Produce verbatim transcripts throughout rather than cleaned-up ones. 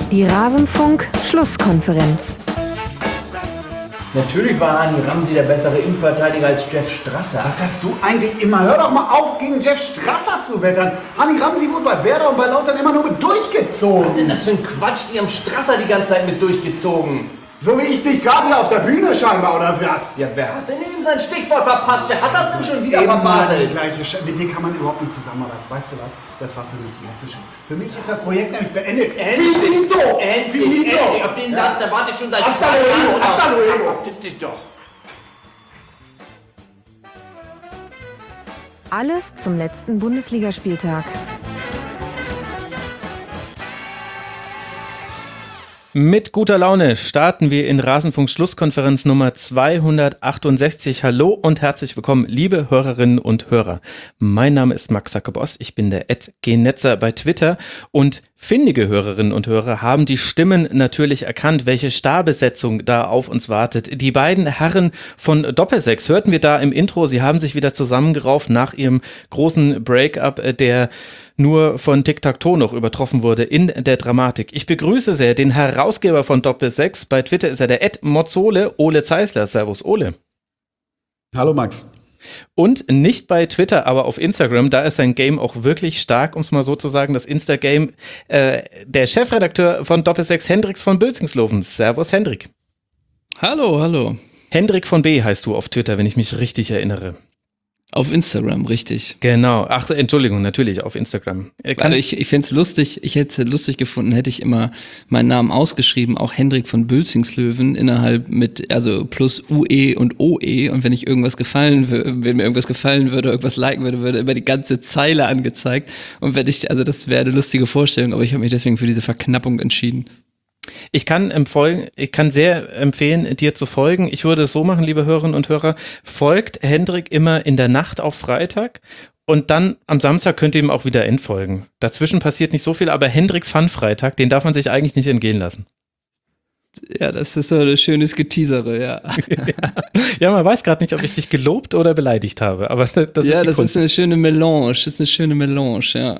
Die Rasenfunk-Schlusskonferenz. Natürlich war Hani Ramsi der bessere Innenverteidiger als Jeff Strasser. Was hast du eigentlich immer? Hör doch mal auf, gegen Jeff Strasser zu wettern. Hani Ramsi wurde bei Werder und bei Lautern immer nur mit durchgezogen. Was ist denn das für ein Quatsch? Die haben Strasser die ganze Zeit mit durchgezogen. So wie ich dich gerade hier auf der Bühne scheinbar, oder was? Ja, wer hat denn eben sein Stichwort verpasst? Wer hat das denn schon wieder Eben mal die vermasselt? gleiche Sch- Mit dir kann man überhaupt nicht zusammenarbeiten. Weißt du was? Das war für mich die letzte Chance. Für mich ist das Projekt nämlich beendet. Finito! Endlich, Finito! endlich, auf den Tag, da warte ich schon seit Hasta zwei luego, Jahren drauf. hasta luego. Ach, verpiss dich doch. Alles zum letzten Bundesligaspieltag. Mit guter Laune starten wir in Rasenfunk Schlusskonferenz Nummer zweihundertachtundsechzig. Hallo und herzlich willkommen, liebe Hörerinnen und Hörer. Mein Name ist Max Sacke-Boss, ich bin der at Genetzer bei Twitter und findige Hörerinnen und Hörer haben die Stimmen natürlich erkannt, welche Starbesetzung da auf uns wartet. Die beiden Herren von Doppelsechs hörten wir da im Intro, sie haben sich wieder zusammengerauft nach ihrem großen Break-up, der nur von Tic-Tac-Toe noch übertroffen wurde in der Dramatik. Ich begrüße sehr den Herausgeber von Doppelsechs. Bei Twitter ist er der at Mozzole, Ole Zeisler. Servus, Ole. Hallo Max. Und nicht bei Twitter, aber auf Instagram, da ist sein Game auch wirklich stark, um es mal so zu sagen, das Insta-Game. Äh, der Chefredakteur von Doppelsechs, Hendrix von Bülzingsloven. Servus, Hendrik. Hallo, hallo. Hendrik von B heißt du auf Twitter, wenn ich mich richtig erinnere. Auf Instagram, richtig. Genau. Ach, Entschuldigung, natürlich auf Instagram. Kann also ich ich fände es lustig, ich hätte es lustig gefunden, hätte ich immer meinen Namen ausgeschrieben, auch Hendrik von Bülzingslöwen, innerhalb mit, also plus U E und O E, und wenn ich irgendwas gefallen würde, wenn mir irgendwas gefallen würde, irgendwas liken würde, würde immer die ganze Zeile angezeigt, und wenn ich, also das wäre eine lustige Vorstellung, aber ich habe mich deswegen für diese Verknappung entschieden. Ich kann empfehlen, ich kann sehr empfehlen, dir zu folgen. Ich würde es so machen, liebe Hörerinnen und Hörer, folgt Hendrik immer in der Nacht auf Freitag und dann am Samstag könnt ihr ihm auch wieder entfolgen. Dazwischen passiert nicht so viel, aber Hendriks Fun-Freitag, den darf man sich eigentlich nicht entgehen lassen. Ja, das ist so ein schönes Geteasere, ja. Ja, man weiß gerade nicht, ob ich dich gelobt oder beleidigt habe, aber das ist ja, die das Kunst. ist eine schöne Melange, das ist eine schöne Melange, ja.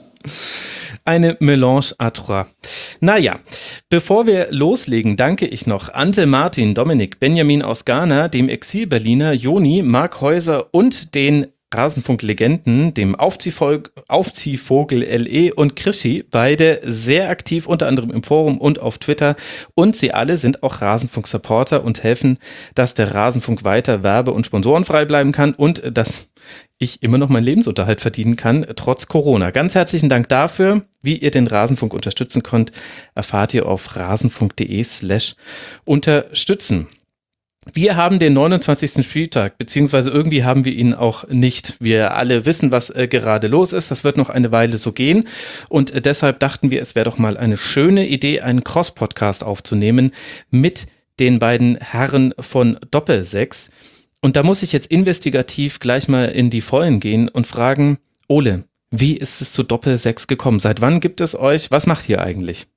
Eine Melange à trois. Naja, bevor wir loslegen, danke ich noch Ante, Martin, Dominik, Benjamin aus Ghana, dem Exil-Berliner, Joni, Marc Häuser und den Rasenfunk-Legenden, dem Aufziehvogel, Aufziehvogel L E und Krischi, beide sehr aktiv, unter anderem im Forum und auf Twitter, und sie alle sind auch Rasenfunk-Supporter und helfen, dass der Rasenfunk weiter werbe- und sponsorenfrei bleiben kann und dass ich immer noch meinen Lebensunterhalt verdienen kann, trotz Corona. Ganz herzlichen Dank dafür. Wie ihr den Rasenfunk unterstützen könnt, erfahrt ihr auf rasenfunk.de slash unterstützen. Wir haben den neunundzwanzigsten Spieltag, beziehungsweise irgendwie haben wir ihn auch nicht. Wir alle wissen, was äh, gerade los ist. Das wird noch eine Weile so gehen. Und äh, deshalb dachten wir, es wäre doch mal eine schöne Idee, einen Cross-Podcast aufzunehmen mit den beiden Herren von Doppelsechs. Und da muss ich jetzt investigativ gleich mal in die Vollen gehen und fragen, Ole, wie ist es zu Doppelsechs gekommen? Seit wann gibt es euch? Was macht ihr eigentlich?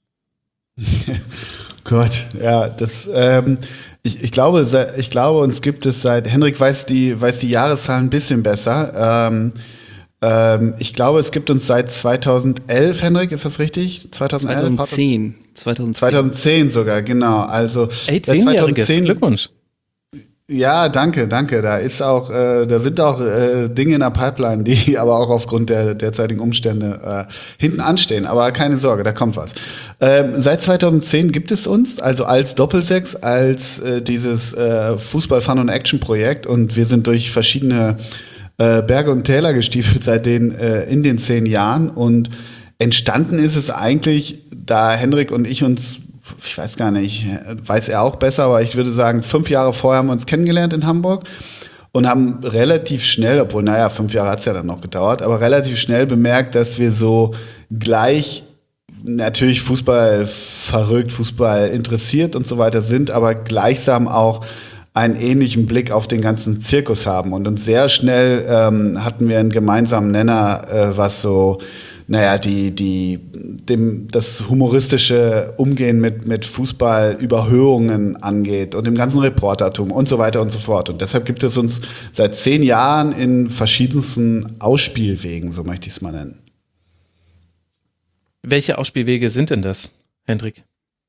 Gott, ja, das, ähm, ich, ich glaube, ich glaube, uns gibt es seit, Hendrik weiß die, weiß die Jahreszahl ein bisschen besser. Ähm, ähm, ich glaube, es gibt uns seit zweitausendelf, Hendrik, ist das richtig? zweitausendelf? zweitausendzehn. zweitausendzehn. zweitausendzehn sogar, genau. Also, Ey, zehnjähriges, Glückwunsch. Ja, danke, danke. Da ist auch, äh, da sind auch äh, Dinge in der Pipeline, die aber auch aufgrund der derzeitigen Umstände äh, hinten anstehen. Aber keine Sorge, da kommt was. Ähm, seit zweitausendzehn gibt es uns, also als Doppelsechs, als äh, dieses äh, Fußball-Fun- und Action-Projekt, und wir sind durch verschiedene äh, Berge und Täler gestiefelt seit den äh, in den zehn Jahren. Und entstanden ist es eigentlich, da Hendrik und ich uns, ich weiß gar nicht, weiß er auch besser, aber ich würde sagen, fünf Jahre vorher haben wir uns kennengelernt in Hamburg und haben relativ schnell, obwohl, naja, fünf Jahre hat es ja dann noch gedauert, aber relativ schnell bemerkt, dass wir so gleich natürlich Fußball verrückt, Fußball interessiert und so weiter sind, aber gleichsam auch einen ähnlichen Blick auf den ganzen Zirkus haben. Und uns sehr schnell ähm, hatten wir einen gemeinsamen Nenner, äh, was so naja, die, die, dem, das humoristische Umgehen mit, mit Fußballüberhöhungen angeht und dem ganzen Reportertum und so weiter und so fort. Und deshalb gibt es uns seit zehn Jahren in verschiedensten Ausspielwegen, so möchte ich es mal nennen. Welche Ausspielwege sind denn das, Hendrik?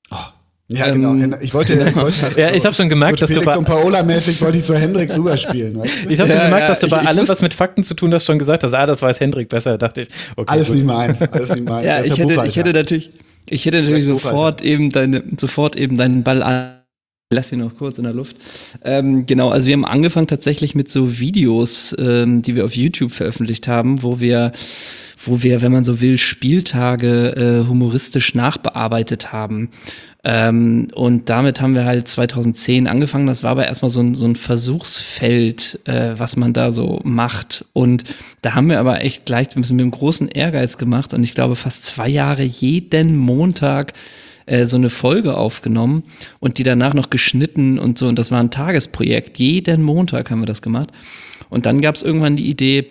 Ja, Ähm, genau. Ich wollte, ich wollte Ja, ich habe schon gemerkt, dass du Felix bei, und Paola-mäßig wollte ich so Hendrik rüberspielen. Weißt du? ich habe schon Ja, gemerkt, ja, dass du ich- bei ich allem, wusste- was mit Fakten zu tun hast, schon gesagt hast, ah, das weiß Hendrik besser. Da dachte ich, okay, Alles gut. nicht meins. Alles nicht meins. Ja, Das ist ich der hätte, ich Buchhalter. hätte natürlich, ich hätte natürlich Der sofort eben deine, sofort eben deinen Ball an. Lass ihn noch kurz in der Luft. Ähm, genau, also wir haben angefangen tatsächlich mit so Videos, ähm, die wir auf YouTube veröffentlicht haben, wo wir, wo wir, wenn man so will, Spieltage äh, humoristisch nachbearbeitet haben. Ähm, und damit haben wir halt zweitausendzehn angefangen. Das war aber erstmal so ein, so ein Versuchsfeld, äh, was man da so macht. Und da haben wir aber echt gleich mit einem großen Ehrgeiz gemacht. Und ich glaube, fast zwei Jahre jeden Montag äh, so eine Folge aufgenommen und die danach noch geschnitten und so. Und das war ein Tagesprojekt. Jeden Montag haben wir das gemacht. Und dann gab es irgendwann die Idee,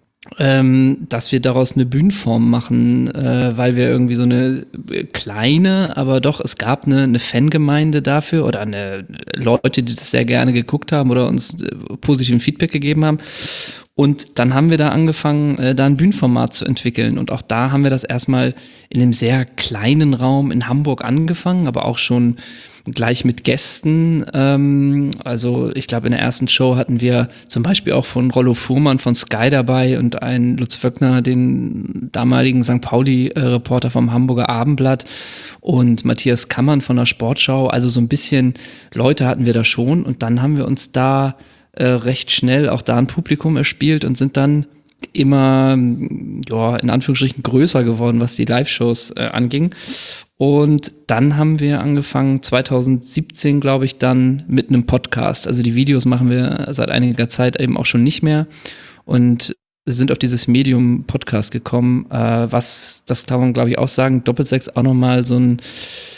ähm, dass wir daraus eine Bühnenform machen, äh, weil wir irgendwie so eine kleine, aber doch, es gab eine, eine Fangemeinde dafür oder eine Leute, die das sehr gerne geguckt haben oder uns äh, positiven Feedback gegeben haben. Und dann haben wir da angefangen, äh, da ein Bühnenformat zu entwickeln. Und auch da haben wir das erstmal in einem sehr kleinen Raum in Hamburg angefangen, aber auch schon gleich mit Gästen. Ähm, also ich glaube, in der ersten Show hatten wir zum Beispiel auch von Rollo Fuhrmann von Sky dabei und einen Lutz Wöckner, den damaligen Sankt Pauli-Reporter vom Hamburger Abendblatt und Matthias Kammern von der Sportschau. Also so ein bisschen Leute hatten wir da schon. Und dann haben wir uns da äh, recht schnell auch da ein Publikum erspielt und sind dann immer, ja, in Anführungsstrichen größer geworden, was die Live-Shows äh, anging. Und dann haben wir angefangen, zweitausendsiebzehn, glaube ich, dann mit einem Podcast. Also die Videos machen wir seit einiger Zeit eben auch schon nicht mehr und sind auf dieses Medium Podcast gekommen, äh, was, das kann man, glaube ich, auch sagen, Doppelsechs auch nochmal so ein,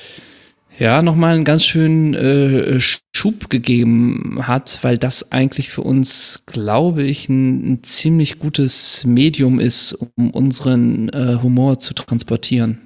ja, nochmal einen ganz schönen äh, Schub gegeben hat, weil das eigentlich für uns, glaube ich, ein, ein ziemlich gutes Medium ist, um unseren äh, Humor zu transportieren.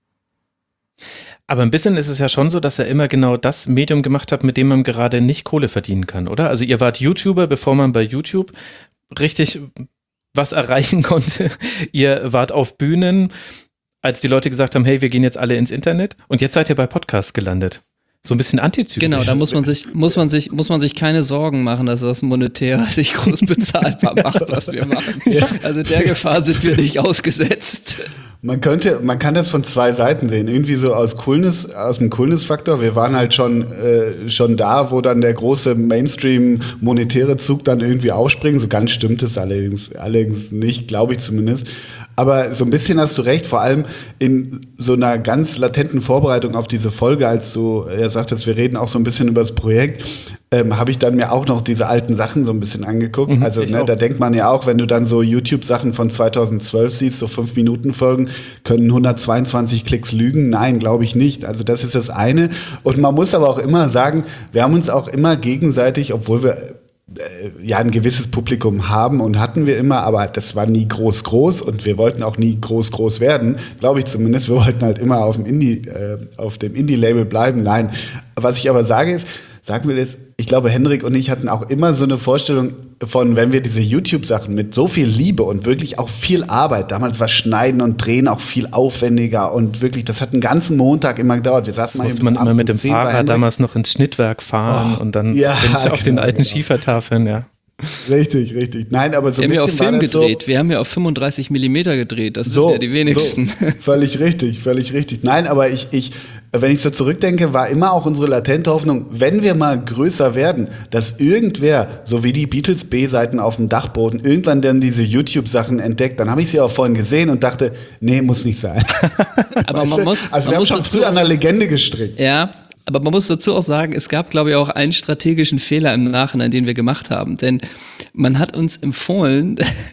Aber ein bisschen ist es ja schon so, dass er immer genau das Medium gemacht hat, mit dem man gerade nicht Kohle verdienen kann, oder? Also ihr wart YouTuber, bevor man bei YouTube richtig was erreichen konnte. Ihr wart auf Bühnen, als die Leute gesagt haben, hey, wir gehen jetzt alle ins Internet. Und jetzt seid ihr bei Podcasts gelandet. So ein bisschen antizyklisch. Genau, da muss man sich, muss man sich, muss man sich keine Sorgen machen, dass das monetär sich groß bezahlbar macht, was wir machen. Also der Gefahr sind wir nicht ausgesetzt. Man könnte, man kann das von zwei Seiten sehen. Irgendwie so aus Coolness, aus dem Coolness-Faktor. Wir waren halt schon, äh, schon da, wo dann der große Mainstream-monetäre Zug dann irgendwie aufspringt. So ganz stimmt es allerdings, allerdings nicht, glaube ich zumindest. Aber so ein bisschen hast du recht, vor allem in so einer ganz latenten Vorbereitung auf diese Folge, als du ja, sagtest, wir reden auch so ein bisschen über das Projekt, ähm, habe ich dann mir auch noch diese alten Sachen so ein bisschen angeguckt. Mhm, also ne, auch. da denkt man ja auch, wenn du dann so YouTube-Sachen von zweitausendzwölf siehst, so fünf Minuten Folgen, können hundertzweiundzwanzig Klicks lügen? Nein, glaube ich nicht. Also das ist das eine. Und man muss aber auch immer sagen, wir haben uns auch immer gegenseitig, obwohl wir ja ein gewisses Publikum haben und hatten wir immer, aber das war nie groß groß und wir wollten auch nie groß groß werden, glaube ich zumindest. Wir wollten halt immer auf dem Indie äh, auf dem Indie-Label bleiben. Nein, was ich aber sage ist, sagen wir das, ich glaube, Hendrik und ich hatten auch immer so eine Vorstellung von, wenn wir diese YouTube-Sachen mit so viel Liebe und wirklich auch viel Arbeit, damals war Schneiden und Drehen auch viel aufwendiger und wirklich, das hat einen ganzen Montag immer gedauert. Wir saßen Das mal musste hier man bis immer abends mit dem um zehn bei Fahrer Hendrik. damals noch ins Schnittwerk fahren Oh, und dann ja, auf den genau, alten genau. Schiefertafeln, ja. Richtig, richtig. Nein, aber so Wir ein haben ja auf bisschen war Film das so- gedreht. Wir haben ja auf fünfunddreißig Millimeter gedreht. Das So, wissen ja die wenigsten. So, völlig richtig, völlig richtig. Nein, aber ich, ich, wenn ich so zurückdenke, war immer auch unsere latente Hoffnung, wenn wir mal größer werden, dass irgendwer, so wie die Beatles B-Seiten auf dem Dachboden, irgendwann dann diese YouTube-Sachen entdeckt. Dann habe ich sie auch vorhin gesehen und dachte, nee, muss nicht sein. Aber Weißt man du? muss, also man wir haben muss schon dazu früh an der Legende gestrickt. Ja, aber man muss dazu auch sagen, es gab, glaube ich, auch einen strategischen Fehler im Nachhinein, den wir gemacht haben. Denn man hat uns empfohlen,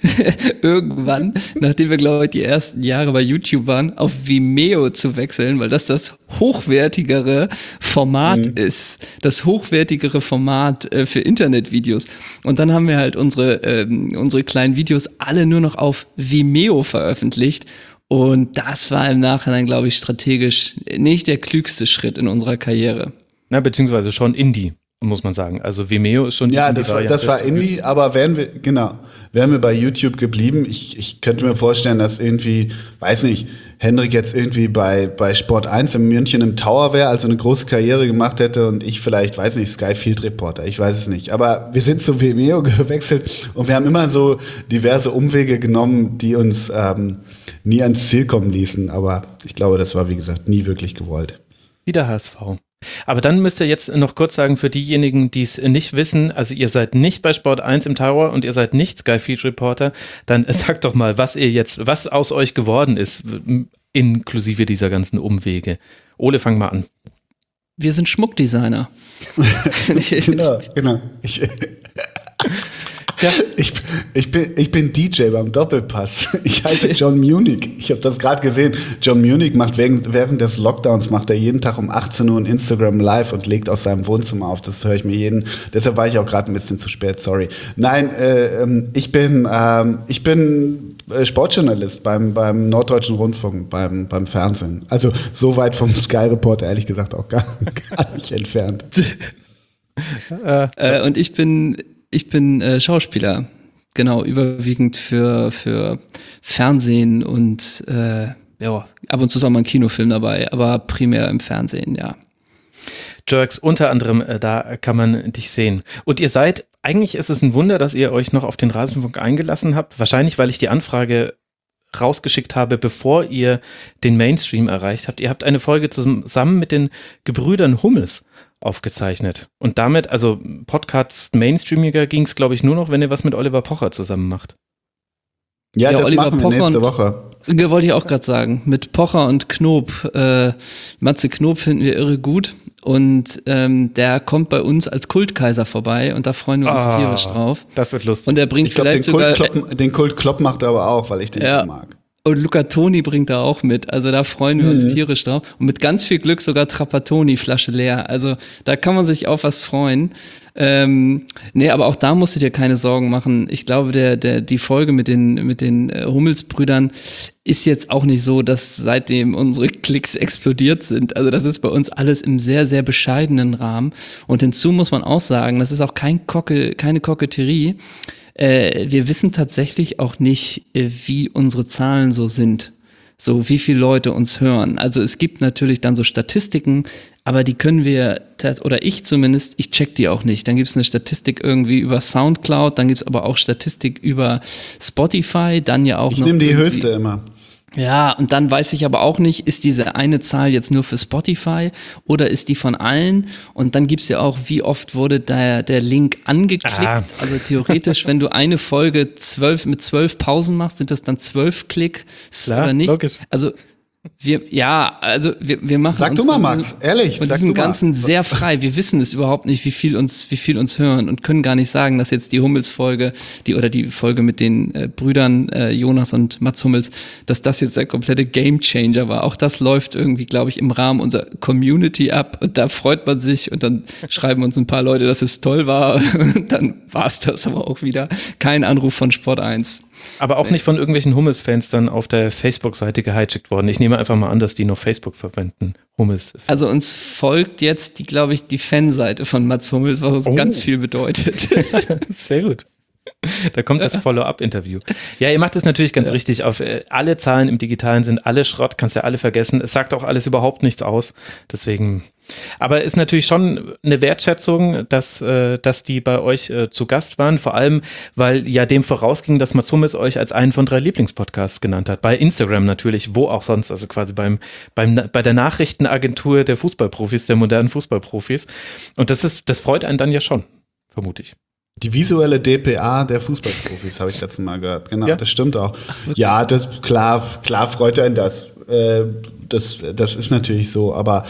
irgendwann, nachdem wir, glaube ich, die ersten Jahre bei YouTube waren, auf Vimeo zu wechseln, weil das das hochwertigere Format Mhm. ist. Das hochwertigere Format äh, für Internetvideos. Und dann haben wir halt unsere, ähm, unsere kleinen Videos alle nur noch auf Vimeo veröffentlicht. Und das war im Nachhinein, glaube ich, strategisch nicht der klügste Schritt in unserer Karriere. Na, beziehungsweise schon Indie, muss man sagen. Also Vimeo ist schon die Ja, das war, das war Indie-Variante. Indie, aber wären wir, genau, wären wir bei YouTube geblieben. Ich, ich könnte mir vorstellen, dass irgendwie, weiß nicht, Hendrik jetzt irgendwie bei, bei Sport eins in München im Tower wäre, also eine große Karriere gemacht hätte und ich vielleicht, weiß nicht, Sky Field Reporter, ich weiß es nicht. Aber wir sind zu Vimeo gewechselt und wir haben immer so diverse Umwege genommen, die uns ähm, nie ans Ziel kommen ließen. Aber ich glaube, das war, wie gesagt, nie wirklich gewollt. Wie der H S V. Aber dann müsst ihr jetzt noch kurz sagen, für diejenigen, die es nicht wissen, also ihr seid nicht bei Sport eins im Tower und ihr seid nicht Sky Field Reporter, dann sagt doch mal, was ihr jetzt, was aus euch geworden ist, inklusive dieser ganzen Umwege. Ole, fang mal an. Wir sind Schmuckdesigner. genau, genau. Ich, ja. ich, ich, bin, ich bin D J beim Doppelpass. Ich heiße John Munich. Ich habe das gerade gesehen. John Munich macht während, während des Lockdowns macht er jeden Tag um achtzehn Uhr ein Instagram Live und legt aus seinem Wohnzimmer auf. Das höre ich mir jeden. Deshalb war ich auch gerade ein bisschen zu spät. Sorry. Nein, äh, ich bin ähm, ich bin Sportjournalist beim beim Norddeutschen Rundfunk, beim beim Fernsehen. Also so weit vom Sky Reporter ehrlich gesagt auch gar, gar nicht entfernt. äh, und ich bin Ich bin äh, Schauspieler, genau, überwiegend für, für Fernsehen und äh, ja, ab und zu ist auch mal ein Kinofilm dabei, aber primär im Fernsehen, ja. Jerks, unter anderem, äh, da kann man dich sehen. Und ihr seid, eigentlich ist es ein Wunder, dass ihr euch noch auf den Rasenfunk eingelassen habt, wahrscheinlich, weil ich die Anfrage rausgeschickt habe, bevor ihr den Mainstream erreicht habt. Ihr habt eine Folge zusammen mit den Gebrüdern Hummels aufgezeichnet. Und damit, also Podcast Mainstreamiger ging es, glaube ich, nur noch, wenn ihr was mit Oliver Pocher zusammen macht. Ja, ja, das Oliver machen wir Pocher nächste und, Woche. Wollte ich auch gerade sagen. Mit Pocher und Knob. Äh, Matze Knob finden wir irre gut. Und ähm, der kommt bei uns als Kultkaiser vorbei und da freuen wir uns ah, tierisch drauf. Das wird lustig. Und er bringt Ich glaube, vielleicht den, sogar... Kult Klopp, den Kult Klopp macht er aber auch, weil ich den ja. so mag. Und Luca Toni bringt da auch mit. Also da freuen wir uns mhm. tierisch drauf. Und mit ganz viel Glück sogar Trapattoni, Flasche leer. Also da kann man sich auf was freuen. Ähm, nee, aber auch da musst du dir keine Sorgen machen. Ich glaube, der, der, die Folge mit den, mit den äh, Hummelsbrüdern ist jetzt auch nicht so, dass seitdem unsere Klicks explodiert sind. Also das ist bei uns alles im sehr, sehr bescheidenen Rahmen. Und hinzu muss man auch sagen, das ist auch kein Kocke, keine Koketterie. Äh, wir wissen tatsächlich auch nicht, äh, wie unsere Zahlen so sind. So, wie viele Leute uns hören. Also es gibt natürlich dann so Statistiken, aber die können wir, oder ich zumindest, ich check die auch nicht. Dann gibt es eine Statistik irgendwie über Soundcloud, dann gibt es aber auch Statistik über Spotify, dann ja auch ich noch. Ich nehme die höchste immer. Ja, und dann weiß ich aber auch nicht, ist diese eine Zahl jetzt nur für Spotify oder ist die von allen? Und dann gibt's ja auch, wie oft wurde der, der Link angeklickt? Ah. Also theoretisch, wenn du eine Folge zwölf mit zwölf Pausen machst, sind das dann zwölf Klicks oder nicht? Logisch. Also wir, ja, also wir, wir machen Sag uns du mal, von Max, diesem, ehrlich. von sag diesem du Ganzen mal. sehr frei. Wir wissen es überhaupt nicht, wie viel uns, wie viel uns hören und können gar nicht sagen, dass jetzt die Hummels-Folge, die oder die Folge mit den äh, Brüdern äh, Jonas und Mats Hummels, dass das jetzt der komplette Gamechanger war. Auch das läuft irgendwie, glaube ich, im Rahmen unserer Community ab und da freut man sich und dann schreiben uns ein paar Leute, dass es toll war. Und dann war es das aber auch wieder. Kein Anruf von Sport eins. Aber auch nicht von irgendwelchen Hummels-Fans dann auf der Facebook-Seite gehijackt worden. Ich nehme einfach mal an, dass die noch Facebook verwenden. Hummels. Also uns folgt jetzt, die, glaube ich, die Fanseite von Mats Hummels, was uns oh. ganz viel bedeutet. Sehr gut. Da kommt das Follow-up-Interview. Ja, ihr macht es natürlich ganz ja. richtig. Auf äh, alle Zahlen im Digitalen sind alle Schrott, kannst ja alle vergessen. Es sagt auch alles überhaupt nichts aus. Deswegen. Aber ist natürlich schon eine Wertschätzung, dass, äh, dass die bei euch äh, zu Gast waren. Vor allem, weil ja dem vorausging, dass Mats Hummels euch als einen von drei Lieblingspodcasts genannt hat. Bei Instagram natürlich, wo auch sonst. Also quasi beim, beim, bei der Nachrichtenagentur der Fußballprofis, der modernen Fußballprofis. Und das ist, das freut einen dann ja schon, vermute ich. Die visuelle D P A der Fußballprofis habe ich letztes Mal gehört. Genau, ja. Das stimmt auch. Ja, das klar, klar freut einen das. Äh, das. Das ist natürlich so, aber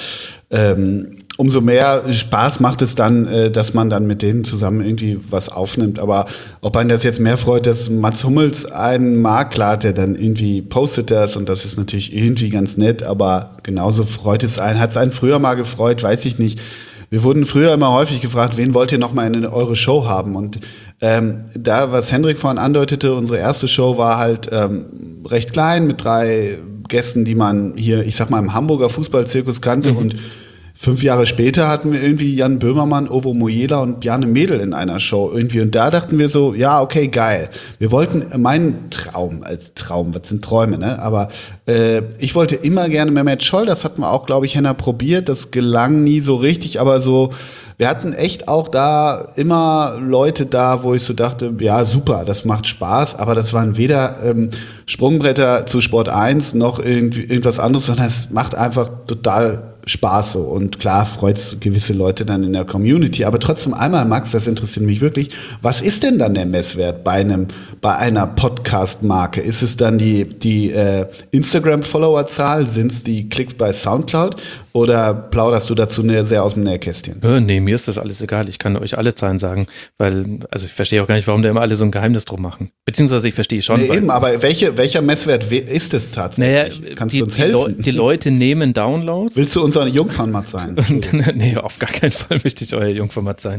ähm, umso mehr Spaß macht es dann, äh, dass man dann mit denen zusammen irgendwie was aufnimmt. Aber ob einen das jetzt mehr freut, dass Mats Hummels einen mag, klar, der dann irgendwie postet das und das ist natürlich irgendwie ganz nett, aber genauso freut es einen, hat es einen früher mal gefreut, weiß ich nicht. Wir wurden früher immer häufig gefragt, wen wollt ihr noch mal in eure Show haben? Und ähm, da, was Hendrik vorhin andeutete, unsere erste Show war halt ähm, recht klein mit drei Gästen, die man hier, ich sag mal, im Hamburger Fußballzirkus kannte. Mhm. Und Fünf Jahre später hatten wir irgendwie Jan Böhmermann, Ovo Mojela und Bjarne Mädel in einer Show irgendwie. Und da dachten wir so, ja, okay, geil. Wir wollten, mein Traum, als Traum, was sind Träume, ne? Aber äh, ich wollte immer gerne Mehmet Scholl, das hatten wir auch, glaube ich, Henna probiert. Das gelang nie so richtig, aber so, wir hatten echt auch da immer Leute da, wo ich so dachte, ja, super, das macht Spaß, aber das waren weder ähm, Sprungbretter zu Sport eins noch irgendwie irgendwas anderes, sondern es macht einfach total Spaß so. Und klar freut's gewisse Leute dann in der Community. Aber trotzdem einmal, Max, das interessiert mich wirklich, was ist denn dann der Messwert bei einem, bei einer Podcast-Marke? Ist es dann die, die äh, Instagram-Follower-Zahl? Sind es die Klicks bei Soundcloud? Oder plauderst du dazu sehr aus dem Nähkästchen? Äh, nee, mir ist das alles egal. Ich kann euch alle Zahlen sagen, weil, also ich verstehe auch gar nicht, warum da immer alle so ein Geheimnis drum machen. Beziehungsweise ich verstehe schon. Nee, weil, eben, aber welche, welcher Messwert ist es tatsächlich? Naja, Kannst die, du uns die, helfen? Leu- die Leute nehmen Downloads. Willst du unser Jungformat sein? Nee, auf gar keinen Fall möchte ich euer Jungformat sein.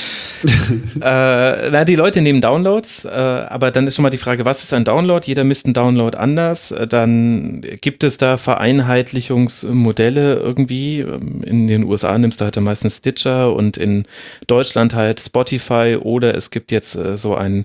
äh, na, die Leute nehmen Downloads, äh, aber dann ist schon mal die Frage, was ist ein Download? Jeder misst einen Download anders. Dann gibt es da Vereinheitlichungsmodelle irgendwie. In den U S A nimmst du halt meistens Stitcher und in Deutschland halt Spotify oder es gibt jetzt äh, so ein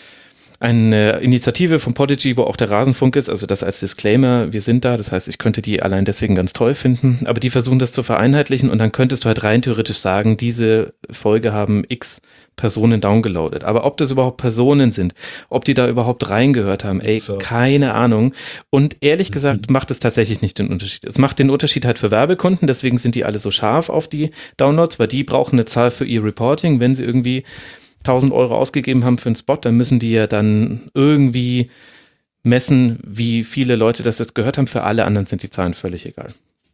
eine Initiative von Podigy, wo auch der Rasenfunk ist, also das als Disclaimer, wir sind da, das heißt, ich könnte die allein deswegen ganz toll finden, aber die versuchen das zu vereinheitlichen und dann könntest du halt rein theoretisch sagen, diese Folge haben x Personen downgeloadet, aber ob das überhaupt Personen sind, ob die da überhaupt reingehört haben, ey, so. Keine Ahnung und ehrlich gesagt macht es tatsächlich nicht den Unterschied. Es macht den Unterschied halt für Werbekunden, deswegen sind die alle so scharf auf die Downloads, weil die brauchen eine Zahl für ihr Reporting, wenn sie irgendwie tausend Euro ausgegeben haben für einen Spot, dann müssen die ja dann irgendwie messen, wie viele Leute das jetzt gehört haben. Für alle anderen sind die Zahlen völlig egal.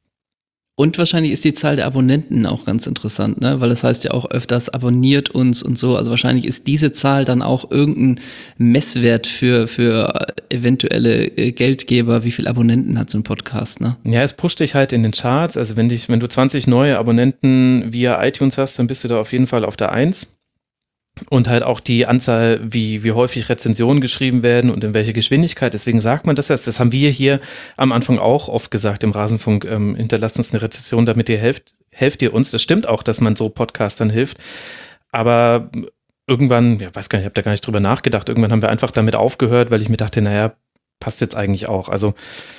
Und wahrscheinlich ist die Zahl der Abonnenten auch ganz interessant, ne? Weil das heißt ja auch öfters abonniert uns und so. Also wahrscheinlich ist diese Zahl dann auch irgendein Messwert für, für eventuelle Geldgeber. Wie viele Abonnenten hat so ein Podcast, ne? Ja, es pusht dich halt in den Charts. Also wenn dich, wenn du zwanzig neue Abonnenten via iTunes hast, dann bist du da auf jeden Fall auf der Eins. Und halt auch die Anzahl, wie, wie häufig Rezensionen geschrieben werden und in welcher Geschwindigkeit. Deswegen sagt man das jetzt. Das haben wir hier am Anfang auch oft gesagt im Rasenfunk. Ähm, hinterlasst uns eine Rezension, damit ihr helft, helft ihr uns. Das stimmt auch, dass man so Podcastern hilft. Aber irgendwann, ja, weiß gar nicht, ich habe da gar nicht drüber nachgedacht. Irgendwann haben wir einfach damit aufgehört, weil ich mir dachte, naja, passt jetzt eigentlich auch. Also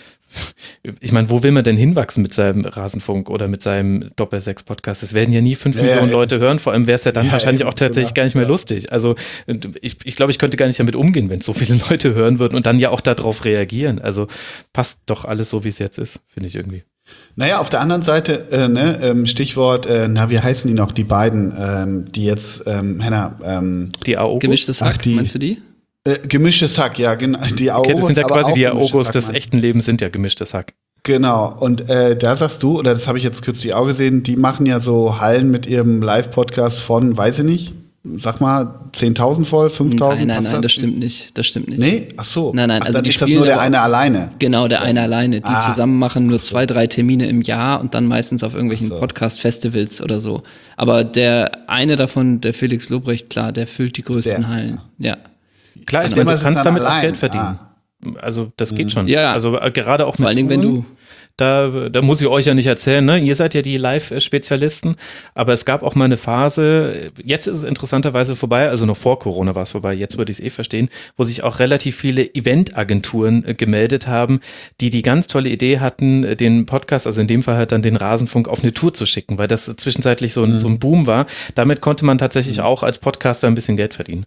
ich meine, wo will man denn hinwachsen mit seinem Rasenfunk oder mit seinem Doppel-Sechs-Podcast? Es werden ja nie fünf ja, Millionen ja, Leute hören, vor allem wäre es ja dann ja, wahrscheinlich eben, auch tatsächlich genau, gar nicht mehr ja. lustig. Also ich, ich glaube, ich könnte gar nicht damit umgehen, wenn es so viele Leute hören würden und dann ja auch darauf reagieren. Also passt doch alles so, wie es jetzt ist, finde ich irgendwie. Naja, auf der anderen Seite, äh, ne, ähm, Stichwort, äh, na, wie heißen die noch, die beiden, ähm, die jetzt, ähm, Henna, ähm, die A O G O? Gemischtes Hack, meinst du die? Äh, gemischtes Hack, ja, genau. Die A O G Okay, das sind ja quasi die A O G Os des echten Lebens, sind ja gemischtes Hack. Genau, und äh, da sagst du, oder das habe ich jetzt kürzlich auch gesehen, die machen ja so Hallen mit ihrem Live-Podcast von, weiß ich nicht, sag mal, zehntausend voll, fünftausend? Nein, nein, nein, das? das stimmt nicht, das stimmt nicht. Nee? Ach so. Nein, nein, Ach, also dann die ist das spielen nur der aber, eine alleine? Genau, der eine alleine. Die ah. zusammen machen nur zwei, drei Termine im Jahr und dann meistens auf irgendwelchen so. Podcast-Festivals oder so. Aber der eine davon, der Felix Lobrecht, klar, der füllt die größten der. Hallen, ja. Klar, ich meine, du kannst damit allein. auch Geld verdienen. Ah. Also das mhm. geht schon. Ja, also äh, gerade auch mit vor allen Dingen, wenn du Da, da muss ich euch ja nicht erzählen, ne? Ihr seid ja die Live-Spezialisten, aber es gab auch mal eine Phase, jetzt ist es interessanterweise vorbei, also noch vor Corona war es vorbei, jetzt würde ich es eh verstehen, wo sich auch relativ viele Eventagenturen äh, gemeldet haben, die die ganz tolle Idee hatten, den Podcast, also in dem Fall halt dann den Rasenfunk, auf eine Tour zu schicken, weil das zwischenzeitlich so ein, mhm. so ein Boom war. Damit konnte man tatsächlich mhm. auch als Podcaster ein bisschen Geld verdienen.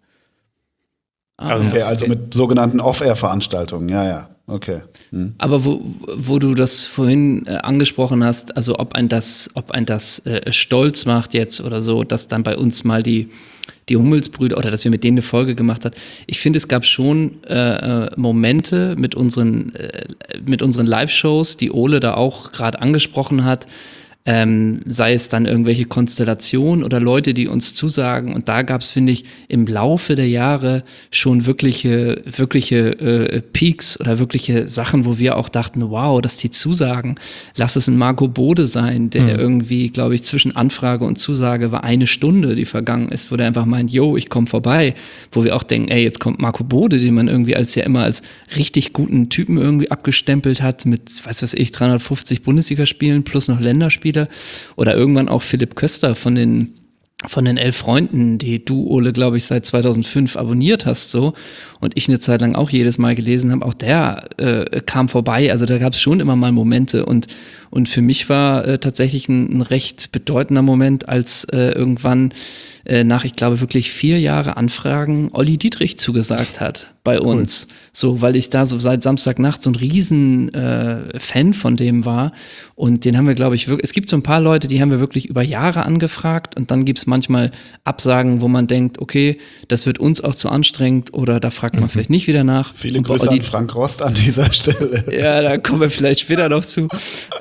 Also, okay, also mit sogenannten Off-Air-Veranstaltungen, ja, ja, okay. Hm. Aber wo, wo du das vorhin äh, angesprochen hast, also ob ein das, ob ein das äh, stolz macht jetzt oder so, dass dann bei uns mal die, die Hummelsbrüder oder dass wir mit denen eine Folge gemacht haben. Ich finde, es gab schon äh, Momente mit unseren, äh, mit unseren Live-Shows, die Ole da auch gerade angesprochen hat, Ähm, sei es dann irgendwelche Konstellationen oder Leute, die uns zusagen. Und da gab es, finde ich, im Laufe der Jahre schon wirkliche, wirkliche äh, Peaks oder wirkliche Sachen, wo wir auch dachten, wow, dass die zusagen. Lass es ein Marco Bode sein, der mhm. irgendwie, glaube ich, zwischen Anfrage und Zusage war eine Stunde, die vergangen ist, wo der einfach meint, yo, ich komme vorbei. Wo wir auch denken, ey, jetzt kommt Marco Bode, den man irgendwie als ja immer als richtig guten Typen irgendwie abgestempelt hat mit, weiß was ich, dreihundertfünfzig Bundesligaspielen plus noch Länderspiele. Spiele. Oder irgendwann auch Philipp Köster von den von den elf Freunden, die du, Ole, glaube ich, seit zweitausendfünf abonniert hast, so, und ich eine Zeit lang auch jedes Mal gelesen habe, auch der äh, kam vorbei, also da gab es schon immer mal Momente und und für mich war äh, tatsächlich ein, ein recht bedeutender Moment, als äh, irgendwann äh, nach, ich glaube, wirklich vier Jahre Anfragen Olli Dietrich zugesagt hat bei uns, cool. So, weil ich da so seit Samstagnacht so ein riesen äh, Fan von dem war und den haben wir, glaube ich, wirklich, es gibt so ein paar Leute, die haben wir wirklich über Jahre angefragt und dann gibt es manchmal Absagen, wo man denkt, okay, das wird uns auch zu anstrengend oder da fragt man mhm. vielleicht nicht wieder nach. Viele Grüße an Frank Rost an dieser Stelle. Ja, da kommen wir vielleicht später noch zu.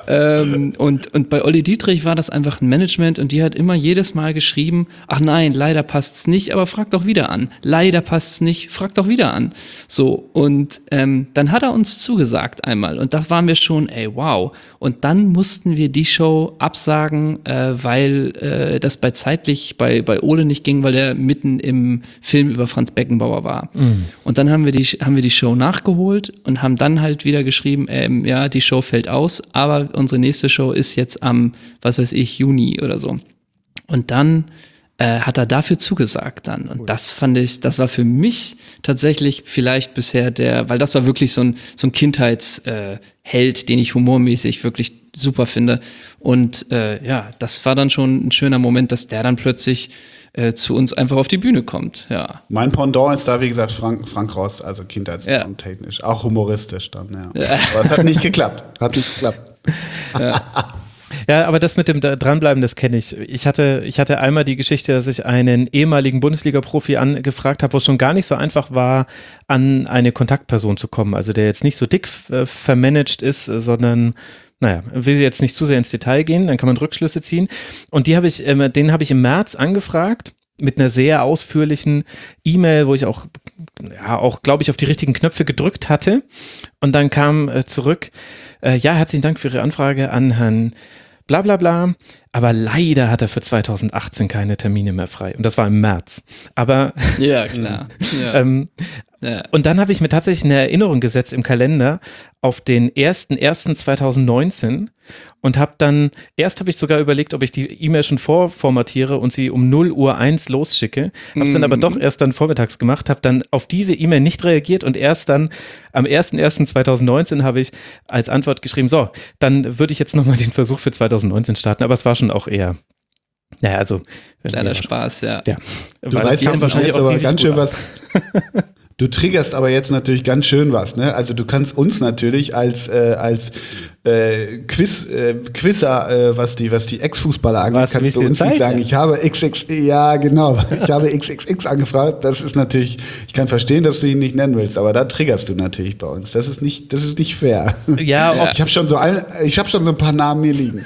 ähm, und, und bei Olli Dietrich war das einfach ein Management und die hat immer jedes Mal geschrieben, ach nein, leider passt's nicht, aber frag doch wieder an. Leider passt's nicht, frag doch wieder an. So, und ähm, dann hat er uns zugesagt einmal und das waren wir schon, ey, wow. Und dann mussten wir die Show absagen, äh, weil äh, das bei zeitlich bei, bei Ole nicht ging, weil er mitten im Film über Franz Beckenbauer war. Mhm. Und dann haben wir die haben wir die Show nachgeholt und haben dann halt wieder geschrieben, ähm, ja, die Show fällt aus, aber unsere nächste Show ist jetzt am, was weiß ich, Juni oder so. Und dann äh, hat er dafür zugesagt dann. Und cool. das fand ich, das war für mich tatsächlich vielleicht bisher der, weil das war wirklich so ein, so ein Kindheitsheld, äh, den ich humormäßig wirklich super finde. Und äh, ja, das war dann schon ein schöner Moment, dass der dann plötzlich äh, zu uns einfach auf die Bühne kommt. Ja. Mein Pendant ist da, wie gesagt, Frank, Frank Rost, also kindheitstechnisch, ja. Auch humoristisch dann, ja. ja. Aber es hat nicht geklappt. Hat nicht geklappt. Ja. Ja, aber das mit dem Dranbleiben, das kenne ich. Ich hatte, ich hatte einmal die Geschichte, dass ich einen ehemaligen Bundesliga-Profi angefragt habe, wo es schon gar nicht so einfach war, an eine Kontaktperson zu kommen. Also der jetzt nicht so dick äh, vermanagt ist, sondern, naja, will jetzt nicht zu sehr ins Detail gehen, dann kann man Rückschlüsse ziehen. Und die habe ich, äh, den habe ich im März angefragt mit einer sehr ausführlichen E-Mail, wo ich auch, ja, auch, glaube ich, auf die richtigen Knöpfe gedrückt hatte. Und dann kam äh, zurück, äh, ja, herzlichen Dank für Ihre Anfrage an Herrn bla bla bla, aber leider hat er für zweitausendachtzehn keine Termine mehr frei. Und das war im März. Aber ja, klar. Ja. ähm, ja. Und dann habe ich mir tatsächlich eine Erinnerung gesetzt im Kalender auf den ersten ersten zweitausendneunzehn und habe dann, erst habe ich sogar überlegt, ob ich die E-Mail schon vorformatiere und sie um null Uhr eins losschicke, habe es mm. dann aber doch erst dann vormittags gemacht, habe dann auf diese E-Mail nicht reagiert und erst dann am ersten ersten zweitausendneunzehn habe ich als Antwort geschrieben, so, dann würde ich jetzt nochmal den Versuch für zweitausendneunzehn starten, aber es war schon auch eher, naja, also kleiner Spaß, ja. ja. Du weißt jetzt wahrscheinlich auch aber ganz schön was. Du triggerst aber jetzt natürlich ganz schön was, ne? Also du kannst uns natürlich als äh, als äh, Quiz äh, Quizzer, äh, was die was die Ex-Fußballer angeht, was, kannst du uns nicht sagen, ich habe X X ja genau, ich habe X X X angefragt. Das ist natürlich, ich kann verstehen, dass du ihn nicht nennen willst, aber da triggerst du natürlich bei uns. Das ist nicht, das ist nicht fair. Ja, ja. Ich habe schon so ein, ich habe schon so ein paar Namen mir liegen.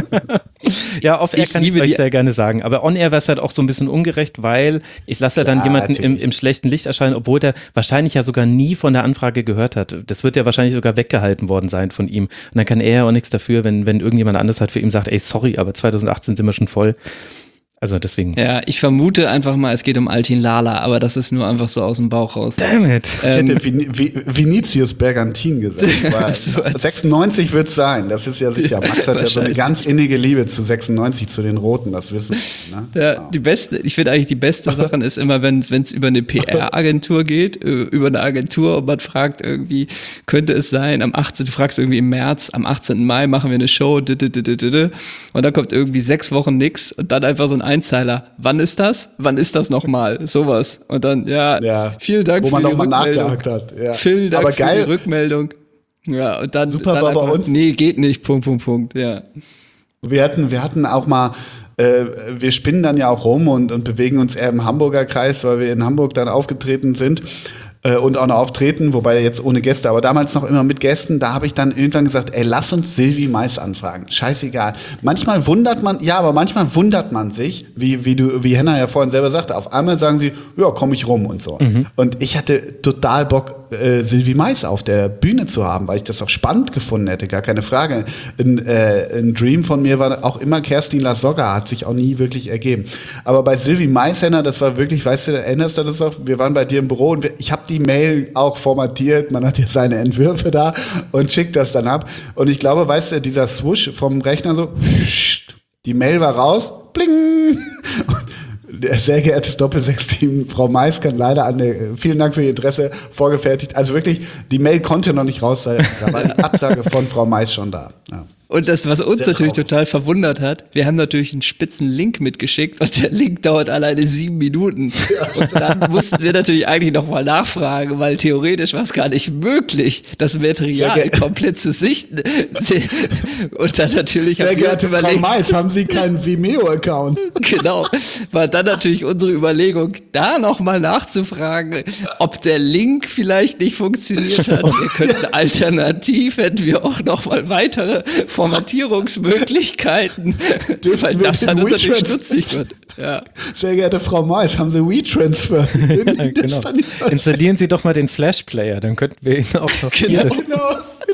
Ja, off-air kann ich euch sehr gerne sagen, aber on-air wäre es halt auch so ein bisschen ungerecht, weil ich lasse ja dann Klar, jemanden im, im schlechten Licht erscheinen, obwohl der wahrscheinlich ja sogar nie von der Anfrage gehört hat. Das wird ja wahrscheinlich sogar weggehalten worden sein von ihm. Und dann kann er ja auch nichts dafür, wenn, wenn irgendjemand anders halt für ihn sagt, ey, sorry, aber zweitausendachtzehn sind wir schon voll. Also deswegen. Ja, ich vermute einfach mal, es geht um Altin Lala, aber das ist nur einfach so aus dem Bauch raus. Damn it. Ähm, ich hätte Vin- Vin- Vinicius Bergantin gesagt. Aber sechsundneunzig wird es sein, das ist ja sicher. Max hat ja so eine ganz innige Liebe zu sechsundneunzig, zu den Roten, das wissen wir. Ne? Ja, Genau. die beste, ich finde eigentlich die beste Sache ist immer, wenn es über eine P R-Agentur geht, über eine Agentur und man fragt irgendwie, könnte es sein, am achtzehnten du fragst irgendwie im März, am achtzehnten Mai machen wir eine Show, und dann kommt irgendwie sechs Wochen nix und dann einfach so ein Einzeiler. Wann ist das? Wann ist das nochmal? Sowas. Und dann, ja, Ja, vielen Dank wo für man die noch mal Rückmeldung. nachgehakt hat. Ja. Vielen Dank Aber für geil. die Rückmeldung. Ja, und dann, Super dann war bei einfach, uns. nee, geht nicht, Punkt, Punkt, Punkt, ja. Wir hatten, wir hatten auch mal, äh, wir spinnen dann ja auch rum und, und bewegen uns eher im Hamburger Kreis, weil wir in Hamburg dann aufgetreten sind. Äh, und auch noch auftreten, wobei jetzt ohne Gäste, aber damals noch immer mit Gästen, da habe ich dann irgendwann gesagt, ey, lass uns Sylvie Mais anfragen. Scheißegal. Manchmal wundert man, ja, aber manchmal wundert man sich, wie, wie du, wie Henna ja vorhin selber sagte, auf einmal sagen sie, ja, komm ich rum und so. Mhm. Und ich hatte total Bock, äh, Sylvie Mais auf der Bühne zu haben, weil ich das auch spannend gefunden hätte, gar keine Frage. Ein, äh, ein Dream von mir war auch immer Kerstin Lasogga, hat sich auch nie wirklich ergeben. Aber bei Sylvie Mais, Henna, das war wirklich, weißt du, erinnerst du das auch? Wir waren bei dir im Büro und wir, ich habe die Mail auch formatiert, man hat ja seine Entwürfe da und schickt das dann ab. Und ich glaube, weißt du, dieser Swoosh vom Rechner so, die Mail war raus, bling! Und sehr geehrtes Doppelsechs-Team, Frau Mais kann leider an der, vielen Dank für Ihr Interesse, vorgefertigt. Also wirklich, die Mail konnte noch nicht raus sein, da war die Absage von Frau Mais schon da. Ja. Und das, was uns Sehr natürlich traurig. total verwundert hat, wir haben natürlich einen spitzen Link mitgeschickt und der Link dauert alleine sieben Minuten. Und dann mussten wir natürlich eigentlich nochmal nachfragen, weil theoretisch war es gar nicht möglich, das Material Sehr ge- komplett zu sichten. Und dann natürlich Sehr haben wir geehrte Frau überlegt, Mais, haben Sie keinen Vimeo-Account? genau, war dann natürlich unsere Überlegung, da nochmal nachzufragen, ob der Link vielleicht nicht funktioniert hat. Wir könnten alternativ, hätten wir auch nochmal weitere Formatierungsmöglichkeiten, weil wir das den hat uns natürlich WeTrans- stutzig gemacht. Ja. Sehr geehrte Frau Mais, haben Sie WeTransfer? Ja, genau. Installieren Sie doch mal den Flash-Player, dann könnten wir ihn auch noch Genau. hier. Genau.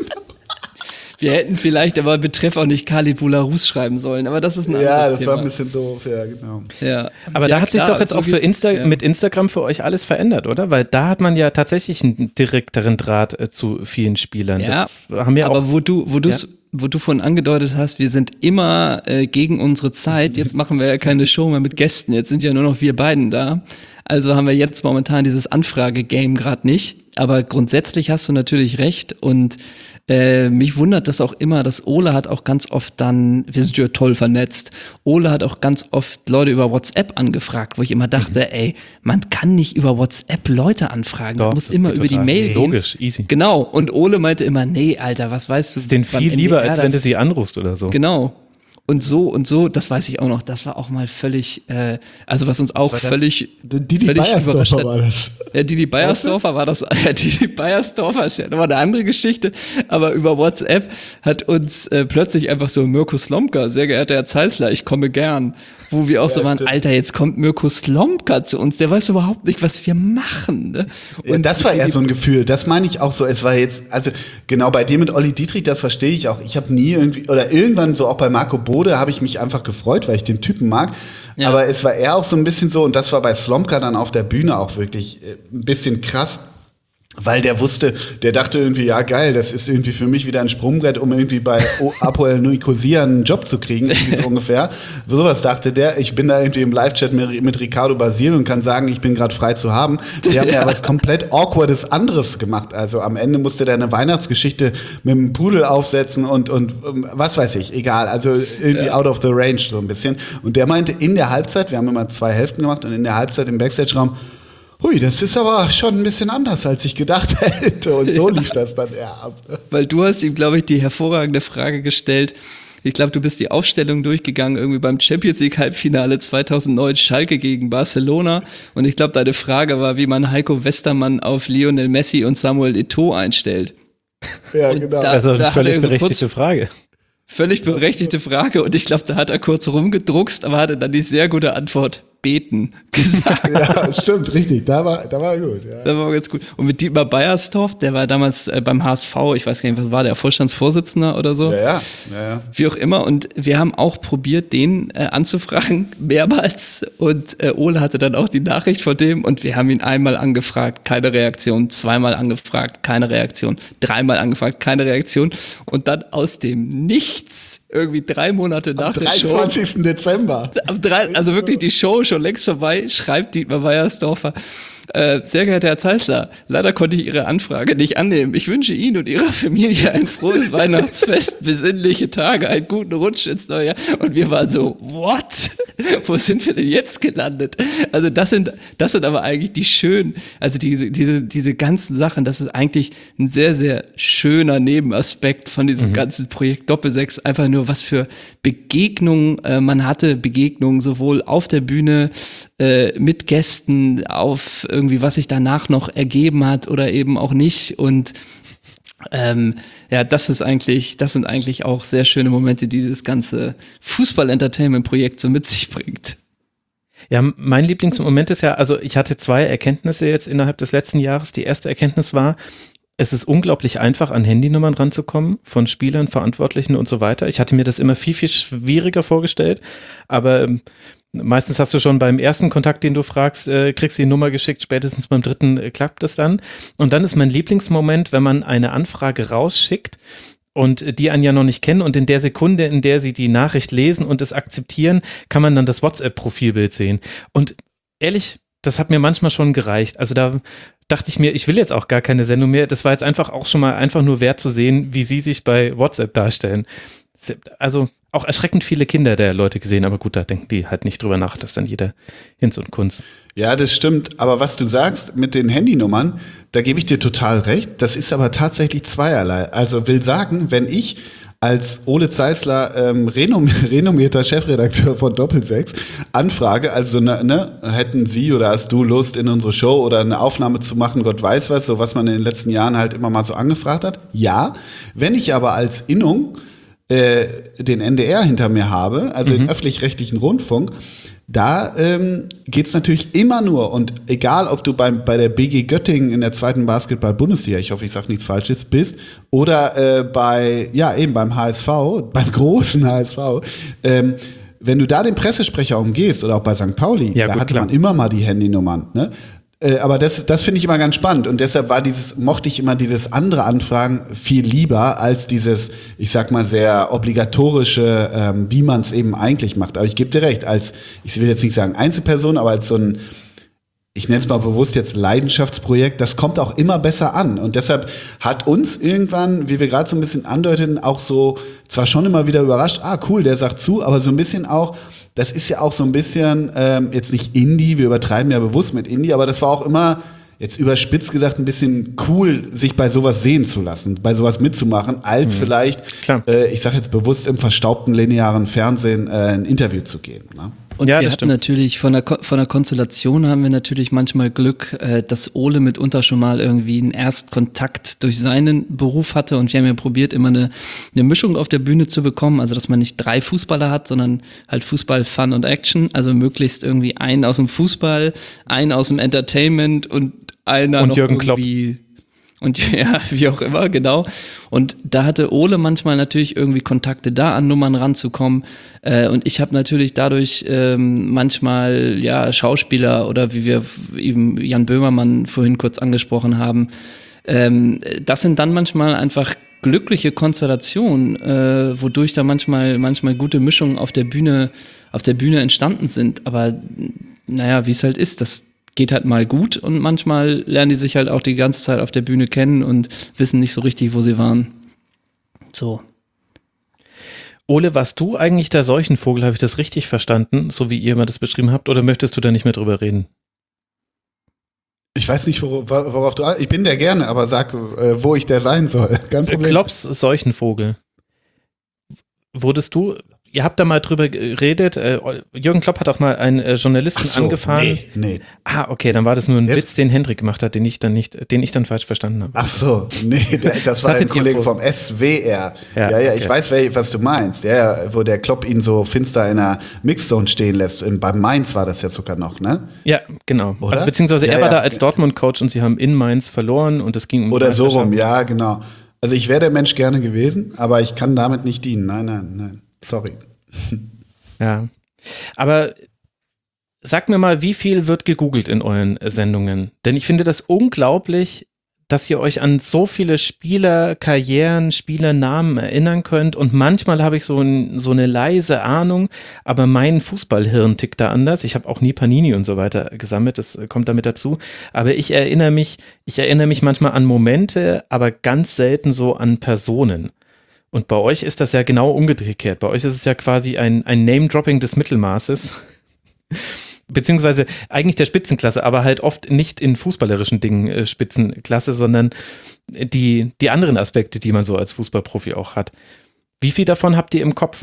Wir hätten vielleicht aber Betreff auch nicht Khalid Boularus schreiben sollen, aber das ist ein Ja, anderes das Thema. war ein bisschen doof, ja, genau. Ja. Aber ja, da hat sich klar, doch jetzt so auch für geht's, Insta ja. mit Instagram für euch alles verändert, oder? Weil da hat man ja tatsächlich einen direkteren Draht äh, zu vielen Spielern. Ja, Das haben ja aber auch, wo du, wo du, Ja. wo du vorhin angedeutet hast, wir sind immer äh, gegen unsere Zeit. Jetzt machen wir ja keine Show mehr mit Gästen. Jetzt sind ja nur noch wir beiden da. Also haben wir jetzt momentan dieses Anfrage-Game gerade nicht. Aber grundsätzlich hast du natürlich recht und Äh, mich wundert das auch immer, dass Ole hat auch ganz oft dann, wir sind ja toll vernetzt, Ole hat auch ganz oft Leute über WhatsApp angefragt, wo ich immer dachte, mhm. ey, man kann nicht über WhatsApp Leute anfragen, Doch, man muss das immer geht über die total. Mail Nee, gehen. logisch, easy. Genau, und Ole meinte immer, nee, Alter, was weißt du? ist denen beim viel lieber, N D R als wenn du das- sie anrufst oder so. Genau. Und so und so, das weiß ich auch noch, das war auch mal völlig, äh, also was uns auch völlig, Didi völlig überrascht Beiersdorfer hat. war das. Ja, Didi Beiersdorfer war das, ja, Didi Beiersdorfer ist ja nochmal eine andere Geschichte, aber über WhatsApp hat uns äh, plötzlich einfach so Mirko Slomka, sehr geehrter Herr Zeisler, ich komme gern, wo wir auch so waren, stimmt. Alter, jetzt kommt Mirko Slomka zu uns, der weiß überhaupt nicht, was wir machen. Ne? Ja, das war eher so ein Gefühl, das meine ich auch so, es war jetzt, also genau bei dir mit Olli Dietrich, das verstehe ich auch, ich habe nie irgendwie, oder irgendwann so auch bei Marco Bode habe ich mich einfach gefreut, weil ich den Typen mag, Ja. aber es war eher auch so ein bisschen so, und das war bei Slomka dann auf der Bühne auch wirklich äh, ein bisschen krass, weil der wusste, der dachte irgendwie, ja geil, das ist irgendwie für mich wieder ein Sprungbrett, um irgendwie bei O- Apoel Nicosia einen Job zu kriegen, irgendwie so ungefähr. Sowas dachte der. Ich bin da irgendwie im Live-Chat mit, mit Ricardo Basil und kann sagen, ich bin gerade frei zu haben. Die haben ja was komplett Awkwardes anderes gemacht. Also am Ende musste der eine Weihnachtsgeschichte mit einem Pudel aufsetzen und, und um, was weiß ich, egal. Also irgendwie Ja. out of the range so ein bisschen. Und der meinte in der Halbzeit, wir haben immer zwei Hälften gemacht, und in der Halbzeit im Backstage-Raum, hui, das ist aber schon ein bisschen anders, als ich gedacht hätte. Und so lief das dann eher ab. Weil du hast ihm, glaube ich, die hervorragende Frage gestellt. Ich glaube, du bist die Aufstellung durchgegangen, irgendwie beim Champions League Halbfinale zweitausendneun, Schalke gegen Barcelona. Und ich glaube, deine Frage war, wie man Heiko Westermann auf Lionel Messi und Samuel Eto'o einstellt. Ja, Und genau. da- Also da hat völlig er so berechtigte kurz- Frage. Völlig berechtigte Frage. Und ich glaube, da hat er kurz rumgedruckst, aber hatte dann die sehr gute Antwort, beten, gesagt. Ja, stimmt, richtig. Da war, da war gut. Ja. Das war ganz gut. Und mit Dietmar Beiersdorf, der war damals äh, beim H S V, ich weiß gar nicht, was war der, Vorstandsvorsitzender oder so? Ja, ja, ja, ja. Wie auch immer. Und wir haben auch probiert, den äh, anzufragen, mehrmals. Und äh, Ole hatte dann auch die Nachricht von dem. Und wir haben ihn einmal angefragt, keine Reaktion. Zweimal angefragt, keine Reaktion. Dreimal angefragt, keine Reaktion. Und dann aus dem Nichts, irgendwie drei Monate nach der Show, dreiundzwanzigsten Dezember. am drei, also wirklich die Show schon längst vorbei, schreibt Dietmar Beiersdorfer. Äh, sehr geehrter Herr Zeisler, leider konnte ich Ihre Anfrage nicht annehmen. Ich wünsche Ihnen und Ihrer Familie ein frohes Weihnachtsfest, besinnliche Tage, einen guten Rutsch ins neue Jahr. Und wir waren so, what? Wo sind wir denn jetzt gelandet? Also das sind, das sind aber eigentlich die schönen, also diese, diese, diese ganzen Sachen, das ist eigentlich ein sehr, sehr schöner Nebenaspekt von diesem mhm. ganzen Projekt Doppelsechs. Einfach nur, was für Begegnungen äh, man hatte, Begegnungen sowohl auf der Bühne, äh, mit Gästen, auf irgendwie, was sich danach noch ergeben hat oder eben auch nicht. Und ähm, ja, das ist eigentlich, das sind eigentlich auch sehr schöne Momente, die dieses ganze Fußball-Entertainment-Projekt so mit sich bringt. Ja, mein Lieblingsmoment ist ja, also ich hatte zwei Erkenntnisse jetzt innerhalb des letzten Jahres. Die erste Erkenntnis war, es ist unglaublich einfach, an Handynummern ranzukommen von Spielern, Verantwortlichen und so weiter. Ich hatte mir das immer viel, viel schwieriger vorgestellt, aber ähm, meistens hast du schon beim ersten Kontakt, den du fragst, äh, kriegst du die Nummer geschickt, spätestens beim dritten äh, klappt es dann. Und dann ist mein Lieblingsmoment, wenn man eine Anfrage rausschickt und die einen ja noch nicht kennen und in der Sekunde, in der sie die Nachricht lesen und es akzeptieren, kann man dann das WhatsApp-Profilbild sehen. Und ehrlich, das hat mir manchmal schon gereicht. Also da dachte ich mir, ich will jetzt auch gar keine Sendung mehr. Das war jetzt einfach auch schon mal einfach nur wert zu sehen, wie sie sich bei WhatsApp darstellen. Also auch erschreckend viele Kinder der Leute gesehen, aber gut, da denken die halt nicht drüber nach, dass dann jeder Hinz und Kunz. Ja, das stimmt. Aber was du sagst mit den Handynummern, da gebe ich dir total recht. Das ist aber tatsächlich zweierlei. Also will sagen, wenn ich als Ole Zeisler ähm, renom- renommierter Chefredakteur von Doppelsechs anfrage, also ne, ne, hätten Sie oder hast du Lust, in unsere Show oder eine Aufnahme zu machen, Gott weiß was, so was man in den letzten Jahren halt immer mal so angefragt hat. Ja, wenn ich aber als Innung äh, den N D R hinter mir habe, also mhm. den öffentlich-rechtlichen Rundfunk, da ähm, geht's natürlich immer nur, und egal, ob du beim, bei der B G Göttingen in der zweiten Basketball-Bundesliga, ich hoffe, ich sage nichts Falsches, bist, oder äh, bei, ja eben beim H S V, beim großen H S V, ähm, wenn du da den Pressesprecher umgehst, oder auch bei Sankt Pauli, ja, da gut, hatte klar. man immer mal die Handynummern, ne? Äh, aber das, das finde ich immer ganz spannend, und deshalb war dieses, mochte ich immer dieses andere Anfragen viel lieber als dieses, ich sag mal, sehr obligatorische, ähm, wie man es eben eigentlich macht. Aber ich gebe dir recht, als, ich will jetzt nicht sagen Einzelperson, aber als so ein, ich nenne es mal bewusst jetzt Leidenschaftsprojekt, das kommt auch immer besser an. Und deshalb hat uns irgendwann, wie wir gerade so ein bisschen andeuteten, auch so, zwar schon immer wieder überrascht, ah cool, der sagt zu, aber so ein bisschen auch, das ist ja auch so ein bisschen, ähm, jetzt nicht Indie, wir übertreiben ja bewusst mit Indie, aber das war auch immer, jetzt überspitzt gesagt, ein bisschen cool, sich bei sowas sehen zu lassen, bei sowas mitzumachen, als mhm. vielleicht, äh, ich sage jetzt bewusst, im verstaubten linearen Fernsehen äh, ein Interview zu geben. Ne? Und ja, wir das hatten stimmt. natürlich von der, Ko- von der Konstellation haben wir natürlich manchmal Glück, äh, dass Ole mitunter schon mal irgendwie einen Erstkontakt durch seinen Beruf hatte, und wir haben ja probiert, immer eine, eine Mischung auf der Bühne zu bekommen, also dass man nicht drei Fußballer hat, sondern halt Fußball, Fun und Action, also möglichst irgendwie einen aus dem Fußball, einen aus dem Entertainment und einer Und noch Jürgen Klopp. irgendwie und ja, wie auch immer, genau. Und da hatte Ole manchmal natürlich irgendwie Kontakte da, an Nummern ranzukommen. Äh, und ich habe natürlich dadurch ähm, manchmal ja Schauspieler oder wie wir eben Jan Böhmermann vorhin kurz angesprochen haben. Ähm, das sind dann manchmal einfach glückliche Konstellationen, äh, wodurch da manchmal manchmal gute Mischungen auf der Bühne auf der Bühne entstanden sind. Aber naja, wie es halt ist, das geht halt mal gut, und manchmal lernen die sich halt auch die ganze Zeit auf der Bühne kennen und wissen nicht so richtig, wo sie waren. So. Ole, warst du eigentlich der Seuchenvogel? Habe ich das richtig verstanden, so wie ihr immer das beschrieben habt, oder möchtest du da nicht mehr drüber reden? Ich weiß nicht, wor- worauf du, ich bin der gerne, aber sag, äh, wo ich der sein soll. Kein Problem. Klopps Seuchenvogel. Wurdest du, ihr habt da mal drüber geredet, äh, Jürgen Klopp hat auch mal einen äh, Journalisten Ach so, angefahren. Nee, nee. Ah, okay, dann war das nur ein Jetzt? Witz, den Hendrik gemacht hat, den ich dann nicht, den ich dann falsch verstanden habe. Ach so, nee, der, das war ein hattet ihr Kollege vor? vom S W R. Ja, Ja, ja, okay. ich weiß, wel- was du meinst. Ja, ja, wo der Klopp ihn so finster in einer Mixzone stehen lässt. In, bei Mainz war das ja sogar noch, ne? Ja, genau. Oder? Also beziehungsweise Ja, er war ja. da als Dortmund-Coach und sie haben in Mainz verloren und es ging um Oder so rum, Meisterschaft. ja, genau. Also ich wäre der Mensch gerne gewesen, aber ich kann damit nicht dienen. Nein, nein, nein. Sorry. Ja, aber sag mir mal, wie viel wird gegoogelt in euren Sendungen? Denn ich finde das unglaublich, dass ihr euch an so viele Spielerkarrieren, Spielernamen erinnern könnt, und manchmal habe ich so, ein, so eine leise Ahnung, aber mein Fußballhirn tickt da anders. Ich habe auch nie Panini und so weiter gesammelt, das kommt damit dazu, aber ich erinnere mich, ich erinnere mich manchmal an Momente, aber ganz selten so an Personen. Und bei euch ist das ja genau umgekehrt. Bei euch ist es ja quasi ein, ein Name-Dropping des Mittelmaßes. Beziehungsweise eigentlich der Spitzenklasse, aber halt oft nicht in fußballerischen Dingen äh, Spitzenklasse, sondern die, die anderen Aspekte, die man so als Fußballprofi auch hat. Wie viel davon habt ihr im Kopf?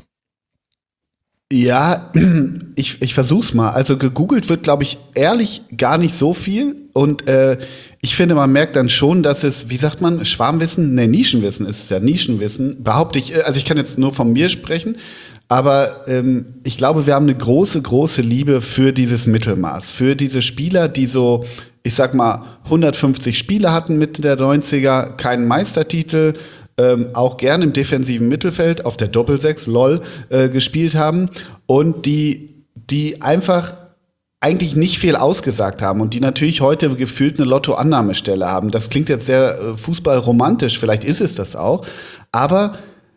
Ja, ich, ich versuch's mal. Also gegoogelt wird, glaube ich, ehrlich gar nicht so viel. Und äh, ich finde, man merkt dann schon, dass es, wie sagt man, Schwarmwissen, ne, Nischenwissen ist es ja, Nischenwissen, behaupte ich, also ich kann jetzt nur von mir sprechen, Aber ähm, ich glaube, wir haben eine große, große Liebe für dieses Mittelmaß. Für diese Spieler, die so, ich sag mal, hundertfünfzig Spiele hatten Mitte der neunziger, keinen Meistertitel, ähm, auch gerne im defensiven Mittelfeld auf der Doppelsechs, lol, äh, gespielt haben. Und die, die einfach eigentlich nicht viel ausgesagt haben und die natürlich heute gefühlt eine Lotto-Annahmestelle haben. Das klingt jetzt sehr äh, fußballromantisch, vielleicht ist es das auch. Aber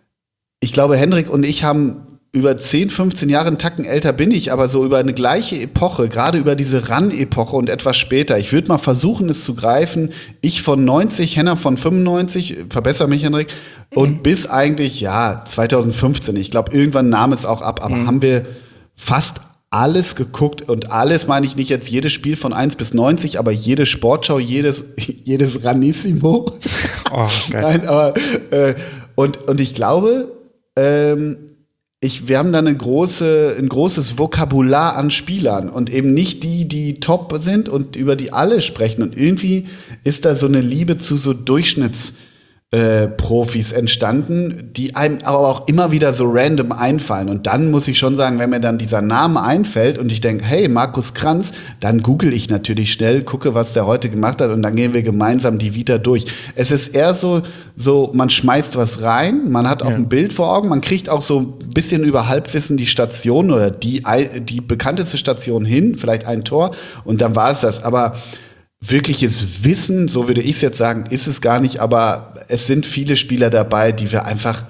ich glaube, Hendrik und ich haben über zehn, fünfzehn Jahre, einen Tacken älter bin ich, aber so über eine gleiche Epoche, gerade über diese Ran-Epoche und etwas später. Ich würde mal versuchen, es zu greifen. Ich von neunzig, Henner von fünfundneunzig, verbessere mich, Hendrik, und mhm. bis eigentlich, ja, zweitausendfünfzehn. Ich glaube, irgendwann nahm es auch ab, aber mhm. haben wir fast alles geguckt und alles meine ich nicht jetzt jedes Spiel von eins bis neunzig, aber jede Sportschau, jedes, jedes Ranissimo. Oh, geil. Nein, aber, äh, und, und ich glaube, ähm, Ich, wir haben da eine große, ein großes Vokabular an Spielern und eben nicht die, die top sind und über die alle sprechen. Und irgendwie ist da so eine Liebe zu so Durchschnitts äh, Profis entstanden, die einem aber auch immer wieder so random einfallen. Und dann muss ich schon sagen, wenn mir dann dieser Name einfällt und ich denke, hey, Markus Kranz, dann google ich natürlich schnell, gucke, was der heute gemacht hat und dann gehen wir gemeinsam die Vita durch. Es ist eher so, so man schmeißt was rein, man hat auch ja. ein Bild vor Augen, man kriegt auch so ein bisschen über Halbwissen die Station oder die, die bekannteste Station hin, vielleicht ein Tor und dann war es das. Aber wirkliches Wissen, so würde ich es jetzt sagen, ist es gar nicht, aber es sind viele Spieler dabei, die wir einfach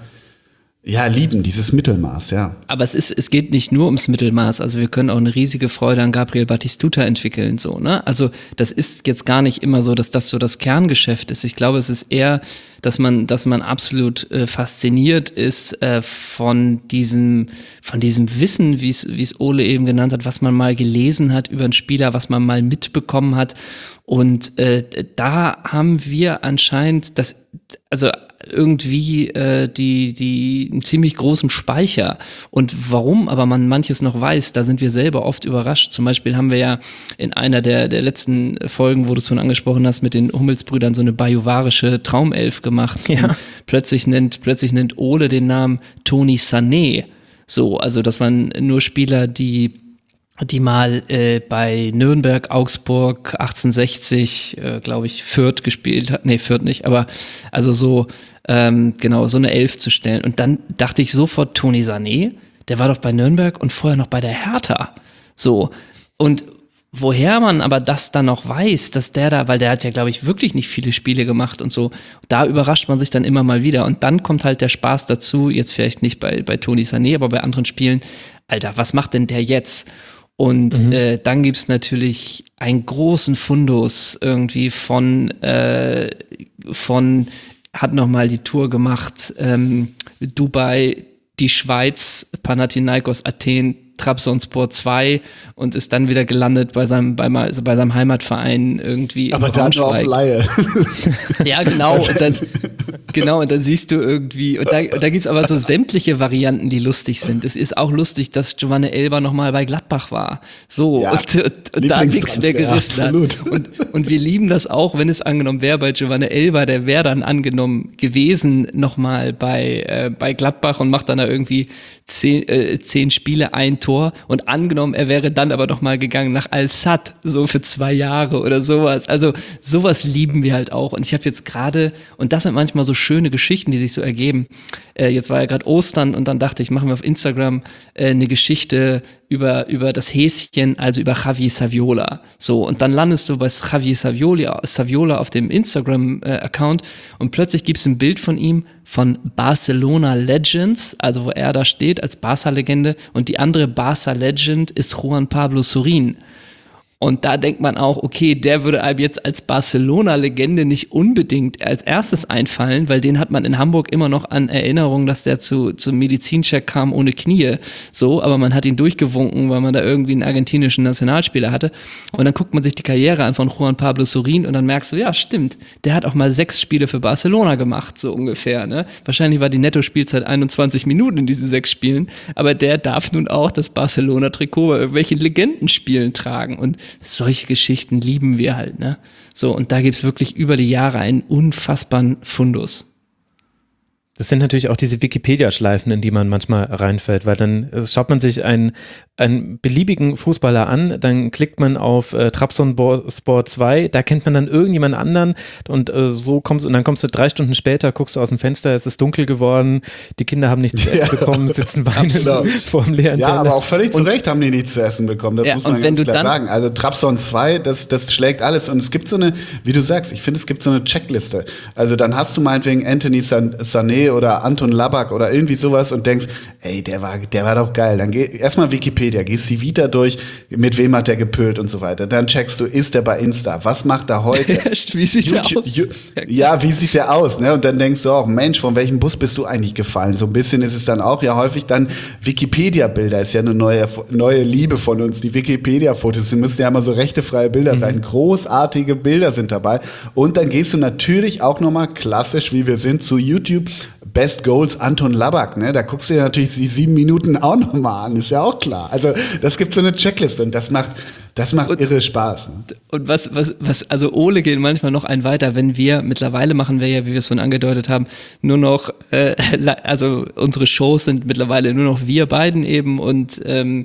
ja lieben, dieses Mittelmaß, ja. Aber es ist, es geht nicht nur ums Mittelmaß, also wir können auch eine riesige Freude an Gabriel Batistuta entwickeln, so, ne? Also das ist jetzt gar nicht immer so, dass das so das Kerngeschäft ist. Ich glaube, es ist eher, dass man, dass man absolut äh, fasziniert ist äh, von diesem, von diesem Wissen, wie es, wie es Ole eben genannt hat, was man mal gelesen hat über einen Spieler, was man mal mitbekommen hat. Und äh, da haben wir anscheinend das, also irgendwie äh, die die einen ziemlich großen Speicher. Und warum aber man manches noch weiß, da sind wir selber oft überrascht. Zum Beispiel haben wir ja in einer der der letzten Folgen, wo du es schon angesprochen hast, mit den Hummelsbrüdern so eine bajuwarische Traumelf gemacht. Ja. Und plötzlich nennt plötzlich nennt Ole den Namen Tony Sané. So, also das waren nur Spieler, die die mal äh, bei Nürnberg, Augsburg, achtzehnhundertsechzig, äh, glaube ich, Fürth gespielt hat. Nee, Fürth nicht, aber also so, ähm, genau, so eine Elf zu stellen. Und dann dachte ich sofort, Tony Sané, der war doch bei Nürnberg und vorher noch bei der Hertha. So, und woher man aber das dann noch weiß, dass der da, weil der hat ja, glaube ich, wirklich nicht viele Spiele gemacht und so, da überrascht man sich dann immer mal wieder. Und dann kommt halt der Spaß dazu, jetzt vielleicht nicht bei, bei Tony Sané, aber bei anderen Spielen, Alter, was macht denn der jetzt? Und mhm. äh, dann gibt's natürlich einen großen Fundus irgendwie von, äh, von hat nochmal die Tour gemacht, ähm, Dubai, die Schweiz, Panathinaikos Athen, Trabzonspor zwei und ist dann wieder gelandet bei seinem, bei, also bei seinem Heimatverein irgendwie. Aber dann nur auf Laie. Ja, genau. Und dann, genau, und dann siehst du irgendwie, und da, und da gibt's aber so sämtliche Varianten, die lustig sind. Es ist auch lustig, dass Giovanni Elber nochmal bei Gladbach war. So, ja, und, und, und da nichts mehr gerissen hat. Und, und wir lieben das auch, wenn es angenommen wäre bei Giovanni Elber, der wäre dann angenommen gewesen nochmal bei, äh, bei Gladbach und macht dann da irgendwie zehn, äh, zehn Spiele, ein Tor. Und angenommen, er wäre dann aber noch mal gegangen nach Al-Sadd, so für zwei Jahre oder sowas. Also sowas lieben wir halt auch. Und ich habe jetzt gerade, und das sind manchmal so schöne Geschichten, die sich so ergeben. Äh, jetzt war ja gerade Ostern und dann dachte ich, machen wir auf Instagram äh, eine Geschichte über über das Häschen, also über Javi Saviola. So, und dann landest du bei Javi Saviola, Saviola auf dem Instagram-Account und plötzlich gibt's ein Bild von ihm von Barcelona Legends, also wo er da steht als Barca-Legende und die andere Barca-Legend ist Juan Pablo Sorín. Und da denkt man auch, okay, der würde einem jetzt als Barcelona-Legende nicht unbedingt als erstes einfallen, weil den hat man in Hamburg immer noch an Erinnerung, dass der zu zum Medizincheck kam ohne Knie. So, aber man hat ihn durchgewunken, weil man da irgendwie einen argentinischen Nationalspieler hatte. Und dann guckt man sich die Karriere an von Juan Pablo Sorín und dann merkst du, ja, stimmt, der hat auch mal sechs Spiele für Barcelona gemacht, so ungefähr. Ne? Wahrscheinlich war die Netto-Spielzeit einundzwanzig Minuten in diesen sechs Spielen, aber der darf nun auch das Barcelona-Trikot bei irgendwelchen Legendenspielen tragen. Und solche Geschichten lieben wir halt, ne? So, und da gibt's wirklich über die Jahre einen unfassbaren Fundus. Das sind natürlich auch diese Wikipedia-Schleifen, in die man manchmal reinfällt, weil dann äh, schaut man sich einen, einen beliebigen Fußballer an, dann klickt man auf äh, Trabzonspor zwei, da kennt man dann irgendjemand anderen und äh, so kommst und dann kommst du drei Stunden später, guckst du aus dem Fenster, es ist dunkel geworden, die Kinder haben nichts zu essen Ja. bekommen, sitzen weinend Absolut. vor dem leeren Ja, Teller. aber auch völlig zu Recht haben die nichts zu essen bekommen. Das Ja, muss man und wenn ganz du klar dann- sagen. Also Trabzon zwei, das, das schlägt alles. Und es gibt so eine, wie du sagst, ich finde, es gibt so eine Checkliste. Also dann hast du meinetwegen Anthony San- Sané oder Anton Labak oder irgendwie sowas und denkst, ey, der war, der war doch geil. Dann geh erstmal Wikipedia, gehst die Vita durch, mit wem hat der gepölt und so weiter. Dann checkst du, ist der bei Insta? Was macht er heute? Wie sieht der YouTube- aus? Ju- Ja, wie sieht der aus? Ne? Und dann denkst du auch, Mensch, von welchem Bus bist du eigentlich gefallen? So ein bisschen ist es dann auch ja häufig dann Wikipedia-Bilder, ist ja eine neue, neue Liebe von uns. Die Wikipedia-Fotos, die müssen ja immer so rechtefreie Bilder sein. Großartige Bilder sind dabei. Und dann gehst du natürlich auch nochmal klassisch, wie wir sind, zu YouTube. Best Goals Anton Labak, ne? Da guckst du dir natürlich die sieben Minuten auch nochmal an, ist ja auch klar. Also das gibt so eine Checkliste und das macht, das macht irre Spaß. Ne? Und was, was, was, also Ole geht manchmal noch ein weiter, wenn wir, mittlerweile machen wir ja, wie wir es schon angedeutet haben, nur noch, äh, also unsere Shows sind mittlerweile nur noch wir beiden eben und ähm,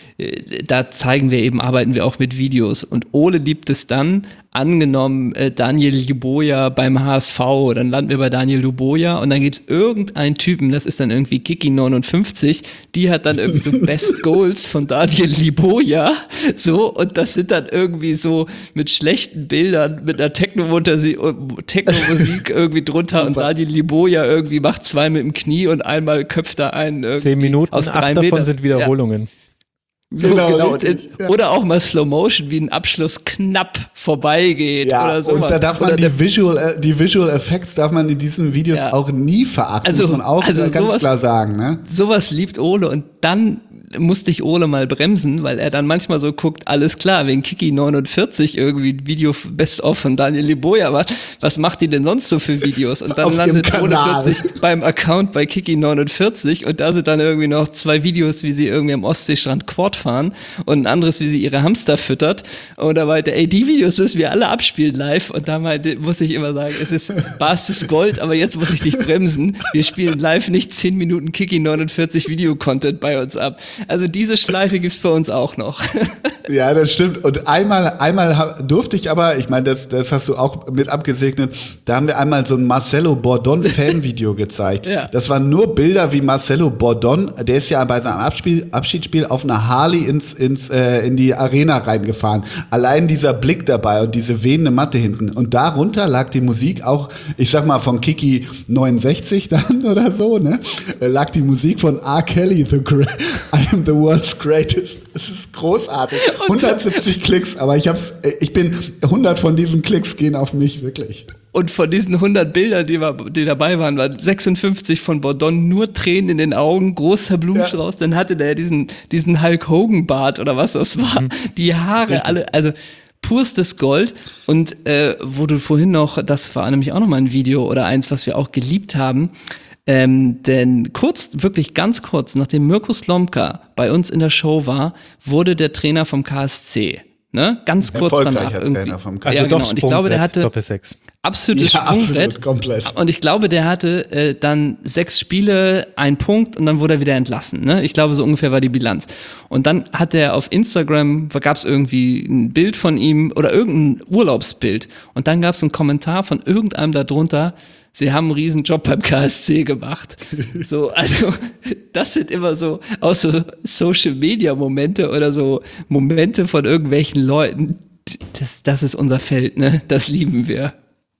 da zeigen wir eben, arbeiten wir auch mit Videos. Und Ole liebt es dann, angenommen äh, Daniel Luboja beim H S V, dann landen wir bei Daniel Luboja und dann gibt es irgendeinen Typen, das ist dann irgendwie Kiki neunundfünfzig, die hat dann irgendwie so Best Goals von Daniel Luboja, so, und das sind dann irgendwie so mit schlechten Bildern, mit einer Techno-Musik Techno-Musik irgendwie drunter und Daniel Luboja irgendwie macht zwei mit dem Knie und einmal köpft er einen irgendwie Zehn Minuten, aus drei acht davon Metern. sind Wiederholungen. Ja. So, Genau, genau. richtig, Und, ja. Oder auch mal Slow Motion, wie ein Abschluss knapp vorbeigeht Ja, oder sowas. und da darf man oder die Visual, äh, die Visual Effects darf man in diesen Videos Ja. auch nie verachten, Also- muss man auch also ganz sowas- klar sagen, ne? sowas liebt Ole und dann musste ich Ole mal bremsen, weil er dann manchmal so guckt, alles klar, wenn Kiki neunundvierzig irgendwie ein Video Best-of von Daniel Luboja macht, was macht die denn sonst so für Videos? Und dann Auf landet ihrem Ole Kanal. plötzlich beim Account bei Kiki neunundvierzig und da sind dann irgendwie noch zwei Videos, wie sie irgendwie am Ostseestrand Quad fahren und ein anderes, wie sie ihre Hamster füttert. Und da meinte, ey, die Videos müssen wir alle abspielen live. Und da meinte, muss ich immer sagen, es ist barstes Gold, aber jetzt muss ich dich bremsen. Wir spielen live nicht zehn Minuten Kiki neunundvierzig Video-Content bei uns ab. Also diese Schleife gibt's bei uns auch noch. Ja, das stimmt. Und einmal, einmal hab- durfte ich aber, ich meine, das, das hast du auch mit abgesegnet, da haben wir einmal so ein Marcelo Bordon-Fan-Video gezeigt. Ja. Das waren nur Bilder, wie Marcelo Bordon, der ist ja bei seinem Abspiel, Abschiedsspiel auf einer Harley ins, ins, äh, in die Arena reingefahren. Allein dieser Blick dabei und diese wehende Matte hinten. Und darunter lag die Musik auch, ich sag mal, von Kiki neunundsechzig dann oder so, ne? Äh, lag die Musik von R. Kelly, the Gra- I am the world's greatest. Das ist großartig. hundertsiebzig Klicks, aber ich hab's, äh, ich bin, hundert von diesen Klicks gehen auf mich, wirklich. Und von diesen hundert Bildern, die, wir, die dabei waren, waren sechsundfünfzig von Bordon, nur Tränen in den Augen, großer Blumenstrauß. Ja. Dann hatte der diesen, diesen Hulk Hogan Bart oder was das war. Mhm. Die Haare, richtig. Alle, also purstes Gold. Und äh, wo du vorhin noch, das war nämlich auch noch mal ein Video oder eins, was wir auch geliebt haben. Ähm, denn kurz, wirklich ganz kurz, nachdem Mirko Slomka bei uns in der Show war, wurde der Trainer vom K S C. Ne? Ganz kurz danach irgendwie. Vom also ja, genau. doch Und ich glaube, der hatte Doppelsechs. absolutes ja, Sprungbrett. Absolut, komplett. Und ich glaube, der hatte äh, dann sechs Spiele, ein Punkt und dann wurde er wieder entlassen. Ne? Ich glaube, so ungefähr war die Bilanz. Und dann hat er auf Instagram, gab es irgendwie ein Bild von ihm oder irgendein Urlaubsbild. Und dann gab es einen Kommentar von irgendeinem darunter, sie haben einen riesen Job beim K S C gemacht. So, also das sind immer so auch so Social-Media-Momente oder so Momente von irgendwelchen Leuten. Das, das ist unser Feld, ne? Das lieben wir.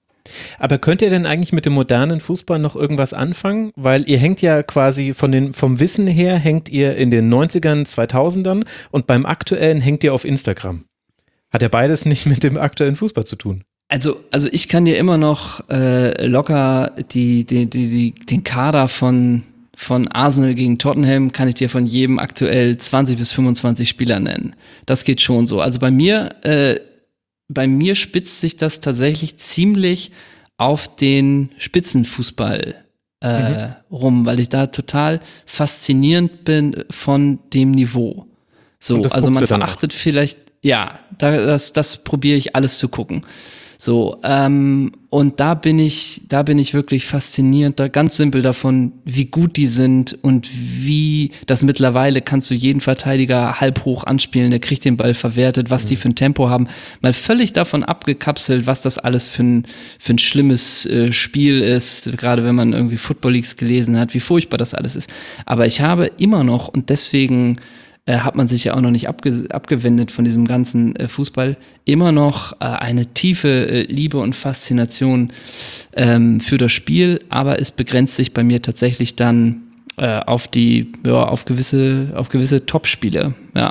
Aber könnt ihr denn eigentlich mit dem modernen Fußball noch irgendwas anfangen? Weil ihr hängt ja quasi von den, vom Wissen her, hängt ihr in den neunzigern, zweitausendern und beim aktuellen hängt ihr auf Instagram. Hat ja beides nicht mit dem aktuellen Fußball zu tun. Also, also ich kann dir immer noch äh, locker die, die, die, die, den Kader von, von Arsenal gegen Tottenham kann ich dir von jedem aktuell zwanzig bis fünfundzwanzig Spieler nennen. Das geht schon so. Also bei mir, äh, bei mir spitzt sich das tatsächlich ziemlich auf den Spitzenfußball äh, mhm. rum, weil ich da total faszinierend bin von dem Niveau. So, also man verachtet vielleicht, ja, da, das, das probiere ich alles zu gucken. So, ähm, und da bin ich, da bin ich wirklich fasziniert, da ganz simpel davon, wie gut die sind und wie das mittlerweile kannst du jeden Verteidiger halb hoch anspielen, der kriegt den Ball verwertet, was mhm. die für ein Tempo haben, mal völlig davon abgekapselt, was das alles für ein, für ein schlimmes äh, Spiel ist, gerade wenn man irgendwie Football Leagues gelesen hat, wie furchtbar das alles ist. Aber ich habe immer noch, und deswegen Äh, hat man sich ja auch noch nicht abge- abgewendet von diesem ganzen äh, Fußball, immer noch äh, eine tiefe äh, Liebe und Faszination ähm, für das Spiel, aber es begrenzt sich bei mir tatsächlich dann äh, auf die, ja, auf gewisse, auf gewisse Top-Spiele, ja.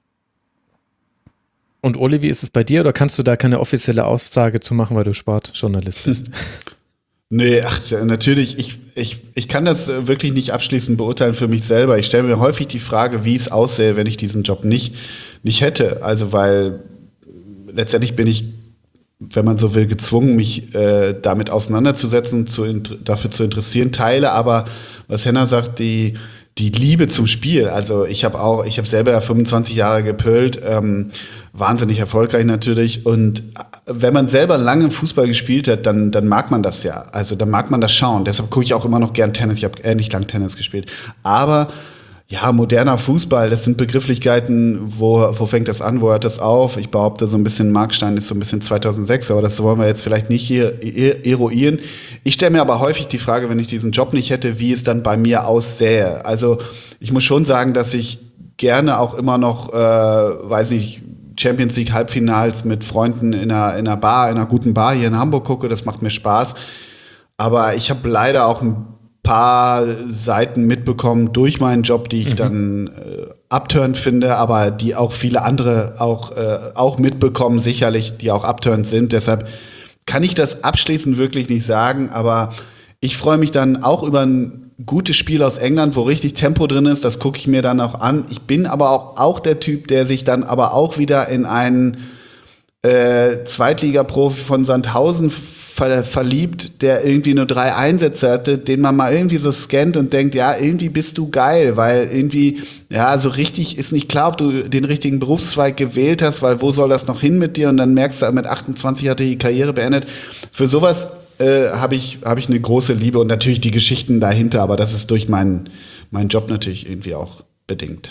Und Oli, wie ist es bei dir, oder kannst du da keine offizielle Aussage zu machen, weil du Sportjournalist bist? Nee, ach, natürlich, ich, ich, ich kann das wirklich nicht abschließend beurteilen für mich selber. Ich stelle mir häufig die Frage, wie es aussähe, wenn ich diesen Job nicht, nicht hätte. Also, weil letztendlich bin ich, wenn man so will, gezwungen, mich äh, damit auseinanderzusetzen, zu, dafür zu interessieren, teile aber, was Henna sagt, die, die Liebe zum Spiel. Also ich habe auch, ich habe selber fünfundzwanzig Jahre gepölt, ähm, wahnsinnig erfolgreich natürlich. Und wenn man selber lange Fußball gespielt hat, dann, dann mag man das ja. Also dann mag man das schauen. Deshalb gucke ich auch immer noch gern Tennis. Ich habe ähnlich lang Tennis gespielt. Aber ja, moderner Fußball, das sind Begrifflichkeiten, wo, wo fängt das an, wo hört das auf? Ich behaupte, so ein bisschen Markstein ist so ein bisschen zweitausendsechs, aber das wollen wir jetzt vielleicht nicht hier eruieren. Ich stelle mir aber häufig die Frage, wenn ich diesen Job nicht hätte, wie es dann bei mir aussähe. Also ich muss schon sagen, dass ich gerne auch immer noch, äh, weiß nicht, Champions League Halbfinals mit Freunden in einer, in einer Bar, in einer guten Bar hier in Hamburg gucke, das macht mir Spaß. Aber ich habe leider auch ein paar Seiten mitbekommen durch meinen Job, die ich mhm. dann äh, abturned finde, aber die auch viele andere auch, äh, auch mitbekommen, sicherlich, die auch abturned sind. Deshalb kann ich das abschließend wirklich nicht sagen, aber ich freue mich dann auch über ein gutes Spiel aus England, wo richtig Tempo drin ist, das gucke ich mir dann auch an. Ich bin aber auch, auch der Typ, der sich dann aber auch wieder in einen äh, Zweitligaprofi von Sandhausen ver- verliebt, der irgendwie nur drei Einsätze hatte, den man mal irgendwie so scannt und denkt, ja, irgendwie bist du geil, weil irgendwie, ja, so richtig ist nicht klar, ob du den richtigen Berufszweig gewählt hast, weil wo soll das noch hin mit dir? Und dann merkst du, mit achtundzwanzig hat er die Karriere beendet. Für sowas Äh, habe ich, hab ich eine große Liebe und natürlich die Geschichten dahinter, aber das ist durch meinen, meinen Job natürlich irgendwie auch bedingt.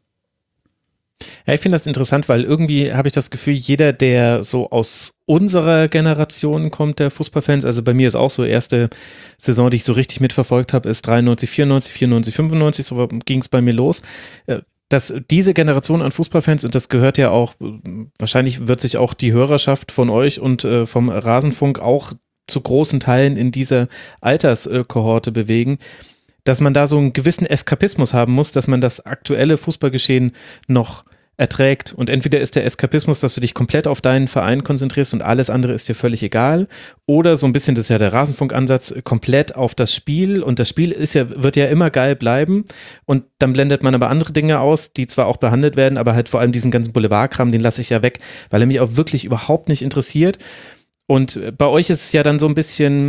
Ja, ich finde das interessant, weil irgendwie habe ich das Gefühl, jeder, der so aus unserer Generation kommt, der Fußballfans, also bei mir ist auch so, erste Saison, die ich so richtig mitverfolgt habe, ist dreiundneunzig, vierundneunzig, vierundneunzig, fünfundneunzig, so ging es bei mir los. Dass diese Generation an Fußballfans, und das gehört ja auch, wahrscheinlich wird sich auch die Hörerschaft von euch und äh, vom Rasenfunk auch zu großen Teilen in dieser Alterskohorte bewegen, dass man da so einen gewissen Eskapismus haben muss, dass man das aktuelle Fußballgeschehen noch erträgt. Und entweder ist der Eskapismus, dass du dich komplett auf deinen Verein konzentrierst und alles andere ist dir völlig egal, oder so ein bisschen, das ist ja der Rasenfunkansatz, komplett auf das Spiel, und das Spiel ist ja, wird ja immer geil bleiben, und dann blendet man aber andere Dinge aus, die zwar auch behandelt werden, aber halt vor allem diesen ganzen Boulevardkram, den lasse ich ja weg, weil er mich auch wirklich überhaupt nicht interessiert. Und bei euch ist es ja dann so ein bisschen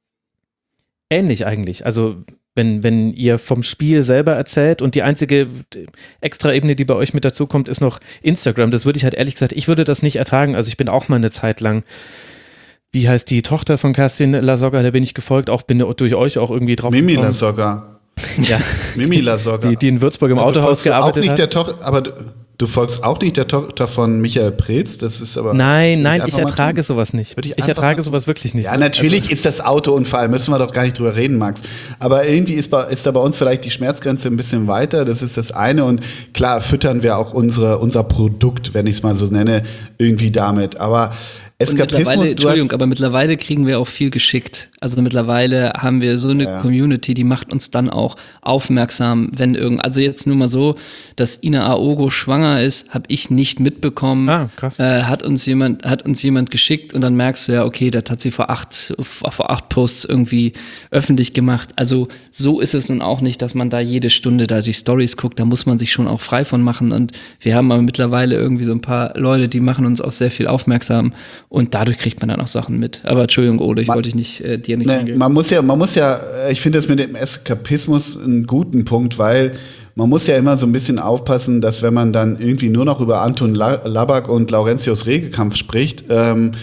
ähnlich eigentlich. Also wenn, wenn ihr vom Spiel selber erzählt, und die einzige Extra-Ebene, die bei euch mit dazu kommt, ist noch Instagram. Das würde ich halt ehrlich gesagt, ich würde das nicht ertragen. Also ich bin auch mal eine Zeit lang, wie heißt die Tochter von Kerstin Lasogga, da bin ich gefolgt, auch bin durch euch auch irgendwie drauf Mimi gekommen. Lasogga. Ja. Mimi Lasogga. Die, die in Würzburg im also Autohaus gearbeitet auch nicht hat. Der Toch- aber du, du folgst auch nicht der Tochter von Michael Preetz, das ist aber... Nein, nein, ich ertrage sowas nicht. Ich, ich ertrage sowas wirklich nicht. Ja, natürlich also, ist das Autounfall, müssen wir doch gar nicht drüber reden, Max. Aber irgendwie ist, bei, ist da bei uns vielleicht die Schmerzgrenze ein bisschen weiter, das ist das eine. Und klar, füttern wir auch unsere, unser Produkt, wenn ich es mal so nenne, irgendwie damit. Aber Eskapismus, Entschuldigung, aber mittlerweile kriegen wir auch viel geschickt. Also mittlerweile haben wir so eine ja. Community, die macht uns dann auch aufmerksam, wenn irgend, also jetzt nur mal so, dass Ina Aogo schwanger ist, habe ich nicht mitbekommen. Ah, krass. Äh, hat uns jemand, hat uns jemand geschickt, und dann merkst du ja, okay, das hat sie vor acht, vor acht Posts irgendwie öffentlich gemacht. Also so ist es nun auch nicht, dass man da jede Stunde da die Stories guckt. Da muss man sich schon auch frei von machen. Und wir haben aber mittlerweile irgendwie so ein paar Leute, die machen uns auf sehr viel aufmerksam. Und dadurch kriegt man dann auch Sachen mit. Aber Entschuldigung, Ole, ich man, wollte dich nicht, äh, dir nicht ne, angehen. Man muss ja, man muss ja, ich finde das mit dem Eskapismus einen guten Punkt, weil man muss ja immer so ein bisschen aufpassen, dass wenn man dann irgendwie nur noch über Anton Labak und Laurentius Regelkampf spricht, ähm,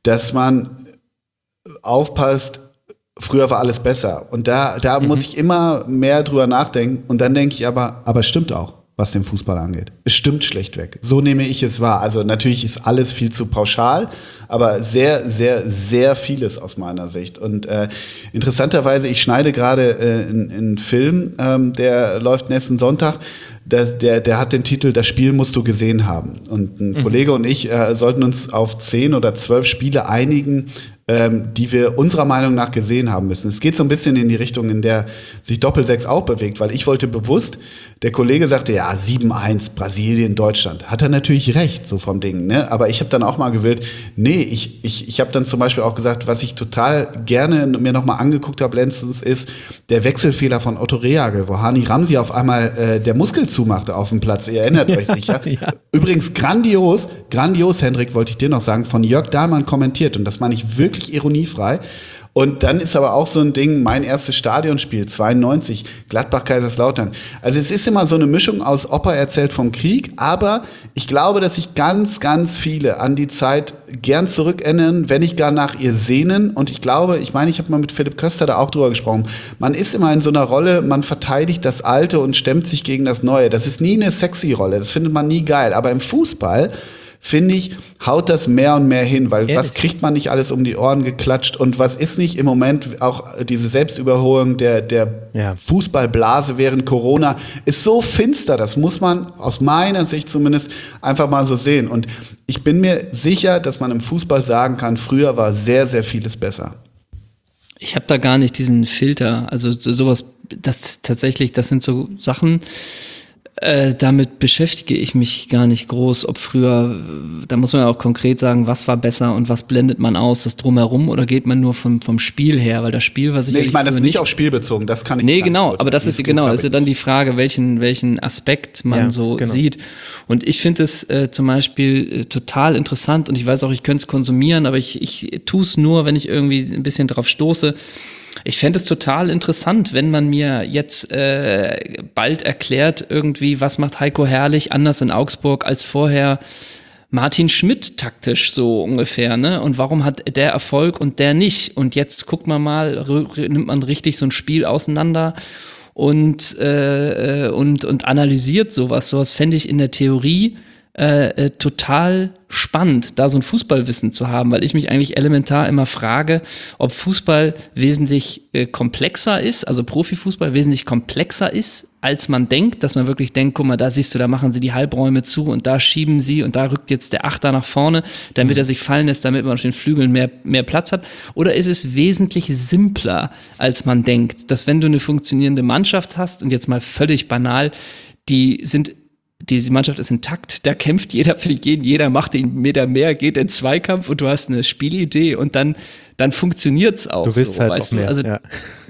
dass man aufpasst, früher war alles besser. Und da, da mhm. muss ich immer mehr drüber nachdenken. Und dann denke ich aber, aber es stimmt auch, was den Fußball angeht. Es stimmt schlechtweg. So nehme ich es wahr. Also natürlich ist alles viel zu pauschal, aber sehr, sehr, sehr vieles aus meiner Sicht. Und äh, interessanterweise, ich schneide gerade äh, einen Film, ähm, der läuft nächsten Sonntag. Der, der, der hat den Titel Das Spiel musst du gesehen haben. Und ein mhm. Kollege und ich äh, sollten uns auf zehn oder zwölf Spiele einigen, ähm, die wir unserer Meinung nach gesehen haben müssen. Es geht so ein bisschen in die Richtung, in der sich Doppelsechs auch bewegt, weil ich wollte bewusst, der Kollege sagte, ja, sieben eins, Brasilien, Deutschland. Hat er natürlich recht, so vom Ding, ne? Aber ich habe dann auch mal gewählt, nee, ich, ich, ich habe dann zum Beispiel auch gesagt, was ich total gerne mir nochmal angeguckt habe letztens, ist der Wechselfehler von Otto Rehagel, wo Hani Ramsi auf einmal äh, der Muskel zumachte auf dem Platz. Ihr erinnert euch sicher. Ja. Übrigens grandios, grandios, Hendrik, wollte ich dir noch sagen, von Jörg Dahlmann kommentiert. Und das meine ich wirklich ironiefrei. Und dann ist aber auch so ein Ding, mein erstes Stadionspiel, zweiundneunzig, Gladbach-Kaiserslautern. Also es ist immer so eine Mischung aus Opa erzählt vom Krieg, aber ich glaube, dass sich ganz, ganz viele an die Zeit gern zurückerinnern, wenn nicht gar nach ihr sehnen. Und ich glaube, ich meine, ich habe mal mit Philipp Köster da auch drüber gesprochen, man ist immer in so einer Rolle, man verteidigt das Alte und stemmt sich gegen das Neue. Das ist nie eine sexy Rolle, das findet man nie geil. Aber im Fußball, finde ich, haut das mehr und mehr hin, weil Ehrlich? was kriegt man nicht alles um die Ohren geklatscht und was ist nicht im Moment auch diese Selbstüberholung der, der ja. Fußballblase während Corona ist so finster, das muss man aus meiner Sicht zumindest einfach mal so sehen. Und ich bin mir sicher, dass man im Fußball sagen kann, früher war sehr, sehr vieles besser. Ich habe da gar nicht diesen Filter, also so, sowas, das tatsächlich, das sind so Sachen, Äh, damit beschäftige ich mich gar nicht groß, ob früher, da muss man ja auch konkret sagen, was war besser und was blendet man aus, das Drumherum oder geht man nur vom, vom Spiel her, weil das Spiel war sicherlich... Nee, ich meine, das ist nicht auf Spiel bezogen, das kann ich Nee, nicht genau, antworten. aber das ist, genau, das ist ja dann die Frage, welchen, welchen Aspekt man ja, so genau. sieht. Und ich finde es äh, zum Beispiel äh, total interessant und ich weiß auch, ich könnte es konsumieren, aber ich, ich tue es nur, wenn ich irgendwie ein bisschen drauf stoße. Ich fände es total interessant, wenn man mir jetzt äh, bald erklärt, irgendwie, was macht Heiko Herrlich anders in Augsburg als vorher Martin Schmidt taktisch so ungefähr, ne? Und warum hat der Erfolg und der nicht? Und jetzt guckt man mal, r- nimmt man richtig so ein Spiel auseinander und, äh, und, und analysiert sowas. Sowas fände ich in der Theorie äh, äh, total spannend, da so ein Fußballwissen zu haben, weil ich mich eigentlich elementar immer frage, ob Fußball wesentlich äh, komplexer ist, also Profifußball wesentlich komplexer ist, als man denkt, dass man wirklich denkt, guck mal, da siehst du, da machen sie die Halbräume zu und da schieben sie und da rückt jetzt der Achter nach vorne, damit er sich fallen lässt, damit man auf den Flügeln mehr, mehr Platz hat. Oder ist es wesentlich simpler, als man denkt, dass wenn du eine funktionierende Mannschaft hast und jetzt mal völlig banal, die sind diese Mannschaft ist intakt, da kämpft jeder für jeden, jeder macht den Meter mehr, geht in Zweikampf und du hast eine Spielidee und dann, dann funktioniert's auch. Du willst so, halt weißt auch mehr, du? Also, ja.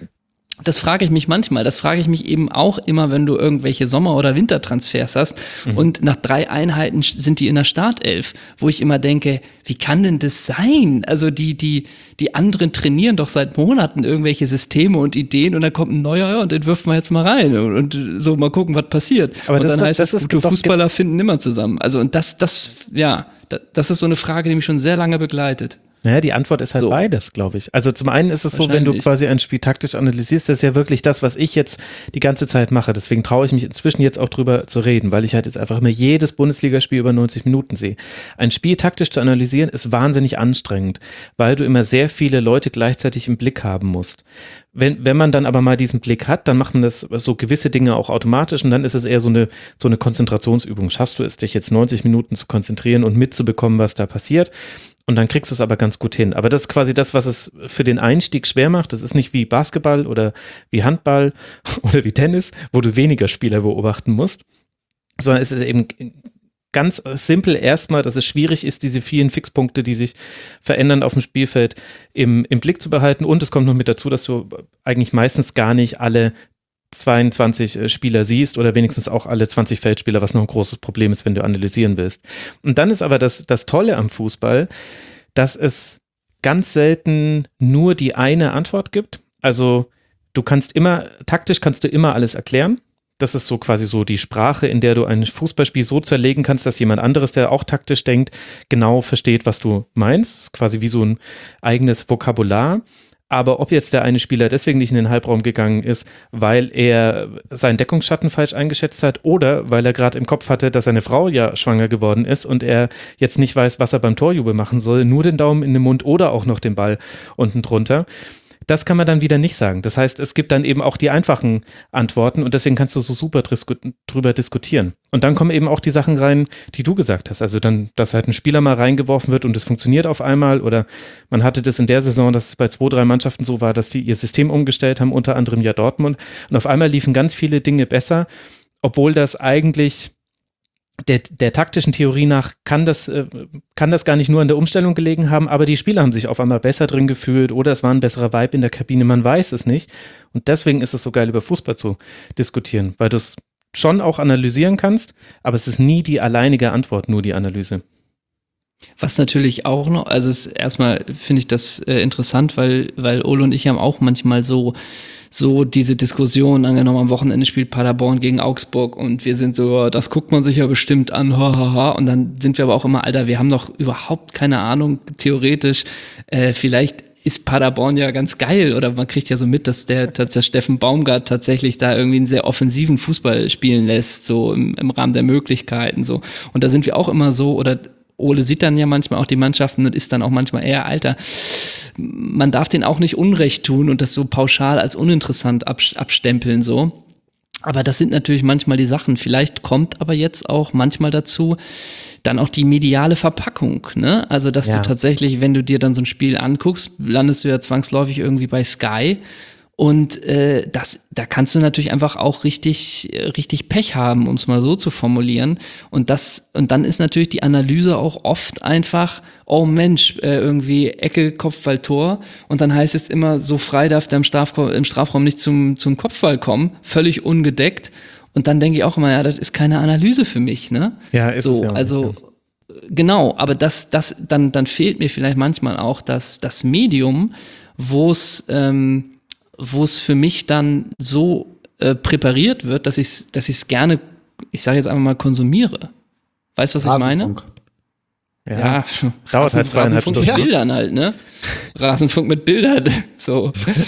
Das frage ich mich manchmal, das frage ich mich eben auch immer, wenn du irgendwelche Sommer- oder Wintertransfers hast mhm. und nach drei Einheiten sind die in der Startelf, wo ich immer denke, wie kann denn das sein? Also die, die, die anderen trainieren doch seit Monaten irgendwelche Systeme und Ideen und dann kommt ein neuer ja, und den wirft man jetzt mal rein und, und so mal gucken, was passiert. Aber und das, dann das, heißt das es, ist gute Fußballer finden immer zusammen. Also und das, das, ja, das ist so eine Frage, die mich schon sehr lange begleitet. Naja, die Antwort ist halt so. Beides, glaube ich. Also zum einen ist es so, wenn du quasi ein Spiel taktisch analysierst, das ist ja wirklich das, was ich jetzt die ganze Zeit mache. Deswegen traue ich mich inzwischen jetzt auch drüber zu reden, weil ich halt jetzt einfach immer jedes Bundesligaspiel über neunzig Minuten sehe. Ein Spiel taktisch zu analysieren ist wahnsinnig anstrengend, weil du immer sehr viele Leute gleichzeitig im Blick haben musst. Wenn, wenn man dann aber mal diesen Blick hat, dann macht man das so gewisse Dinge auch automatisch und dann ist es eher so eine, so eine Konzentrationsübung. Schaffst du es, dich jetzt neunzig Minuten zu konzentrieren und mitzubekommen, was da passiert? Und dann kriegst du es aber ganz gut hin. Aber das ist quasi das, was es für den Einstieg schwer macht. Das ist nicht wie Basketball oder wie Handball oder wie Tennis, wo du weniger Spieler beobachten musst, sondern es ist eben ganz simpel erstmal, dass es schwierig ist, diese vielen Fixpunkte, die sich verändern auf dem Spielfeld, im, im Blick zu behalten. Und es kommt noch mit dazu, dass du eigentlich meistens gar nicht alle zweiundzwanzig Spieler siehst oder wenigstens auch alle zwanzig Feldspieler, was noch ein großes Problem ist, wenn du analysieren willst. Und dann ist aber das, das Tolle am Fußball, dass es ganz selten nur die eine Antwort gibt. Also du kannst immer, taktisch kannst du immer alles erklären. Das ist so quasi so die Sprache, in der du ein Fußballspiel so zerlegen kannst, dass jemand anderes, der auch taktisch denkt, genau versteht, was du meinst. Das ist quasi wie so ein eigenes Vokabular. Aber ob jetzt der eine Spieler deswegen nicht in den Halbraum gegangen ist, weil er seinen Deckungsschatten falsch eingeschätzt hat oder weil er gerade im Kopf hatte, dass seine Frau ja schwanger geworden ist und er jetzt nicht weiß, was er beim Torjubel machen soll, nur den Daumen in den Mund oder auch noch den Ball unten drunter. Das kann man dann wieder nicht sagen. Das heißt, es gibt dann eben auch die einfachen Antworten und deswegen kannst du so super disku- drüber diskutieren. Und dann kommen eben auch die Sachen rein, die du gesagt hast. Also dann, dass halt ein Spieler mal reingeworfen wird und es funktioniert auf einmal oder man hatte das in der Saison, dass es bei zwei, drei Mannschaften so war, dass die ihr System umgestellt haben, unter anderem ja Dortmund und auf einmal liefen ganz viele Dinge besser, obwohl das eigentlich Der, der taktischen Theorie nach kann das, äh, kann das gar nicht nur an der Umstellung gelegen haben, aber die Spieler haben sich auf einmal besser drin gefühlt oder es war ein besserer Vibe in der Kabine, man weiß es nicht. Und deswegen ist es so geil, über Fußball zu diskutieren, weil du es schon auch analysieren kannst, aber es ist nie die alleinige Antwort, nur die Analyse. Was natürlich auch noch, also es, erstmal finde ich das äh, interessant, weil, weil Ole und ich haben auch manchmal so so diese Diskussion, angenommen am Wochenende spielt Paderborn gegen Augsburg und wir sind so, das guckt man sich ja bestimmt an, ha, ha, ha. Und dann sind wir aber auch immer, Alter, wir haben doch überhaupt keine Ahnung, theoretisch, äh, vielleicht ist Paderborn ja ganz geil oder man kriegt ja so mit, dass der, dass der Steffen Baumgart tatsächlich da irgendwie einen sehr offensiven Fußball spielen lässt, so im, im Rahmen der Möglichkeiten, so. Und da sind wir auch immer so, oder Ole sieht dann ja manchmal auch die Mannschaften und ist dann auch manchmal eher, Alter, man darf denen auch nicht Unrecht tun und das so pauschal als uninteressant abstempeln, so. Aber das sind natürlich manchmal die Sachen. Vielleicht kommt aber jetzt auch manchmal dazu dann auch die mediale Verpackung, ne? Also, dass ja. du tatsächlich, wenn du dir dann so ein Spiel anguckst, landest du ja zwangsläufig irgendwie bei Sky. Und äh, das, da kannst du natürlich einfach auch richtig, richtig Pech haben, um es mal so zu formulieren. Und das, und dann ist natürlich die Analyse auch oft einfach, oh Mensch, äh, irgendwie Ecke, Kopfball, Tor. Und dann heißt es immer, so frei darf der im Strafraum, im Strafraum nicht zum, zum Kopfball kommen, völlig ungedeckt. Und dann denke ich auch immer, ja, das ist keine Analyse für mich, ne? Ja, ist so, es ja auch also nicht, ja. Genau, aber das, das, dann, dann fehlt mir vielleicht manchmal auch das, das Medium, wo es ähm, wo es für mich dann so äh, präpariert wird, dass ich es dass ich's gerne, ich sage jetzt einfach mal, konsumiere. Weißt du, was ich meine? Ja, ja dauert Rasen, halt zweieinhalb Rasenfunk Stunden. mit Bildern halt, ne? Rasenfunk mit Bildern, so.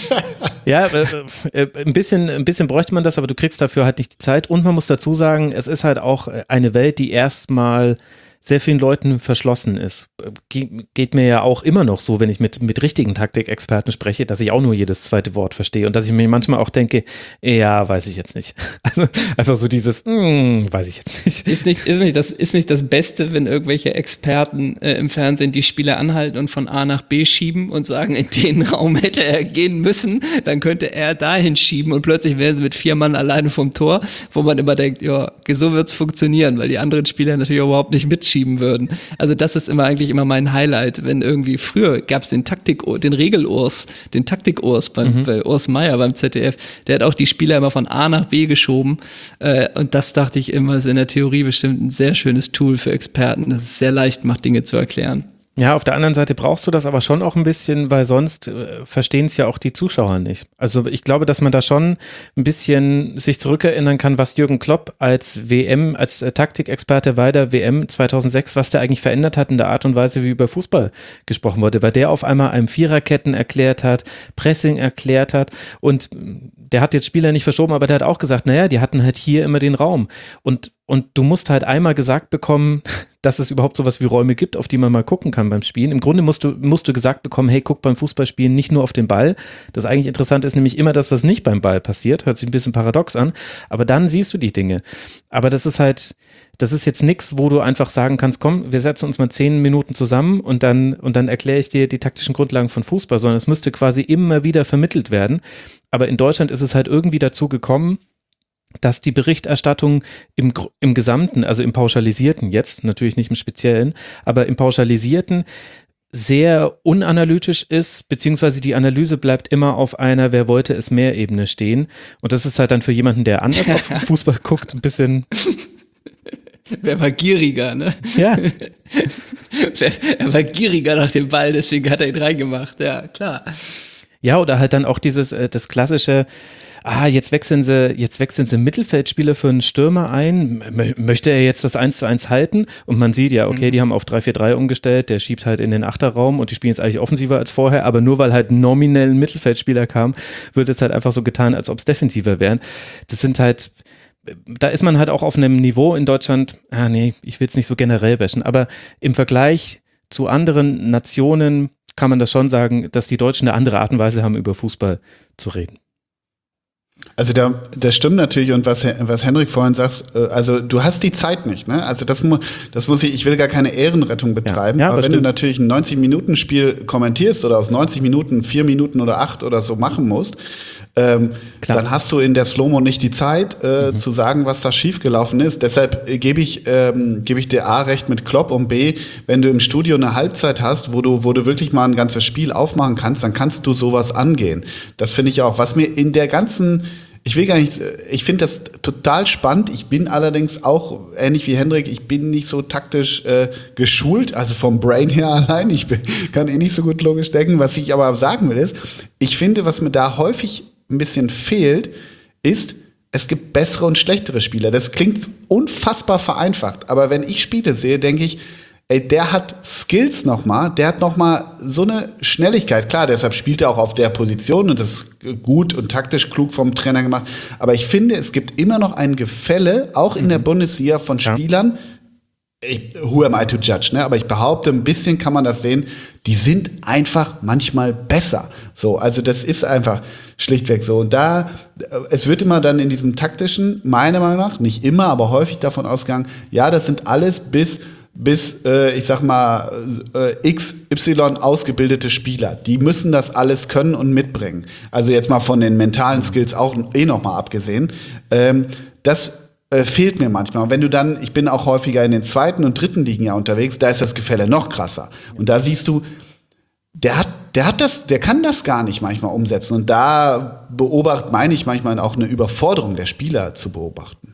Ja, äh, äh, ein bisschen, ein bisschen bräuchte man das, aber du kriegst dafür halt nicht die Zeit. Und man muss dazu sagen, es ist halt auch eine Welt, die erstmal sehr vielen Leuten verschlossen ist. Ge- geht mir ja auch immer noch so, wenn ich mit, mit richtigen Taktikexperten spreche, dass ich auch nur jedes zweite Wort verstehe und dass ich mir manchmal auch denke, ja, weiß ich jetzt nicht. Also einfach so dieses, mm, weiß ich jetzt nicht. Ist nicht, ist nicht, das, ist nicht das Beste, wenn irgendwelche Experten äh, im Fernsehen die Spieler anhalten und von A nach B schieben und sagen, in den Raum hätte er gehen müssen, dann könnte er dahin schieben und plötzlich wären sie mit vier Mann alleine vom Tor, wo man immer denkt, ja, so wird's funktionieren, weil die anderen Spieler natürlich überhaupt nicht mitschieben würden. Also das ist immer eigentlich immer mein Highlight, wenn irgendwie, früher gab es den Taktik, den Regelurs, den Taktikurs beim, mhm. bei Urs Meier beim Z D F, der hat auch die Spieler immer von A nach B geschoben äh, und das dachte ich immer, ist in der Theorie bestimmt ein sehr schönes Tool für Experten, das es sehr leicht macht, Dinge zu erklären. Ja, auf der anderen Seite brauchst du das aber schon auch ein bisschen, weil sonst äh, verstehen es ja auch die Zuschauer nicht. Also ich glaube, dass man da schon ein bisschen sich zurückerinnern kann, was Jürgen Klopp als W M, als äh, Taktikexperte bei der W M zweitausendsechs, was der eigentlich verändert hat in der Art und Weise, wie über Fußball gesprochen wurde, weil der auf einmal einem Viererketten erklärt hat, Pressing erklärt hat und der hat jetzt Spieler nicht verschoben, aber der hat auch gesagt, naja, die hatten halt hier immer den Raum und Und du musst halt einmal gesagt bekommen, dass es überhaupt sowas wie Räume gibt, auf die man mal gucken kann beim Spielen. Im Grunde musst du, musst du gesagt bekommen, hey, guck beim Fußballspielen nicht nur auf den Ball. Das eigentlich interessant ist nämlich immer das, was nicht beim Ball passiert. Hört sich ein bisschen paradox an, aber dann siehst du die Dinge. Aber das ist halt, das ist jetzt nichts, wo du einfach sagen kannst, komm, wir setzen uns mal zehn Minuten zusammen und dann, und dann erkläre ich dir die taktischen Grundlagen von Fußball, sondern es müsste quasi immer wieder vermittelt werden. Aber in Deutschland ist es halt irgendwie dazu gekommen, dass die Berichterstattung im, im Gesamten, also im Pauschalisierten jetzt, natürlich nicht im Speziellen, aber im Pauschalisierten sehr unanalytisch ist, beziehungsweise die Analyse bleibt immer auf einer Wer wollte es mehr Ebene stehen. Und das ist halt dann für jemanden, der anders auf Fußball guckt, ein bisschen... Wer war gieriger, ne? Ja. Er war gieriger nach dem Ball, deswegen hat er ihn reingemacht, ja, klar. Ja, oder halt dann auch dieses, das klassische, ah, jetzt wechseln sie, jetzt wechseln sie Mittelfeldspieler für einen Stürmer ein, M- möchte er jetzt das eins zu eins halten? Und man sieht ja, okay, die haben auf drei vier drei umgestellt, der schiebt halt in den Achterraum und die spielen jetzt eigentlich offensiver als vorher, aber nur weil halt nominell ein Mittelfeldspieler kam, wird jetzt halt einfach so getan, als ob es defensiver wären. Das sind halt, da ist man halt auch auf einem Niveau in Deutschland, ah nee, ich will es nicht so generell bashen, aber im Vergleich zu anderen Nationen kann man das schon sagen, dass die Deutschen eine andere Art und Weise haben, über Fußball zu reden. Also da, das stimmt natürlich und was, was Henrik vorhin sagt, äh, also du hast die Zeit nicht, ne? Also das, mu- das muss ich, ich will gar keine Ehrenrettung betreiben, Ja, ja, aber das wenn stimmt. du natürlich ein neunzig-Minuten-Spiel kommentierst oder aus neunzig Minuten vier Minuten oder acht oder so machen musst, ähm, Klar. dann hast du in der Slow-Mo nicht die Zeit, äh, mhm. zu sagen, was da schiefgelaufen ist. Deshalb äh, gebe ich, ähm, gebe ich dir A recht mit Klopp und B, wenn du im Studio eine Halbzeit hast, wo du, wo du wirklich mal ein ganzes Spiel aufmachen kannst, dann kannst du sowas angehen. Das finde ich auch. Was mir in der ganzen Ich will gar nicht, ich finde das total spannend. Ich bin allerdings auch, ähnlich wie Hendrik, ich bin nicht so taktisch äh, geschult, also vom Brain her allein. Ich bin, kann eh nicht so gut logisch denken. Was ich aber sagen will ist, ich finde, was mir da häufig ein bisschen fehlt, ist, es gibt bessere und schlechtere Spieler. Das klingt unfassbar vereinfacht, aber wenn ich Spiele sehe, denke ich, ey, der hat Skills nochmal, der hat nochmal so eine Schnelligkeit. Klar, deshalb spielt er auch auf der Position und das ist gut und taktisch klug vom Trainer gemacht. Aber ich finde, es gibt immer noch ein Gefälle, auch in mhm. der Bundesliga, von Spielern. Ich, who am I to judge, ne? Aber ich behaupte, ein bisschen kann man das sehen, die sind einfach manchmal besser. So, also das ist einfach schlichtweg so. Und da, es wird immer dann in diesem taktischen, meiner Meinung nach, nicht immer, aber häufig davon ausgegangen, ja, das sind alles bis bis, äh, ich sag mal, äh, X Y ausgebildete Spieler. Die müssen das alles können und mitbringen. Also jetzt mal von den mentalen Skills auch eh noch mal abgesehen. Ähm, das äh, fehlt mir manchmal. Und wenn du dann, ich bin auch häufiger in den zweiten und dritten Ligen ja unterwegs, da ist das Gefälle noch krasser. Und da siehst du, der hat, der hat das, der kann das gar nicht manchmal umsetzen. Und da beobachte, meine ich manchmal auch eine Überforderung der Spieler zu beobachten.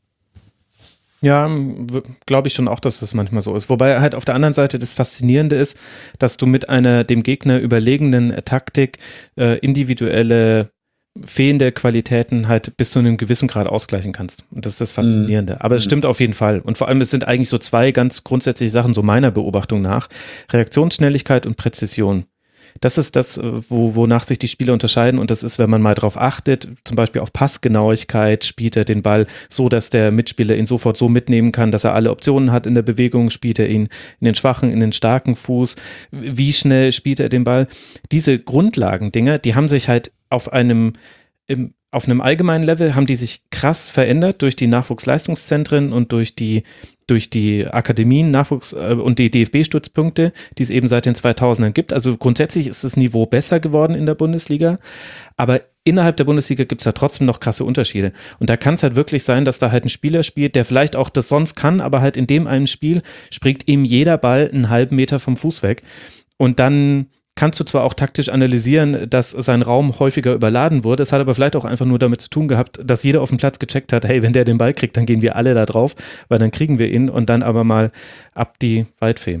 Ja, glaube ich schon auch, dass das manchmal so ist. Wobei halt auf der anderen Seite das Faszinierende ist, dass du mit einer dem Gegner überlegenen Taktik äh, individuelle fehlende Qualitäten halt bis zu einem gewissen Grad ausgleichen kannst. Und das ist das Faszinierende. Mhm. Aber es stimmt auf jeden Fall. Und vor allem, es sind eigentlich so zwei ganz grundsätzliche Sachen, so meiner Beobachtung nach. Reaktionsschnelligkeit und Präzision. Das ist das, wo, wonach sich die Spieler unterscheiden, und das ist, wenn man mal drauf achtet, zum Beispiel auf Passgenauigkeit, spielt er den Ball so, dass der Mitspieler ihn sofort so mitnehmen kann, dass er alle Optionen hat in der Bewegung, spielt er ihn in den schwachen, in den starken Fuß, wie schnell spielt er den Ball. Diese Grundlagendinger, die haben sich halt auf einem im, auf einem allgemeinen Level haben die sich krass verändert durch die Nachwuchsleistungszentren und durch die durch die Akademien, Nachwuchs- und die D F B-Stützpunkte, die es eben seit den zweitausendern gibt. Also grundsätzlich ist das Niveau besser geworden in der Bundesliga, aber innerhalb der Bundesliga gibt es da trotzdem noch krasse Unterschiede. Und da kann es halt wirklich sein, dass da halt ein Spieler spielt, der vielleicht auch das sonst kann, aber halt in dem einen Spiel springt ihm jeder Ball einen halben Meter vom Fuß weg. Und dann kannst du zwar auch taktisch analysieren, dass sein Raum häufiger überladen wurde, es hat aber vielleicht auch einfach nur damit zu tun gehabt, dass jeder auf dem Platz gecheckt hat, hey, wenn der den Ball kriegt, dann gehen wir alle da drauf, weil dann kriegen wir ihn und dann aber mal ab die Waldfee.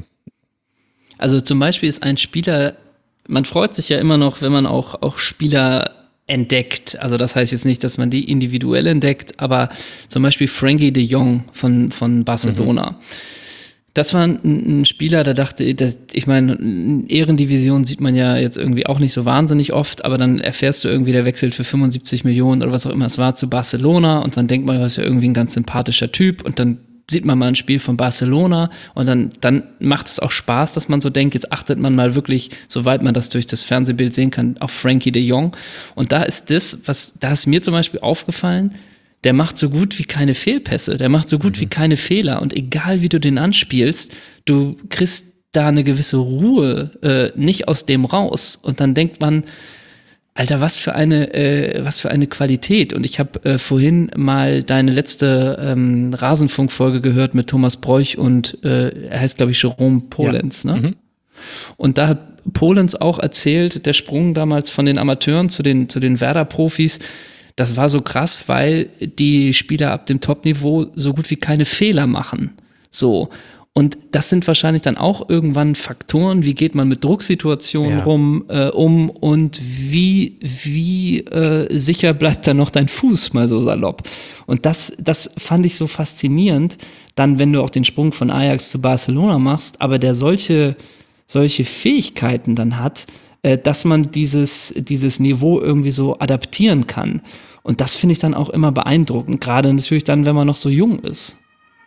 Also zum Beispiel ist ein Spieler, man freut sich ja immer noch, wenn man auch, auch Spieler entdeckt. Also das heißt jetzt nicht, dass man die individuell entdeckt, aber zum Beispiel Frenkie de Jong von, von Barcelona. Mhm. Das war ein, ein Spieler, da dachte ich, dass, ich meine, Ehrendivision sieht man ja jetzt irgendwie auch nicht so wahnsinnig oft, aber dann erfährst du irgendwie, der wechselt für fünfundsiebzig Millionen oder was auch immer es war zu Barcelona und dann denkt man, das ist ja irgendwie ein ganz sympathischer Typ und dann sieht man mal ein Spiel von Barcelona und dann, dann macht es auch Spaß, dass man so denkt, jetzt achtet man mal wirklich, soweit man das durch das Fernsehbild sehen kann, auf Frenkie de Jong. Und da ist das, was, da ist mir zum Beispiel aufgefallen, der macht so gut wie keine Fehlpässe, der macht so gut mhm. wie keine Fehler und egal wie du den anspielst, du kriegst da eine gewisse Ruhe äh, nicht aus dem raus und dann denkt man, Alter, was für eine äh, was für eine Qualität. Und ich habe äh, vorhin mal deine letzte ähm, Rasenfunk-Folge gehört mit Thomas Broich und äh, er heißt, glaube ich, Jerome Polenz, ja. ne? Mhm. Und da hat Polenz auch erzählt, der Sprung damals von den Amateuren zu den, zu den Werder-Profis, das war so krass, weil die Spieler ab dem Top-Niveau so gut wie keine Fehler machen. So. Und das sind wahrscheinlich dann auch irgendwann Faktoren, wie geht man mit Drucksituationen Ja. rum, äh, um und wie, wie äh, sicher bleibt dann noch dein Fuß, mal so salopp. Und das, das fand ich so faszinierend, dann, wenn du auch den Sprung von Ajax zu Barcelona machst, aber der solche, solche Fähigkeiten dann hat, äh, dass man dieses, dieses Niveau irgendwie so adaptieren kann. Und das finde ich dann auch immer beeindruckend, gerade natürlich dann, wenn man noch so jung ist.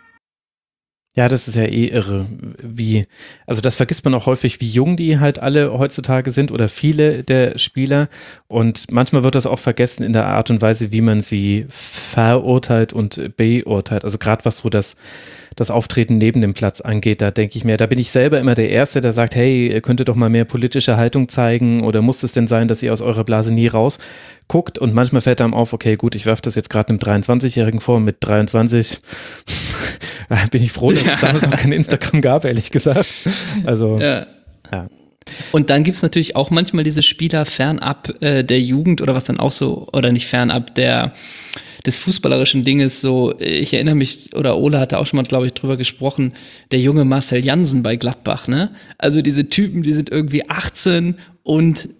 Ja, das ist ja eh irre, wie, also das vergisst man auch häufig, wie jung die halt alle heutzutage sind oder viele der Spieler, und manchmal wird das auch vergessen in der Art und Weise, wie man sie verurteilt und beurteilt, also gerade was so das, das Auftreten neben dem Platz angeht, da denke ich mir, da bin ich selber immer der Erste, der sagt, hey, ihr könntet doch mal mehr politische Haltung zeigen, oder muss es denn sein, dass ihr aus eurer Blase nie rausguckt, und manchmal fällt einem auf, okay, gut, ich werfe das jetzt gerade einem dreiundzwanzigjährigen vor, mit dreiundzwanzig bin ich froh, dass es damals noch kein Instagram gab, ehrlich gesagt. Also, Ja. ja. Und dann gibt's natürlich auch manchmal diese Spieler fernab äh, der Jugend oder was dann auch so, oder nicht fernab der des fußballerischen Dinges so, ich erinnere mich, oder Ole hatte auch schon mal, glaube ich, drüber gesprochen, der junge Marcel Jansen bei Gladbach, ne? Also diese Typen, die sind irgendwie achtzehn und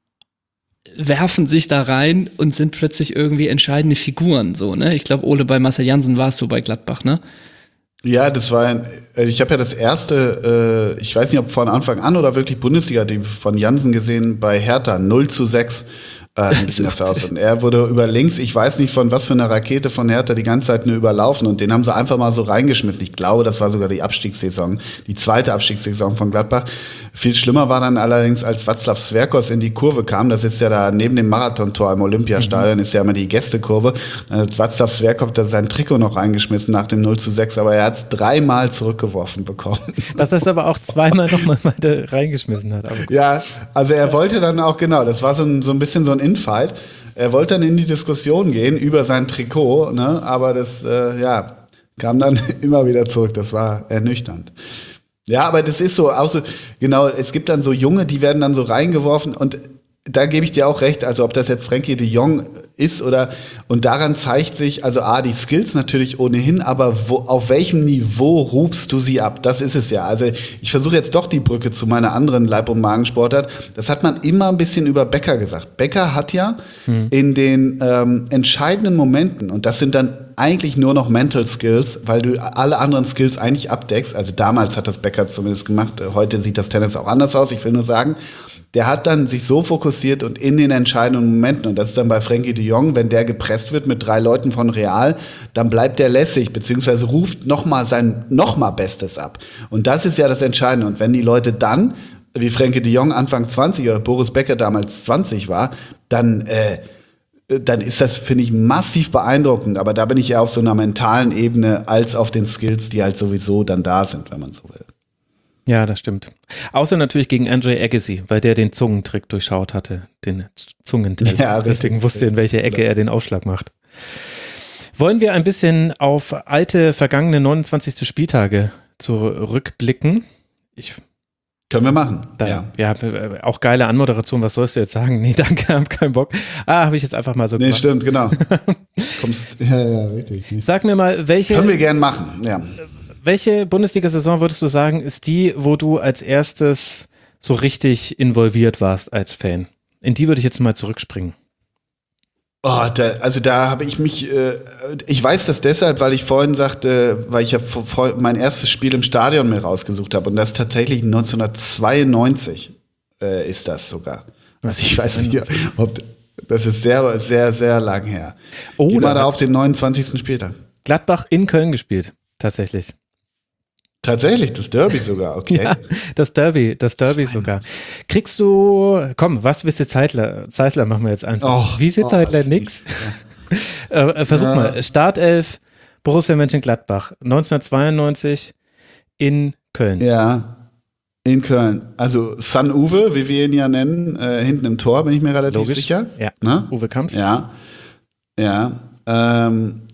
werfen sich da rein und sind plötzlich irgendwie entscheidende Figuren, so, ne? Ich glaube, Ole, bei Marcel Jansen war es so bei Gladbach, ne? Ja, das war ein, ich habe ja das erste, äh, ich weiß nicht, ob von Anfang an oder wirklich Bundesliga, die von Jansen gesehen, bei Hertha, null zu sechs. Äh, das aus. Und er wurde über links, ich weiß nicht von was für einer Rakete von Hertha, die ganze Zeit nur überlaufen, und den haben sie einfach mal so reingeschmissen. Ich glaube, das war sogar die Abstiegssaison, die zweite Abstiegssaison von Gladbach. Viel schlimmer war dann allerdings, als Václav Sverkos in die Kurve kam. Das ist ja da neben dem Marathontor im Olympiastadion, mhm. ist ja immer die Gästekurve. Dann hat Václav Sverkos da sein Trikot noch reingeschmissen nach dem null zu sechs, aber er hat es dreimal zurückgeworfen bekommen. Dass er es aber auch zweimal nochmal reingeschmissen hat. Aber ja, also er wollte dann auch, genau, das war so ein, so ein bisschen so ein Infight. Er wollte dann in die Diskussion gehen über sein Trikot, ne? Aber das, äh, ja, kam dann immer wieder zurück. Das war ernüchternd. Ja, aber das ist so, auch so, genau, es gibt dann so Junge, die werden dann so reingeworfen, und da gebe ich dir auch recht, also ob das jetzt Frenkie de Jong ist oder, und daran zeigt sich, also A, die Skills natürlich ohnehin, aber wo, auf welchem Niveau rufst du sie ab? Das ist es ja. Also ich versuche jetzt doch die Brücke zu meiner anderen Leib- und Magensportart. Das hat man immer ein bisschen über Becker gesagt. Becker hat ja hm. in den ähm, entscheidenden Momenten, und das sind dann eigentlich nur noch Mental Skills, weil du alle anderen Skills eigentlich abdeckst. Also damals hat das Becker zumindest gemacht. Heute sieht das Tennis auch anders aus. Ich will nur sagen, der hat dann sich so fokussiert und in den entscheidenden Momenten, und das ist dann bei Frenkie de Jong, wenn der gepresst wird mit drei Leuten von Real, dann bleibt der lässig, beziehungsweise ruft nochmal sein nochmal Bestes ab. Und das ist ja das Entscheidende. Und wenn die Leute dann, wie Frenkie de Jong Anfang zwanzig oder Boris Becker damals zwanzig war, dann äh, dann ist das, finde ich, massiv beeindruckend. Aber da bin ich ja auf so einer mentalen Ebene als auf den Skills, die halt sowieso dann da sind, wenn man so will. Ja, das stimmt. Außer natürlich gegen Andre Agassi, weil der den Zungentrick durchschaut hatte, den Zungentrick. Ja, deswegen wusste er, in welche Ecke er den Aufschlag macht. Wollen wir ein bisschen auf alte, vergangene neunundzwanzigste Spieltage zurückblicken? Ich Können wir machen. Da, ja. ja, auch geile Anmoderation. Was sollst du jetzt sagen? Nee, danke, hab keinen Bock. Ah, habe ich jetzt einfach mal so nee, gemacht. Nee, stimmt, genau. Kommst, ja, ja, richtig. Sag mir mal, welche... Können wir gern machen, ja. Welche Bundesliga-Saison würdest du sagen, ist die, wo du als erstes so richtig involviert warst als Fan? In die würde ich jetzt mal zurückspringen. Oh, da, also da habe ich mich, äh, ich weiß das deshalb, weil ich vorhin sagte, weil ich ja vor, mein erstes Spiel im Stadion mir rausgesucht habe, und das ist tatsächlich neunzehnhundertzweiundneunzig äh, ist das sogar. Also ich weiß nicht, ob das ist sehr, sehr, sehr lang her. Oh, Geh mal da auf den neunundzwanzigsten Spieltag. Gladbach in Köln gespielt, tatsächlich. Tatsächlich, das Derby sogar, okay. Ja, das Derby, das Derby sogar. Kriegst du, komm, was wisst ihr Zeitler? Zeitler machen wir jetzt einfach. Oh, Wie ist Zeitler? oh, Nix? Ja. äh, versuch ja. mal, Startelf Borussia Mönchengladbach, neunzehnhundertzweiundneunzig in Köln. Ja, in Köln. Also San Uwe, wie wir ihn ja nennen, äh, hinten im Tor, bin ich mir relativ Logisch. sicher. Ja, Na? Uwe Kamps. Ja, ja. Ähm,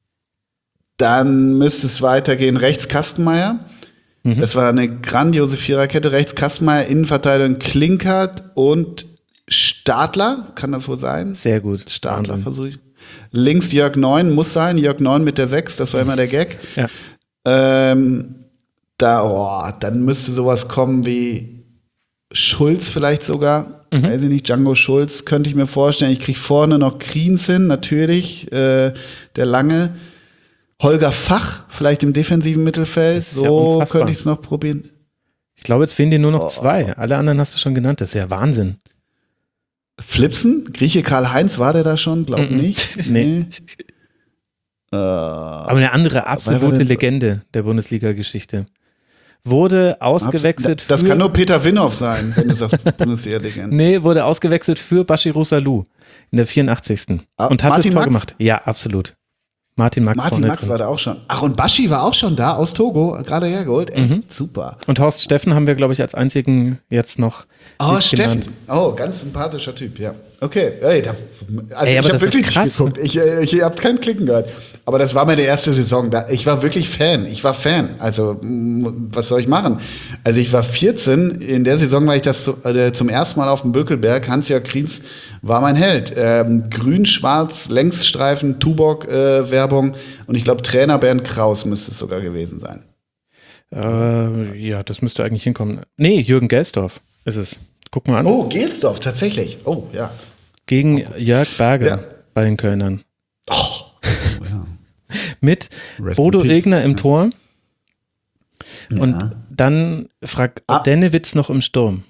Dann müsste es weitergehen, rechts Kastenmeier. Mhm. Das war eine grandiose Viererkette. Rechts Kastenmeier, Innenverteidigung Klinkert und Stadler. Kann das wohl sein? Sehr gut. Stadler versuche ich. Links Jörg Neun, muss sein. Jörg Neun mit der sechs, das war immer der Gag. Ja. Ähm, da, oh, dann müsste sowas kommen wie Schulz vielleicht sogar. Mhm. Weiß ich nicht, Django Schulz könnte ich mir vorstellen. Ich kriege vorne noch Kriens hin, natürlich, äh, der Lange. Holger Fach, vielleicht im defensiven Mittelfeld. So ja könnte ich es noch probieren. Ich glaube, jetzt fehlen dir nur noch oh. zwei. Alle anderen hast du schon genannt. Das ist ja Wahnsinn. Flipsen? Grieche Karl-Heinz, war der da schon? Glaub Mm-mm. nicht. Nee. äh, Aber eine andere absolute Legende der Bundesliga-Geschichte. Wurde ausgewechselt das, das für... kann nur Peter Winhoff sein, wenn du sagst Bundesliga-Legende. Nee, wurde ausgewechselt für Bashiru Salou in der vierundachtzigsten Ah, Und hat Martin das Tor Max? gemacht. Ja, absolut. Martin Max Martin vorne Max drin. war da auch schon. Ach, und Baschi war auch schon da, aus Togo, gerade hergeholt. Echt Mhm. super. Und Horst Steffen haben wir, glaube ich, als einzigen jetzt noch Oh, nicht Steffen. genannt. Oh, ganz sympathischer Typ, ja. Okay, ey, da, also Ey, aber ich das habe ist wirklich krass. nicht geguckt. Ich, äh, ich habe keinen Klicken gehört. Aber das war meine erste Saison. Da, ich war wirklich Fan. Ich war Fan. Also, m- was soll ich machen? Also, ich war vierzehn. In der Saison war ich das zu, äh, zum ersten Mal auf dem Bökelberg. Hans-Jörg Kriens war mein Held. Ähm, Grün, Schwarz, Längsstreifen, Tuborg-Werbung. Und ich glaube, Trainer Bernd Kraus müsste es sogar gewesen sein. Äh, ja, das müsste eigentlich hinkommen. Nee, Jürgen Gelsdorf ist es. Guck mal an. Oh, Gelsdorf, tatsächlich. Oh, ja. Gegen Jörg Berger Ja. bei den Kölnern. Oh, ja. Mit Rest Bodo in peace. Regner im Ja. Tor. Und Ja. dann fragt Ah. Dennewitz noch im Sturm.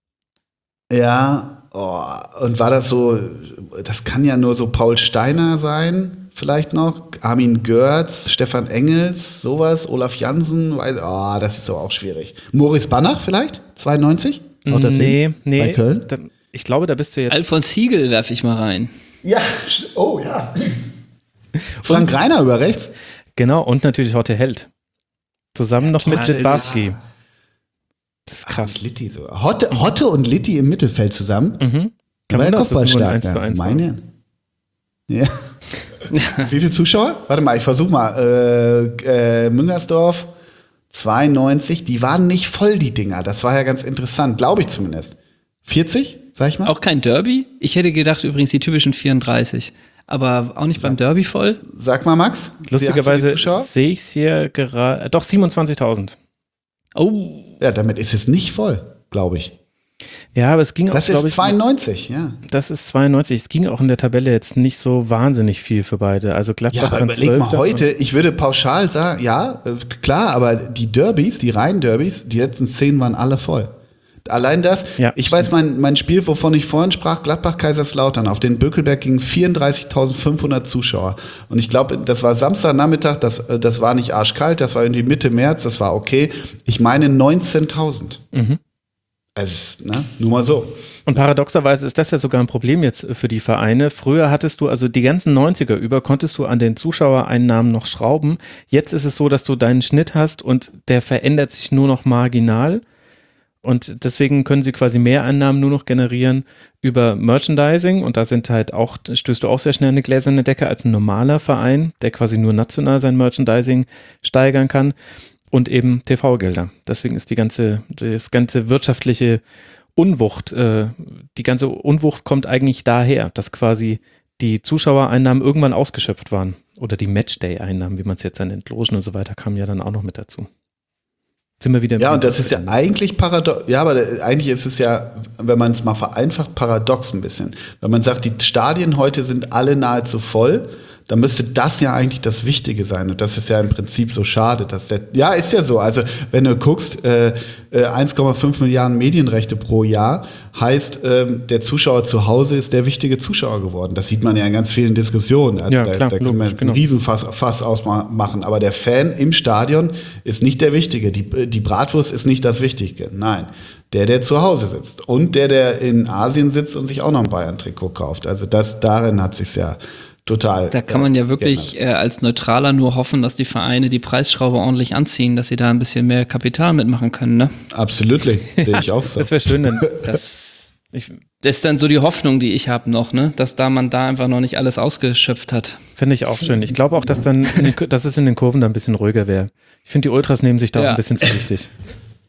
Ja, oh, und war das so, das kann ja nur so Paul Steiner sein, vielleicht noch, Armin Görz, Stefan Engels, sowas, Olaf Jansen, weiß, oh, das ist so auch schwierig. Moritz Banach vielleicht, zweiundneunzig? Haut das Nee, hin? nee. Bei Köln? Da, ich glaube, da bist du jetzt. Alfons Siegel werfe ich mal rein. Ja, sch- oh ja. Frank Reiner über rechts? Genau, und natürlich Horte Held. Zusammen noch mit Horte, Jitbarski. Das ist Und krass. Litti so. Hotte, Hotte und Litti im Mittelfeld zusammen. Mhm. War Kann ja man das, dass es nur ein kopfballstark, eins zu ja. eins war? Meine. Ja. Wie viele Zuschauer? Warte mal, ich versuche mal. Äh, äh, Müngersdorf, zweiundneunzig. Die waren nicht voll, die Dinger. Das war ja ganz interessant, glaube ich zumindest. vierzig, sag ich mal? Auch kein Derby? Ich hätte gedacht übrigens die typischen vierunddreißig. Aber auch nicht beim Derby voll? Sag mal, Max. Lustigerweise Wie hast du die Zuschauer? sehe ich es hier gerade. Doch, siebenundzwanzigtausend. Oh, Ja, damit ist es nicht voll, glaube ich. Ja, aber es ging auch, Das glaube ist ich. zweiundneunzig, ja. Das ist zweiundneunzig. Es ging auch in der Tabelle jetzt nicht so wahnsinnig viel für beide. Also Ja, Gladbach aber dann überleg mal zwölfter. heute, ich würde pauschal sagen, ja, äh, klar, aber die Derbys, die reinen Derbys, die letzten zehn waren alle voll. Allein das, Ja, ich weiß, mein, mein Spiel, wovon ich vorhin sprach, Gladbach-Kaiserslautern, auf den Bökelberg gingen vierunddreißigtausendfünfhundert Zuschauer. Und ich glaube, das war Samstagnachmittag, das, äh, das war nicht arschkalt, das war irgendwie Mitte März, das war okay. Ich meine neunzehntausend. Mhm. Also, ne, nur mal so. Und paradoxerweise ist das ja sogar ein Problem jetzt für die Vereine. Früher hattest du, also die ganzen neunziger über, konntest du an den Zuschauereinnahmen noch schrauben. Jetzt ist es so, dass du deinen Schnitt hast und der verändert sich nur noch marginal. Und deswegen können sie quasi Mehreinnahmen nur noch generieren über Merchandising. Und da sind halt auch, stößt du auch sehr schnell eine gläserne Decke als ein normaler Verein, der quasi nur national sein Merchandising steigern kann. Und eben T V-Gelder. Deswegen ist die ganze, das ganze wirtschaftliche Unwucht, äh, die ganze Unwucht kommt eigentlich daher, dass quasi die Zuschauereinnahmen irgendwann ausgeschöpft waren. Oder die Matchday-Einnahmen, wie man es jetzt dann nennt. Logen und so weiter, kamen ja dann auch noch mit dazu. Sind wir wieder im Ja, und Punkt. das ist ja eigentlich paradox. Ja, aber da- eigentlich ist es ja, wenn man es mal vereinfacht, paradox ein bisschen. Wenn man sagt, die Stadien heute sind alle nahezu voll, dann müsste das ja eigentlich das Wichtige sein. Und das ist ja im Prinzip so schade, dass der, ja, ist ja so. Also, wenn du guckst, äh, äh, eins Komma fünf Milliarden Medienrechte pro Jahr, heißt, ähm, der Zuschauer zu Hause ist der wichtige Zuschauer geworden. Das sieht man ja in ganz vielen Diskussionen. Also Ja, da, klar, da können wir logisch, genau. einen Riesenfass Fass ausmachen. Aber der Fan im Stadion ist nicht der Wichtige. Die, die Bratwurst ist nicht das Wichtige. Nein. Der, der zu Hause sitzt. Und der, der in Asien sitzt und sich auch noch ein Bayern-Trikot kauft. Also das, darin hat sich's ja total. da kann man ja wirklich äh, als Neutraler nur hoffen, dass die Vereine die Preisschraube ordentlich anziehen, dass sie da ein bisschen mehr Kapital mitmachen können, ne? Absolut, sehe ich auch so. Das wäre schön, denn Das, ich das ist dann so die Hoffnung, die ich habe noch, ne? Dass da man da einfach noch nicht alles ausgeschöpft hat. finde ich auch schön. Ich glaube auch, dass dann, in den, dass es in den Kurven da ein bisschen ruhiger wäre. Ich finde, die Ultras nehmen sich da auch Ja. ein bisschen zu wichtig.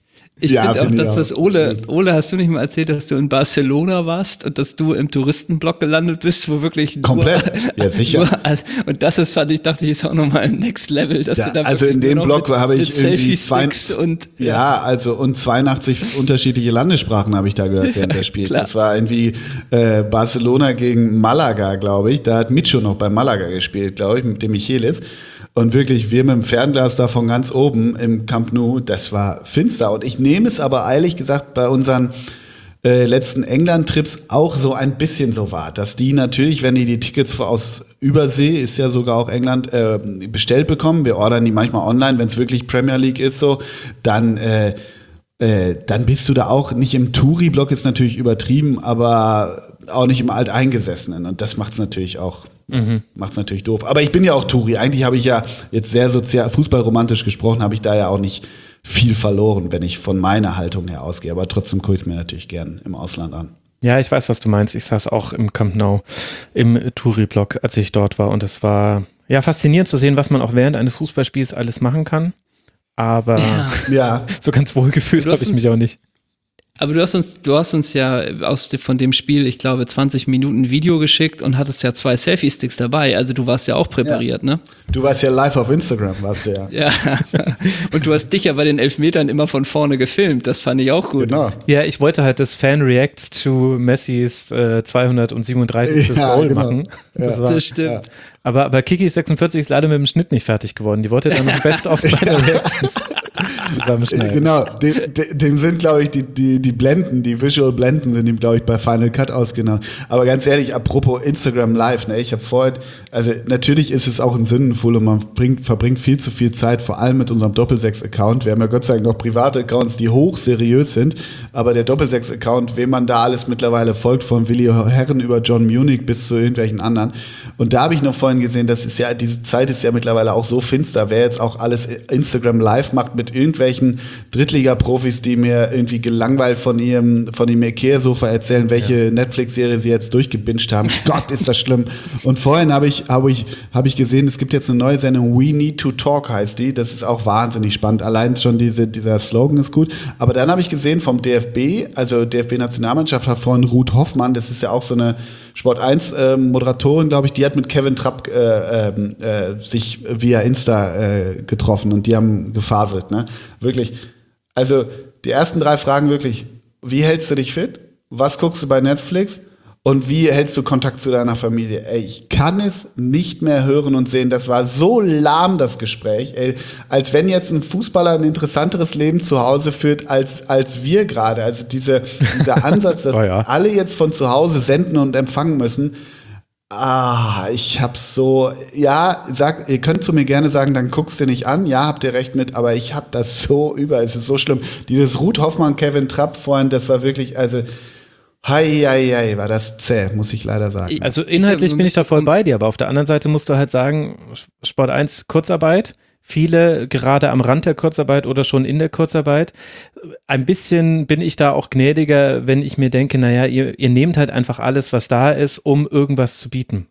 Ich Ja, finde auch finde ich das, auch. was Ole, Ole, hast du nicht mal erzählt, dass du in Barcelona warst und dass du im Touristenblock gelandet bist, wo wirklich nur, Komplett. Ja, sicher. Nur, und das ist, fand ich, dachte ich, ist auch nochmal ein Next Level, dass Ja, du da also wirklich in dem nur noch Blog mit, habe ich mit irgendwie Selfie-Sticks zwei- und Ja, also und zweiundachtzig unterschiedliche Landessprachen habe ich da gehört während des Spiels. klar. Das war irgendwie äh, Barcelona gegen Malaga, glaube ich. Da hat Micho noch bei Malaga gespielt, glaube ich, mit dem Michelis. Und wirklich, wir mit dem Fernglas da von ganz oben im Camp Nou, das war finster. Und ich nehme es aber ehrlich gesagt bei unseren äh, letzten England-Trips auch so ein bisschen so wahr, dass die natürlich, wenn die die Tickets aus Übersee, ist ja sogar auch England, äh, bestellt bekommen, wir ordern die manchmal online, wenn es wirklich Premier League ist so, dann äh, äh, dann bist du da auch nicht im Touri-Block, ist natürlich übertrieben, aber auch nicht im Alteingesessenen. Und das macht es natürlich auch, mhm. macht's natürlich doof. Aber ich bin ja auch Touri. Eigentlich habe ich ja jetzt sehr sozial, fußballromantisch gesprochen, habe ich da ja auch nicht viel verloren, wenn ich von meiner Haltung her ausgehe. Aber trotzdem gucke ich es mir natürlich gern im Ausland an. Ja, ich weiß, was du meinst. Ich saß auch im Camp Nou im Touri-Block, als ich dort war. Und es war ja faszinierend zu sehen, was man auch während eines Fußballspiels alles machen kann. Aber Ja. Ja, so ganz wohl gefühlt Du habe hast ich mich auch nicht. Aber du hast uns, du hast uns ja aus de- von dem Spiel, ich glaube, zwanzig Minuten Video geschickt und hattest ja zwei Selfie-Sticks dabei. Also du warst ja auch präpariert, ne? du warst ja live auf Instagram, warst du ja. Ja. Und du hast dich ja bei den Elfmetern immer von vorne gefilmt. Das fand ich auch gut. Genau. Ja, ich wollte halt das Fan Reacts to Messis äh, zweihundertsiebenunddreißig. Ja, Goal genau. machen. Das war, Das stimmt. aber, aber Kiki sechsundvierzig ist leider mit dem Schnitt nicht fertig geworden. Die wollte dann noch Best-of bei der Reactions zusammenschneiden. Genau, dem, dem- dem sind, glaube ich, die, die, die Blenden, die Visual Blenden sind ihm, glaube ich, bei Final Cut ausgenommen. Aber ganz ehrlich, apropos Instagram Live, ne, ich habe vorhin, also natürlich ist es auch ein Sündenfuhl und man bringt, verbringt viel zu viel Zeit, vor allem mit unserem Doppelsechs-Account. Wir haben ja Gott sei Dank noch private Accounts, die hochseriös sind, aber der Doppelsechs-Account, wem man da alles mittlerweile folgt, von Willi Herren über John Munich bis zu irgendwelchen anderen. Und da habe ich noch vorhin gesehen, das ist ja, diese Zeit ist ja mittlerweile auch so finster, wer jetzt auch alles Instagram Live macht mit irgendwelchen Drittliga-Profis, die mir irgendwie gelangweilt von ihrem, von dem Ikea-Sofa erzählen, welche ja. Netflix-Serie sie jetzt durchgebinged haben. Gott, ist das schlimm. Und vorhin habe ich, habe ich, habe ich gesehen, es gibt jetzt eine neue Sendung, We Need to Talk heißt die. Das ist auch wahnsinnig spannend. Allein schon diese, dieser Slogan ist gut. Aber dann habe ich gesehen vom D F B, also D F B-Nationalmannschaft hat vorhin Ruth Hoffmann, das ist ja auch so eine Sport eins ähm, Moderatorin, glaube ich, die hat mit Kevin Trapp äh, äh, sich via Insta äh, getroffen und die haben gefaselt, ne? Wirklich. Also die ersten drei Fragen wirklich, wie hältst du dich fit? Was guckst du bei Netflix? Und wie hältst du Kontakt zu deiner Familie? Ey, ich kann es nicht mehr hören und sehen. Das war so lahm, das Gespräch. Ey, als wenn jetzt ein Fußballer ein interessanteres Leben zu Hause führt, als, als wir gerade. Also diese, dieser Ansatz, dass oh ja. alle jetzt von zu Hause senden und empfangen müssen. Ah, ich hab's so, ja, sag, ihr könnt zu mir gerne sagen, dann guckst du nicht an. Ja, habt ihr recht mit, aber ich hab das so über. Es ist so schlimm. Dieses Ruth Hoffmann, Kevin Trapp vorhin, das war wirklich, also, Hei, hei, hei, war das zäh, muss ich leider sagen. Also inhaltlich bin ich da voll bei dir, aber auf der anderen Seite musst du halt sagen, Sport eins Kurzarbeit, viele gerade am Rand der Kurzarbeit oder schon in der Kurzarbeit. Ein bisschen bin ich da auch gnädiger, wenn ich mir denke, naja, ihr, ihr nehmt halt einfach alles, was da ist, um irgendwas zu bieten.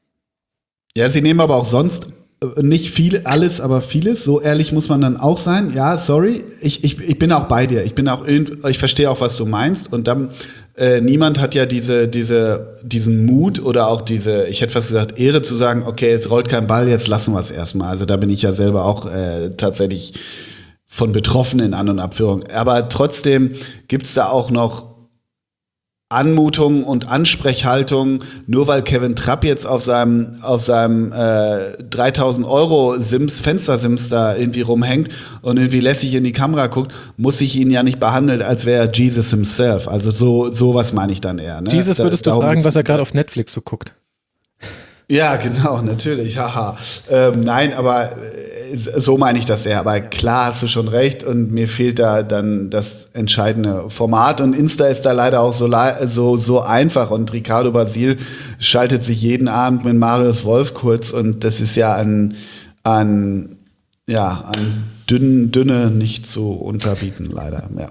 Ja, sie nehmen aber auch sonst nicht viel, alles, aber vieles. So ehrlich muss man dann auch sein. Ja, sorry, ich, ich, ich bin auch bei dir. Ich bin auch irgend, ich verstehe auch, was du meinst. Und dann Äh, niemand hat ja diese, diese, diesen Mut oder auch diese, ich hätte fast gesagt, Ehre zu sagen, okay, jetzt rollt kein Ball, jetzt lassen wir es erstmal. Also da bin ich ja selber auch äh, tatsächlich von betroffen in An- und Abführung. Aber trotzdem gibt's da auch noch Anmutung und Ansprechhaltung, nur weil Kevin Trapp jetzt auf seinem auf seinem äh, dreitausend Euro Sims, Fenstersims da irgendwie rumhängt und irgendwie lässig in die Kamera guckt, muss ich ihn ja nicht behandeln, als wäre er Jesus himself. Also so sowas meine ich dann eher. Ne? Jesus würdest da, du fragen, geht's. was er gerade auf Netflix so guckt. Ja, genau, natürlich, haha. Ähm, nein, aber äh, so meine ich das eher. Aber klar hast du schon recht und mir fehlt da dann das entscheidende Format. Und Insta ist da leider auch so, so, so einfach. Und Ricardo Basil schaltet sich jeden Abend mit Marius Wolf kurz. Und das ist ja an, an, ja, an dünn, dünne nicht zu unterbieten, leider. Ja.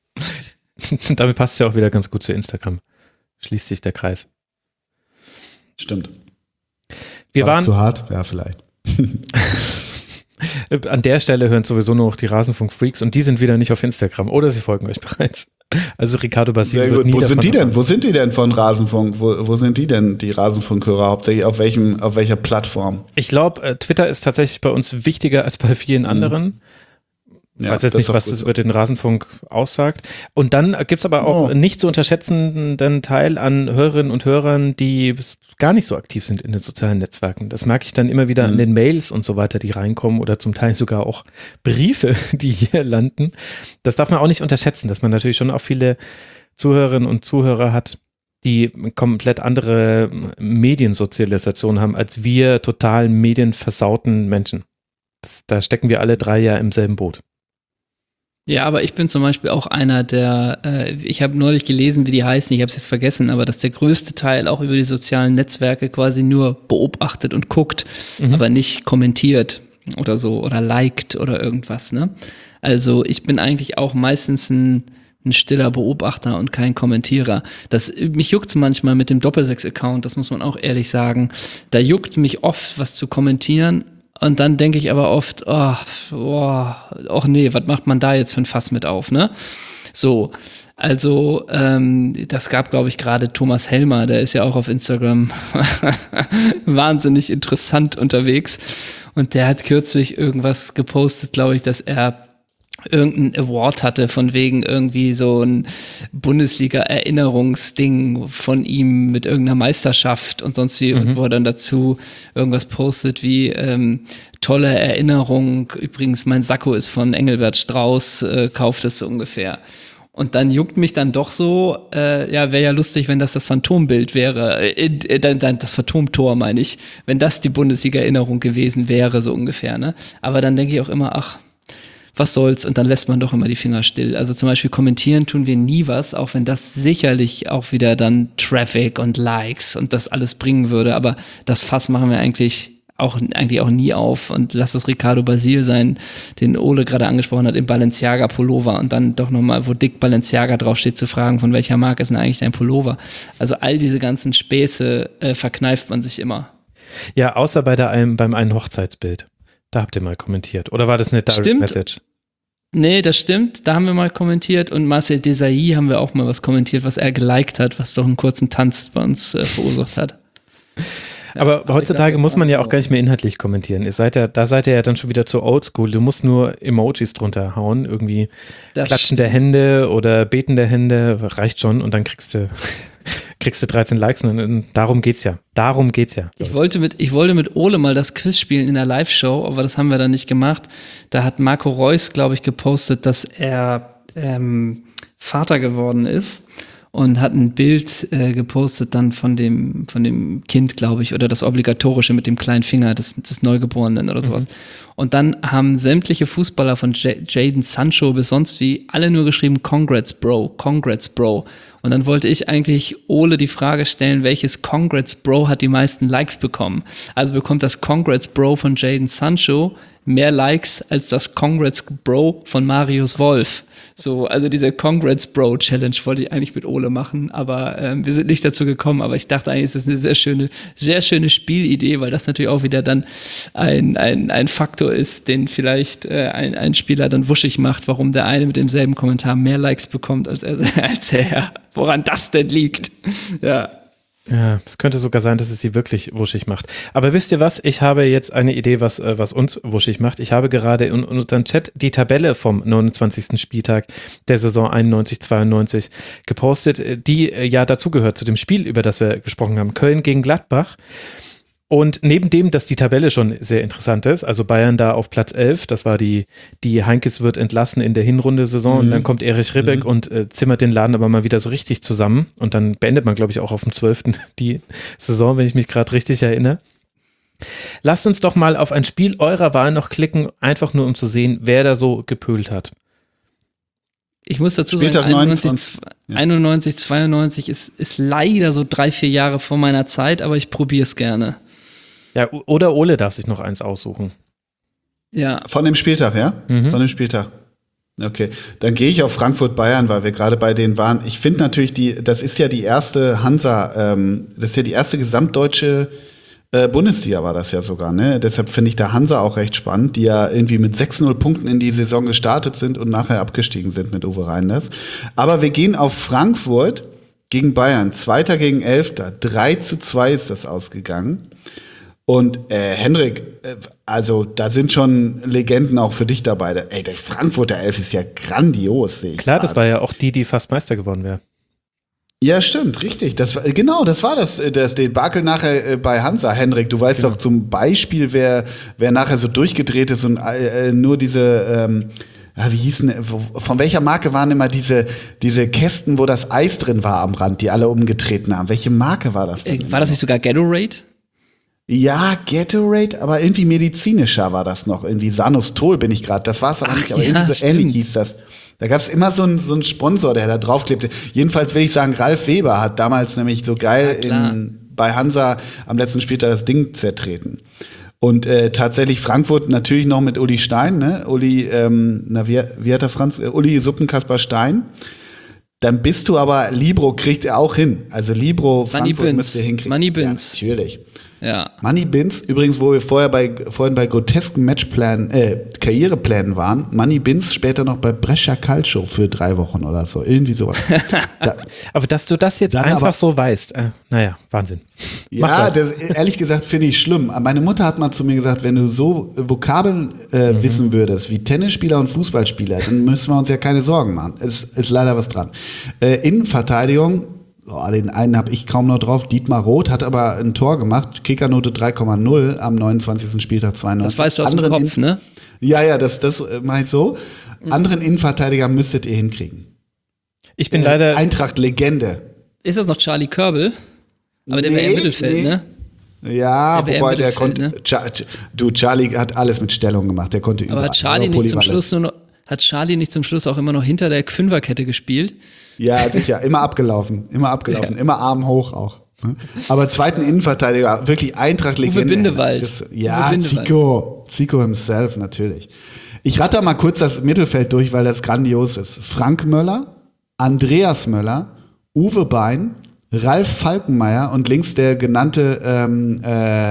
Damit passt es ja auch wieder ganz gut zu Instagram. Schließt sich der Kreis. Stimmt. Wir War waren zu hart? Ja, vielleicht. An der Stelle hören sowieso nur noch die Rasenfunk-Freaks und die sind wieder nicht auf Instagram oder sie folgen euch bereits. Also Ricardo Basile Sehr wird gut. nie Wo sind die davon denn? Wo sind die denn von Rasenfunk? Wo, wo sind die denn, die Rasenfunkhörer? Hauptsächlich auf welchem, auf welcher Plattform? Ich glaube, Twitter ist tatsächlich bei uns wichtiger als bei vielen anderen. Ich Ja, weiß jetzt das nicht, ist doch was gut das so. über den Rasenfunk aussagt. Und dann gibt es aber auch Oh. nicht zu unterschätzenden Teil an Hörerinnen und Hörern, die gar nicht so aktiv sind in den sozialen Netzwerken. Das merke ich dann immer wieder Mhm. an den Mails und so weiter, die reinkommen oder zum Teil sogar auch Briefe, die hier landen. Das darf man auch nicht unterschätzen, dass man natürlich schon auch viele Zuhörerinnen und Zuhörer hat, die komplett andere Mediensozialisation haben als wir total medienversauten Menschen. Das, da stecken wir alle drei ja im selben Boot. Ja, aber ich bin zum Beispiel auch einer, der, äh, ich habe neulich gelesen, wie die heißen, ich habe es jetzt vergessen, aber dass der größte Teil auch über die sozialen Netzwerke quasi nur beobachtet und guckt, Mhm. aber nicht kommentiert oder so oder liked oder irgendwas, ne? Also ich bin eigentlich auch meistens ein, ein stiller Beobachter und kein Kommentierer. Das, mich juckt's manchmal mit dem Doppelsechs-Account, das muss man auch ehrlich sagen. Da juckt mich oft, was zu kommentieren. Und dann denke ich aber oft, oh, oh, oh nee, was macht man da jetzt für ein Fass mit auf, ne? So, also ähm, das gab, glaube ich, gerade Thomas Helmer, der ist ja auch auf Instagram wahnsinnig interessant unterwegs. Und der hat kürzlich irgendwas gepostet, glaube ich, dass er irgendein Award hatte, von wegen irgendwie so ein Bundesliga-Erinnerungsding von ihm mit irgendeiner Meisterschaft und sonst wie, und wo er dann dazu irgendwas postet wie ähm, tolle Erinnerung, übrigens mein Sakko ist von Engelbert Strauß, äh, kauft es so ungefähr. Und dann juckt mich dann doch so, äh, ja, wäre ja lustig, wenn das das Phantombild wäre, äh, äh, dann, dann das Phantomtor meine ich, wenn das die Bundesliga-Erinnerung gewesen wäre, so ungefähr, ne? Aber dann denke ich auch immer, ach, was soll's, und dann lässt man doch immer die Finger still. Also zum Beispiel kommentieren tun wir nie was, auch wenn das sicherlich auch wieder dann Traffic und Likes und das alles bringen würde, aber das Fass machen wir eigentlich auch, eigentlich auch nie auf, und lass es Ricardo Basile sein, den Ole gerade angesprochen hat, im Balenciaga Pullover, und dann doch nochmal, wo dick Balenciaga draufsteht, zu fragen, von welcher Marke ist denn eigentlich dein Pullover? Also all diese ganzen Späße äh, verkneift man sich immer. Ja, außer bei der einen, beim einen Hochzeitsbild. Da habt ihr mal kommentiert. Oder war das eine Direct Stimmt. Message? Nee, das stimmt, da haben wir mal kommentiert, und Marcel Desailly haben wir auch mal was kommentiert, was er geliked hat, was doch einen kurzen Tanz bei uns äh, verursacht hat. Aber Ja, heutzutage egal, muss man ja auch auch. gar nicht mehr inhaltlich kommentieren. Ihr seid ja, da seid ihr ja dann schon wieder zu oldschool. Du musst nur Emojis drunter hauen, irgendwie Das klatschende stimmt. Hände oder betende Hände, reicht schon, und dann kriegst du kriegst du dreizehn Likes, und, und darum geht's ja. Darum geht's ja. Ich wollte mit, ich wollte mit Ole mal das Quiz spielen in der Live-Show, aber das haben wir dann nicht gemacht. Da hat Marco Reus, glaube ich, gepostet, dass er ähm, Vater geworden ist, und hat ein Bild äh, gepostet dann von dem, von dem Kind, glaube ich, oder das Obligatorische mit dem kleinen Finger des, des Neugeborenen oder sowas. Und dann haben sämtliche Fußballer von J- Jadon Sancho bis sonst wie alle nur geschrieben, Congrats Bro, Congrats Bro. Und dann wollte ich eigentlich Ole die Frage stellen, welches Congrats Bro hat die meisten Likes bekommen? Also bekommt das Congrats Bro von Jadon Sancho mehr Likes als das Congrats Bro von Marius Wolf. So, also diese Congrats Bro Challenge wollte ich eigentlich mit Ole machen, aber ähm, wir sind nicht dazu gekommen. Aber ich dachte eigentlich, ist das eine sehr schöne, sehr schöne Spielidee, weil das natürlich auch wieder dann ein, ein, ein Faktor ist, den vielleicht äh, ein, ein Spieler dann wuschig macht, warum der eine mit demselben Kommentar mehr Likes bekommt als er, als er. Woran das denn liegt? Ja. Ja, es könnte sogar sein, dass es sie wirklich wuschig macht. Aber wisst ihr was? Ich habe jetzt eine Idee, was, äh, was uns wuschig macht. Ich habe gerade in, in unserem Chat die Tabelle vom neunundzwanzigsten Spieltag der Saison einundneunzig zweiundneunzig gepostet, die äh, ja dazugehört zu dem Spiel, über das wir gesprochen haben, Köln gegen Gladbach. Und neben dem, dass die Tabelle schon sehr interessant ist, also Bayern da auf Platz elf, das war die, die Heinkes wird entlassen in der Hinrunde-Saison, mhm. und dann kommt Erich Ribbeck mhm. und äh, zimmert den Laden aber mal wieder so richtig zusammen, und dann beendet man, glaube ich, auch auf dem zwölften die Saison, wenn ich mich gerade richtig erinnere. Lasst uns doch mal auf ein Spiel eurer Wahl noch klicken, einfach nur um zu sehen, wer da so gepölt hat. Ich muss dazu Spieltag sagen, einundneunzig, neunundzwanzig, ja. einundneunzig, zweiundneunzig ist, ist leider so drei, vier Jahre vor meiner Zeit, aber ich probiere es gerne. Ja, oder Ole darf sich noch eins aussuchen. Ja. Von dem Spieltag, ja? Mhm. Von dem Spieltag. Okay, dann gehe ich auf Frankfurt-Bayern, weil wir gerade bei denen waren. Ich finde natürlich, die, das ist ja die erste Hansa, ähm, das ist ja die erste gesamtdeutsche Äh, Bundesliga war das ja sogar, ne? Deshalb finde ich da Hansa auch recht spannend, die ja irgendwie mit sechs null Punkten in die Saison gestartet sind und nachher abgestiegen sind mit Uwe Reinders. Aber wir gehen auf Frankfurt gegen Bayern. Zweiter gegen Elfter. drei zu zwei ist das ausgegangen. Und äh, Hendrik, äh, also da sind schon Legenden auch für dich dabei. Ey, der Frankfurter Elf ist ja grandios, sehe ich. Klar, das gerade. war ja auch die, die fast Meister geworden wäre. Ja, stimmt, richtig. Das war, genau, das war das, das Debakel nachher äh, bei Hansa. Hendrik, du weißt Genau. doch zum Beispiel, wer, wer nachher so durchgedreht ist und äh, nur diese, ähm, ja, wie hießen, wo, von welcher Marke waren immer diese, diese Kästen, wo das Eis drin war am Rand, die alle umgetreten haben? Welche Marke war das denn? Äh, war das nicht sogar Gatorade? Ja, Gatorade, aber irgendwie medizinischer war das noch. Irgendwie Sanostol bin ich gerade. Das war es aber Ach, nicht, aber ja, irgendwie so stimmt. ähnlich hieß das. Da gab es immer so einen so einen Sponsor, der da draufklebte. Jedenfalls will ich sagen, Ralf Weber hat damals nämlich so geil Ja, klar. in, bei Hansa am letzten Spieltag das Ding zertreten. Und äh, tatsächlich Frankfurt natürlich noch mit Uli Stein, ne? Uli, ähm, na wie, wie hat der Franz? Äh, Uli Suppenkasper Stein. Dann bist du aber, Libro kriegt er auch hin. Also Libro Money Frankfurt Bins. müsste hinkriegen. Money Bins. Ja, natürlich. Ja. Money Bins, übrigens, wo wir vorher bei, vorhin bei grotesken Matchplänen, äh, Karriereplänen waren, Money Bins später noch bei Brescia Calcio für drei Wochen oder so, irgendwie sowas. Da, Aber dass du das jetzt Dann einfach aber- so weißt, äh, naja, Wahnsinn. Mach ja, weiter. das, ehrlich gesagt finde ich schlimm. Meine Mutter hat mal zu mir gesagt, wenn du so Vokabeln äh, Mhm. wissen würdest wie Tennisspieler und Fußballspieler, dann müssen wir uns ja keine Sorgen machen. Es ist leider was dran. Äh, Innenverteidigung, oh, den einen habe ich kaum noch drauf. Dietmar Roth hat aber ein Tor gemacht, Kickernote drei Komma null am neunundzwanzigsten Spieltag zweiundneunzig. Das weißt du aus dem Anderen Kopf, In- ne? Ja, ja, das, das äh, mache ich so. Anderen Innenverteidiger müsstet ihr hinkriegen. Ich bin Äh, leider, Eintracht-Legende. Ist das noch Charlie Körbel? Aber der wäre Nee, im Mittelfeld, nee. ne? Ja, Der wär im wobei der Mittelfeld, konnte. ne? Cha- Ch- du, Charlie hat alles mit Stellung gemacht. Der konnte Aber überall. hat Charlie Also nicht zum polyvalent. Schluss nur noch, hat Charlie nicht zum Schluss auch immer noch hinter der Fünferkette gespielt? Ja, sicher. Immer abgelaufen. Immer abgelaufen. Ja. Immer Arm hoch auch. ne? Aber zweiten Innenverteidiger, wirklich Eintracht-Legende. Uwe Bindewald. Das, ja, Uwe Bindewald. Zico. Zico himself, natürlich. Ich rate mal kurz das Mittelfeld durch, weil das grandios ist. Frank Möller, Andreas Möller, Uwe Bein, Ralf Falkenmeier und links der genannte ähm, äh,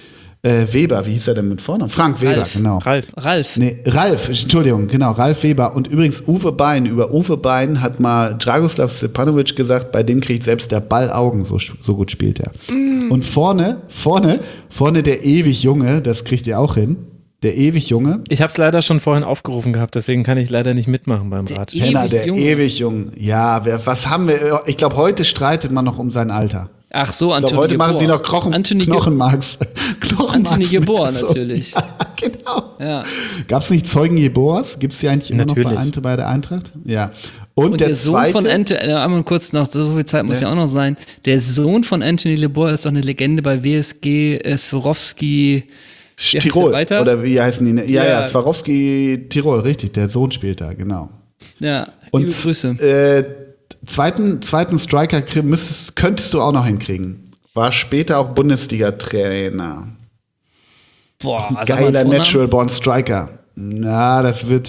äh, Weber. Wie hieß er denn mit vorne? Frank Weber, Ralf. genau. Ralf, Ralf. Nee, Ralf, Entschuldigung, genau, Ralf Weber. Und übrigens Uwe Bein, über Uwe Bein hat mal Dragoslav Stepanovic gesagt, bei dem kriegt selbst der Ball Augen, so, so gut spielt er. Mm. Und vorne, vorne, vorne der ewig Junge, das kriegt ihr auch hin, der ewig Junge. ich habe es leider schon vorhin aufgerufen gehabt, deswegen kann ich leider nicht mitmachen beim Rat. Ewig Henner, der Junge. ewig Junge. Ja, wer, was haben wir, ich glaube, heute streitet man noch um sein Alter. Ach so, Ich Anthony glaube, heute machen sie noch Knochen, Anthony Ge- Knochenmarks. Knochenmarks Anthony Jeboa so. natürlich. Ja, genau. Ja. Gab es nicht Zeugen Jeboas? Gibt es die eigentlich immer Natürlich. noch bei, Eint- bei der Eintracht? Ja. Und, Und der, der, Sohn zweite, von Anthony, äh, einmal kurz noch, so viel Zeit muss ja, Ja. auch noch sein. Der Sohn von Anthony Jeboa ist doch eine Legende bei W S G, äh, Swarovski. Wie heißt Tirol, der weiter? oder wie heißen die? ne? Ja, ja, Ja. Swarovski Tirol, richtig, der Sohn spielt da, genau. Ja, Und liebe Grüße. Äh, zweiten, zweiten Striker krie- müsstest, könntest du auch noch hinkriegen. War später auch Bundesliga-Trainer. Boah, sag mal einen Geiler Vornamen. Natural Born Striker. Na, das wird,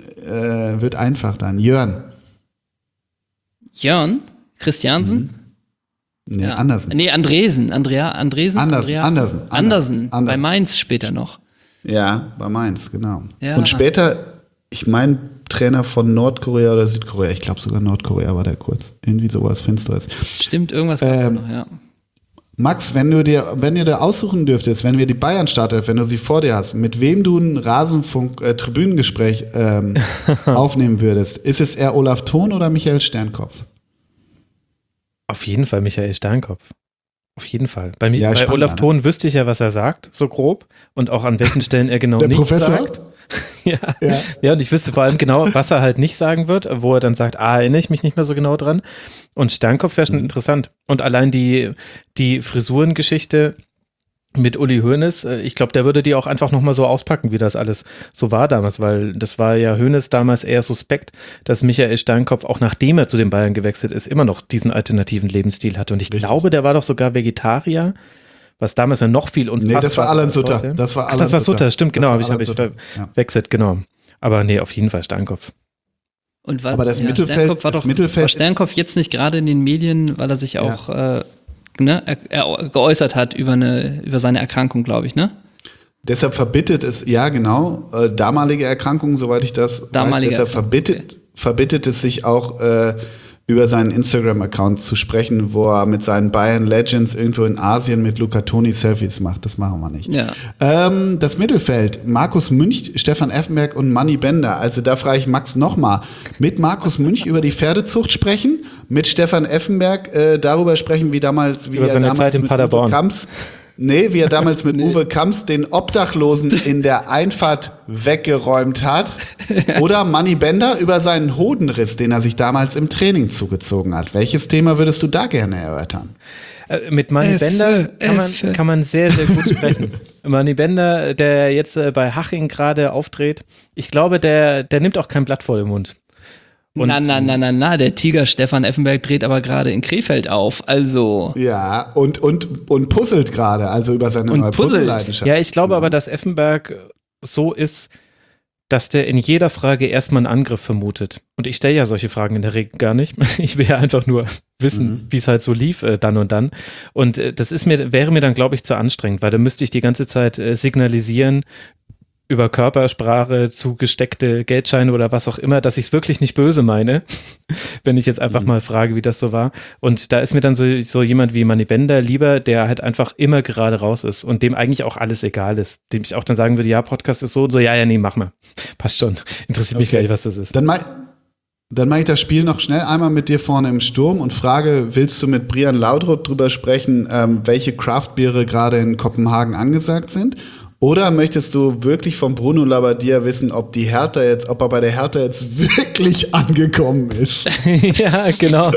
äh, wird einfach dann. Jörn. Jörn? Christiansen? Nee, Ja. Andersen. Nee, Andresen. Andrea, Andresen? Andersen, Andrea? Andersen, Andersen. Andersen. Bei Mainz später noch. Ja, bei Mainz, genau. Ja. Und später, ich meine, Trainer von Nordkorea oder Südkorea. Ich glaube sogar Nordkorea war der kurz. Irgendwie sowas Finsteres. Stimmt, irgendwas gab's Ähm, da noch, ja. Max, wenn du dir, wenn ihr da aussuchen dürftest, wenn wir die Bayern startet, wenn du sie vor dir hast, mit wem du ein Rasenfunk-Tribünengespräch ähm, aufnehmen würdest, ist es eher Olaf Thon oder Michael Sternkopf? Auf jeden Fall Michael Steinkopf. Auf jeden Fall. Bei, mi- Ja, bei spannend, Olaf ne? Thon wüsste ich ja, was er sagt, so grob. Und auch an welchen Stellen er genau Der nicht Professor? sagt. ja. Ja. ja, und ich wüsste vor allem genau, was er halt nicht sagen wird, wo er dann sagt, ah, erinnere ich mich nicht mehr so genau dran. Und Steinkopf wäre schon Mhm. interessant. Und allein die, die Frisurengeschichte mit Uli Hoeneß, äh, ich glaube, der würde die auch einfach nochmal so auspacken, wie das alles so war damals, weil das war ja Hoeneß damals eher suspekt, dass Michael Steinkopf, auch nachdem er zu den Bayern gewechselt ist, immer noch diesen alternativen Lebensstil hatte. Und ich Richtig. glaube, der war doch sogar Vegetarier, was damals ja noch viel unfassbar. Nee, das war Alan Sutter. heute. Das war Ach, Alan das war Sutter. Sutter, stimmt, Das genau, war habe ich, hab Alan ich Sutter, ja. verwechselt, genau. Aber nee, auf jeden Fall Steinkopf. Und was, Aber das Mittelfeld- Sternkopf war das doch, Mittelfeld- war Sternkopf jetzt nicht gerade in den Medien, weil er sich auch äh, ne, er, er geäußert hat über, eine, über seine Erkrankung, glaube ich, ne? Deshalb verbittet es, ja genau, äh, damalige Erkrankung, soweit ich das damalige weiß, deshalb verbittet, okay. verbittet es sich auch, äh, über seinen Instagram-Account zu sprechen, wo er mit seinen Bayern Legends irgendwo in Asien mit Luca Toni Selfies macht. Das machen wir nicht. Ja. Ähm, das Mittelfeld, Markus Münch, Stefan Effenberg und Manni Bender. Also da frage ich Max nochmal, mit Markus Münch über die Pferdezucht sprechen, mit Stefan Effenberg äh, darüber sprechen, wie damals, wie über er seine damals Zeit in mit Paderborn. Uwe Kamps, nee, wie er damals mit nee. Uwe Kamps den Obdachlosen in der Einfahrt weggeräumt hat. Oder Manni Bender über seinen Hodenriss, den er sich damals im Training zugezogen hat. Welches Thema würdest du da gerne erörtern? Äh, mit Manni Bender kann man, kann man sehr, sehr gut sprechen. Manni Bender, der jetzt äh, bei Haching gerade auftritt, ich glaube, der, der nimmt auch kein Blatt vor den Mund. Und na, na, na, na, na, der Tiger Stefan Effenberg dreht aber gerade in Krefeld auf, also. Ja, und, und, und puzzelt gerade, also über seine und neue Puzzle-Leidenschaft. Ja, ich glaube aber, dass Effenberg so ist, dass der in jeder Frage erstmal einen Angriff vermutet. Und ich stelle ja solche Fragen in der Regel gar nicht. Ich will ja einfach nur wissen, mhm. wie es halt so lief äh, dann und dann. Und äh, das ist mir, wäre mir dann, glaube ich, zu anstrengend, weil da müsste ich die ganze Zeit äh, signalisieren, über Körpersprache, zugesteckte Geldscheine oder was auch immer, dass ich es wirklich nicht böse meine, wenn ich jetzt einfach mhm. mal frage, wie das so war. Und da ist mir dann so, so jemand wie Manni Bender lieber, der halt einfach immer gerade raus ist und dem eigentlich auch alles egal ist. Dem ich auch dann sagen würde, ja, Podcast ist so und so, ja, ja, nee, mach mal. Passt schon. Interessiert mich okay. gar nicht, was das ist. Dann mach, dann mache ich das Spiel noch schnell einmal mit dir vorne im Sturm und frage, willst du mit Brian Laudrup drüber sprechen, ähm, welche Craftbiere gerade in Kopenhagen angesagt sind? Oder möchtest du wirklich von Bruno Labbadia wissen, ob die Hertha jetzt, ob er bei der Hertha jetzt wirklich angekommen ist? Ja, genau.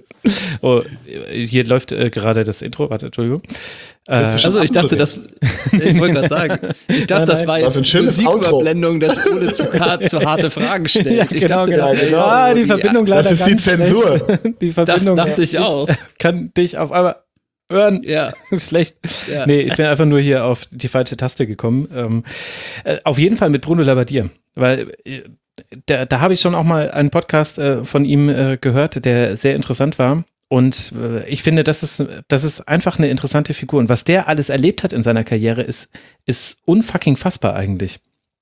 Oh, hier läuft äh, gerade das Intro. Warte, Entschuldigung. Äh, also ich dachte, das, ich wollte gerade sagen, ich dachte, das war jetzt eine Musiküberblendung, dass Ole zu, zu harte Fragen stellt. Ja, ich genau, dachte, genau. das genau. Ah, die Verbindung ja, leider das ist die Zensur. Schlecht. Die Verbindung das dachte ich auch. Kann dich auf einmal hören. Ja. Schlecht. Ja. Nee, ich bin einfach nur hier auf die falsche Taste gekommen. Ähm, äh, auf jeden Fall mit Bruno Labbadia, weil äh, da, da habe ich schon auch mal einen Podcast äh, von ihm äh, gehört, der sehr interessant war. Und äh, ich finde, das ist, das ist einfach eine interessante Figur. Und was der alles erlebt hat in seiner Karriere, ist, ist unfucking fassbar eigentlich.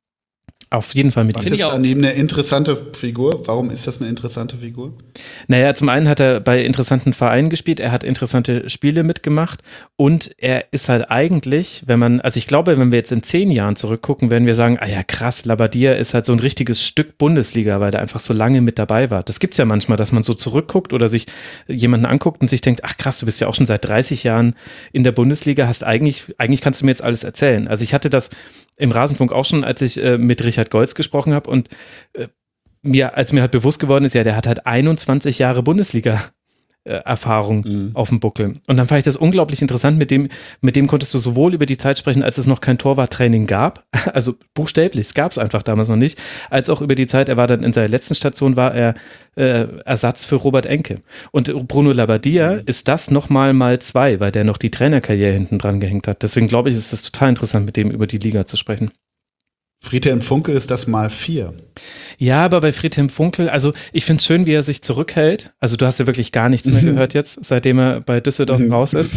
Auf jeden Fall mit ihm. Was ist daneben eine interessante Figur? Warum ist das eine interessante Figur? Naja, zum einen hat er bei interessanten Vereinen gespielt, er hat interessante Spiele mitgemacht und er ist halt eigentlich, wenn man, also ich glaube, wenn wir jetzt in zehn Jahren zurückgucken, werden wir sagen, ah ja krass, Labbadia ist halt so ein richtiges Stück Bundesliga, weil der einfach so lange mit dabei war. Das gibt's ja manchmal, dass man so zurückguckt oder sich jemanden anguckt und sich denkt, ach krass, du bist ja auch schon seit dreißig Jahren in der Bundesliga, hast eigentlich, eigentlich kannst du mir jetzt alles erzählen. Also ich hatte das im Rasenfunk auch schon, als ich äh, mit Richard Goltz gesprochen habe und äh, mir, als mir halt bewusst geworden ist, ja, der hat halt einundzwanzig Jahre Bundesliga-Erfahrung mhm. auf dem Buckel. Und dann fand ich das unglaublich interessant, mit dem, mit dem konntest du sowohl über die Zeit sprechen, als es noch kein Torwarttraining gab, also buchstäblich, es gab es einfach damals noch nicht, als auch über die Zeit, er war dann in seiner letzten Station, war er äh, Ersatz für Robert Enke. Und Bruno Labbadia mhm. ist das nochmal mal zwei, weil der noch die Trainerkarriere hinten dran gehängt hat. Deswegen glaube ich, ist es total interessant, mit dem über die Liga zu sprechen. Friedhelm Funkel ist das mal vier. Ja, aber bei Friedhelm Funkel, also ich finde es schön, wie er sich zurückhält. Also du hast ja wirklich gar nichts mehr gehört jetzt, seitdem er bei Düsseldorf raus ist.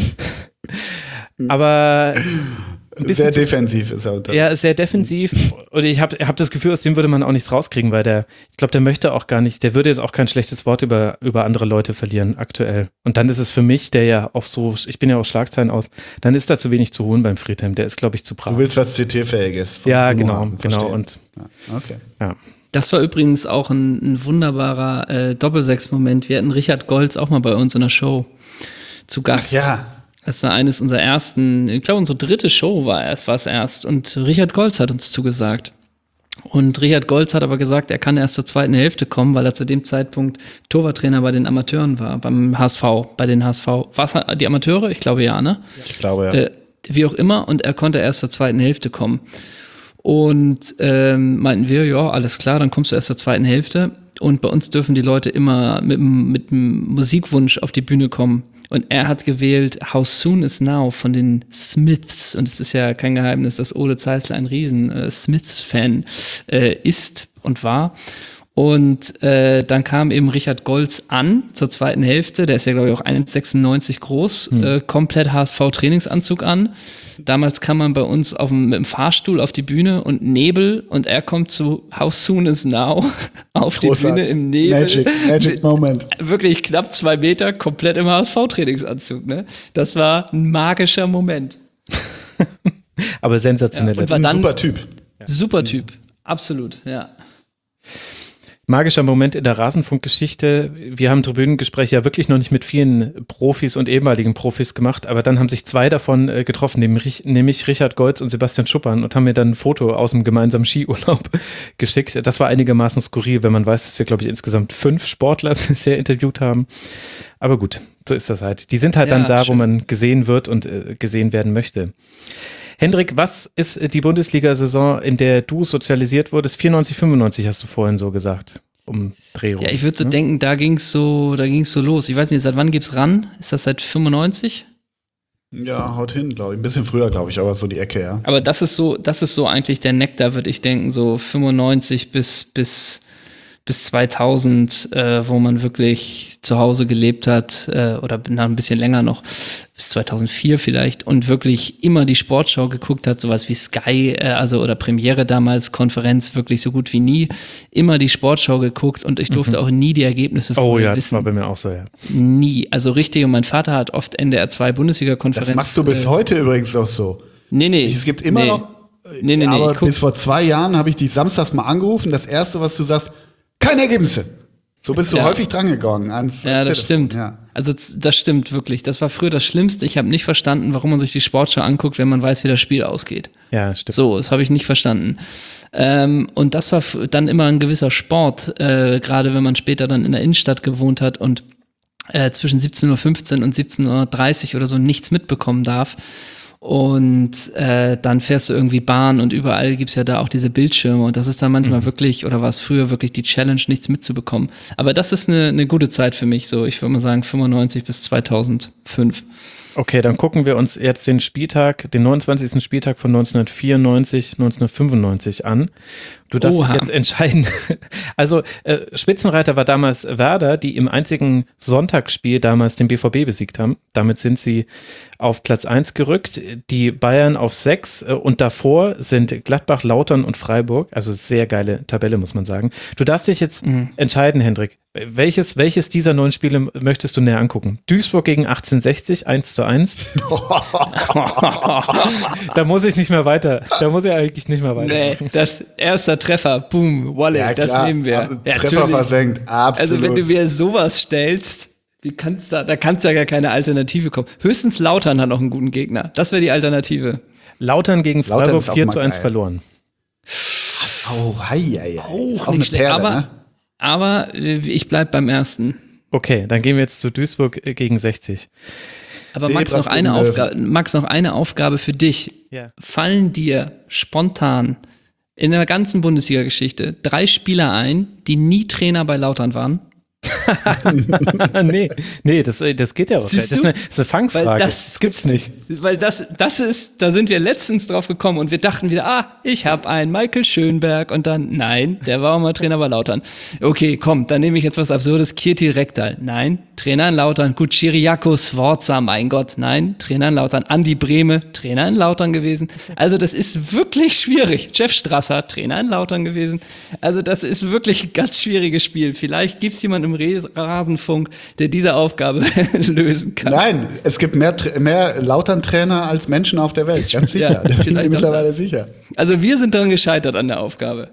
Aber sehr defensiv ist er unter. Ja, sehr defensiv. Und ich habe hab das Gefühl, aus dem würde man auch nichts rauskriegen, weil der, ich glaube, der möchte auch gar nicht, der würde jetzt auch kein schlechtes Wort über, über andere Leute verlieren aktuell. Und dann ist es für mich, der ja auf so, ich bin ja auf Schlagzeilen aus, dann ist da zu wenig zu holen beim Friedhelm. Der ist, glaube ich, zu brav. Du willst was Zitierfähiges. Ja, genau, genau. Und, ja, okay. Ja. Das war übrigens auch ein, ein wunderbarer äh, Doppelsechs-Moment. Wir hatten Richard Goltz auch mal bei uns in der Show zu Gast. Ach ja. Das war eines unserer ersten, ich glaube, unsere dritte Show war es, war es erst. Und Richard Goltz hat uns zugesagt. Und Richard Goltz hat aber gesagt, er kann erst zur zweiten Hälfte kommen, weil er zu dem Zeitpunkt Torwarttrainer bei den Amateuren war, beim H S V, bei den H S V. War es die Amateure? Ich glaube ja, ne? Ich glaube ja. Äh, wie auch immer. Und er konnte erst zur zweiten Hälfte kommen. Und ähm, meinten wir, ja, alles klar, dann kommst du erst zur zweiten Hälfte. Und bei uns dürfen die Leute immer mit, mit einem Musikwunsch auf die Bühne kommen. Und er hat gewählt How Soon Is Now von den Smiths. Und es ist ja kein Geheimnis, dass Ole Zeisler ein riesen äh, Smiths-Fan äh, ist und war. Und äh, dann kam eben Richard Goltz an zur zweiten Hälfte. Der ist ja, glaube ich, auch eins Komma sechsundneunzig groß. Hm. Äh, komplett H S V-Trainingsanzug an. Damals kam man bei uns auf dem, mit dem Fahrstuhl auf die Bühne und Nebel. Und er kommt zu How Soon Is Now auf die Großartig. Bühne im Nebel. Magic, Magic Moment. Wirklich knapp zwei Meter, komplett im H S V-Trainingsanzug. Ne? Das war ein magischer Moment. Aber sensationell. Ja, und war dann Super Typ. Super Typ, absolut, ja. Magischer Moment in der Rasenfunkgeschichte. Wir haben Tribünengespräche ja wirklich noch nicht mit vielen Profis und ehemaligen Profis gemacht, aber dann haben sich zwei davon äh, getroffen, nämlich, nämlich Richard Goltz und Sebastian Schuppern, und haben mir dann ein Foto aus dem gemeinsamen Skiurlaub geschickt. Das war einigermaßen skurril, wenn man weiß, dass wir, glaube ich, insgesamt fünf Sportler bisher interviewt haben. Aber gut, so ist das halt. Die sind halt Ja, dann da, schön. wo man gesehen wird und äh, gesehen werden möchte. Hendrik, was ist die Bundesliga-Saison, in der du sozialisiert wurdest? vierundneunzig, fünfundneunzig hast du vorhin so gesagt, um Dreh rum. Ja, ich würde so ne? denken, da ging's so, da ging's so los. Ich weiß nicht, seit wann gibt's ran? Ist das seit fünfundneunzig? Ja, haut hin, glaube ich. Ein bisschen früher, glaube ich, aber so die Ecke, ja. Aber das ist so, das ist so eigentlich der Nektar, würde ich denken, so fünfundneunzig bis, bis, bis zweitausend, äh, wo man wirklich zu Hause gelebt hat, äh, oder na, ein bisschen länger noch, bis zweitausendvier vielleicht, und wirklich immer die Sportschau geguckt hat, sowas wie Sky, äh, also oder Premiere damals, Konferenz, wirklich so gut wie nie, immer die Sportschau geguckt, und ich durfte mhm. auch nie die Ergebnisse Oh vorher ja, das wissen. war bei mir auch so, ja. Nie, also richtig, und mein Vater hat oft N D R zwei Bundesliga-Konferenz. Das machst du bis äh, heute übrigens auch so. Nee, nee. Es gibt immer nee. noch, Nee, nee, nee, aber ich guck- bis vor zwei Jahren habe ich dich samstags mal angerufen. Das Erste, was du sagst, keine Ergebnisse. So bist du Ja. häufig drangegangen. Ans, Ja, ans das Telefon. stimmt. Ja. Also z- das stimmt wirklich. Das war früher das Schlimmste. Ich habe nicht verstanden, warum man sich die Sportschau anguckt, wenn man weiß, wie das Spiel ausgeht. Ja, stimmt. So, das habe ich nicht verstanden. Ähm, und das war f- dann immer ein gewisser Sport, äh, gerade wenn man später dann in der Innenstadt gewohnt hat und äh, zwischen siebzehn Uhr fünfzehn und siebzehn Uhr dreißig oder so nichts mitbekommen darf. Und äh, dann fährst du irgendwie Bahn, und überall gibt's ja da auch diese Bildschirme, und das ist dann manchmal Mhm. wirklich, oder war es früher wirklich die Challenge, nichts mitzubekommen. Aber das ist eine, eine gute Zeit für mich, so ich würde mal sagen fünfundneunzig bis zweitausendfünf. Okay, dann gucken wir uns jetzt den Spieltag, den neunundzwanzigsten Spieltag von neunzehnhundertvierundneunzig, neunzehnhundertfünfundneunzig an. Du darfst Oha. dich jetzt entscheiden. Also äh, Spitzenreiter war damals Werder, die im einzigen Sonntagsspiel damals den B V B besiegt haben. Damit sind sie auf Platz eins gerückt, die Bayern auf sechs, äh, und davor sind Gladbach, Lautern und Freiburg. Also sehr geile Tabelle, muss man sagen. Du darfst dich jetzt Mhm. entscheiden, Hendrik. Welches, welches dieser neun Spiele möchtest du näher angucken? Duisburg gegen achtzehnhundertsechzig, eins zu eins. Da muss ich nicht mehr weiter. Da muss ich eigentlich nicht mehr weiter. Nee, das erster Treffer, boom, Wallet, Ja, das klar. nehmen wir. Aber Ja, Treffer natürlich. versenkt, absolut. Also wenn du mir sowas stellst, wie kannst da, da kannst ja gar keine Alternative kommen. Höchstens Lautern hat noch einen guten Gegner. Das wäre die Alternative. Lautern gegen Lautern Freiburg ist auch vier mal zu eins geil. verloren. Oh, hei, hei, hei. Auch eine nicht schlecht, Perle, aber, ne? aber äh, ich bleib beim ersten. Okay, dann gehen wir jetzt zu Duisburg äh, gegen sechzig. Aber Zebras Max, noch eine gegen Löwen. Aufgabe, Max, noch eine Aufgabe für dich. Ja. Fallen dir spontan in der ganzen Bundesliga-Geschichte drei Spieler ein, die nie Trainer bei Lautern waren? nee, nee, das, äh, das geht ja auch. Das Siehst ist du? eine, das ist eine Fangfrage. Weil Das, das- gibt's nicht. Weil das, das ist, da sind wir letztens drauf gekommen, und wir dachten wieder, ah, ich habe einen Michael Schönberg, und dann, nein, der war auch mal Trainer bei Lautern. Okay, komm, dann nehme ich jetzt was Absurdes, Kirti Rekdal, nein, Trainer in Lautern, gut, Chiriaco Sforza, mein Gott, nein, Trainer in Lautern, Andi Brehme, Trainer in Lautern gewesen. Also das ist wirklich schwierig. Jeff Strasser, Trainer in Lautern gewesen. Also das ist wirklich ein ganz schwieriges Spiel. Vielleicht gibt's jemanden im Re- Rasenfunk, der diese Aufgabe lösen kann. Nein, es gibt mehr, Tra- mehr Lautern-Trainer als Menschen auf der Welt, ganz sicher. Ja, Da bin ich mir vielleicht auch mittlerweile das. sicher. Also wir sind daran gescheitert an der Aufgabe.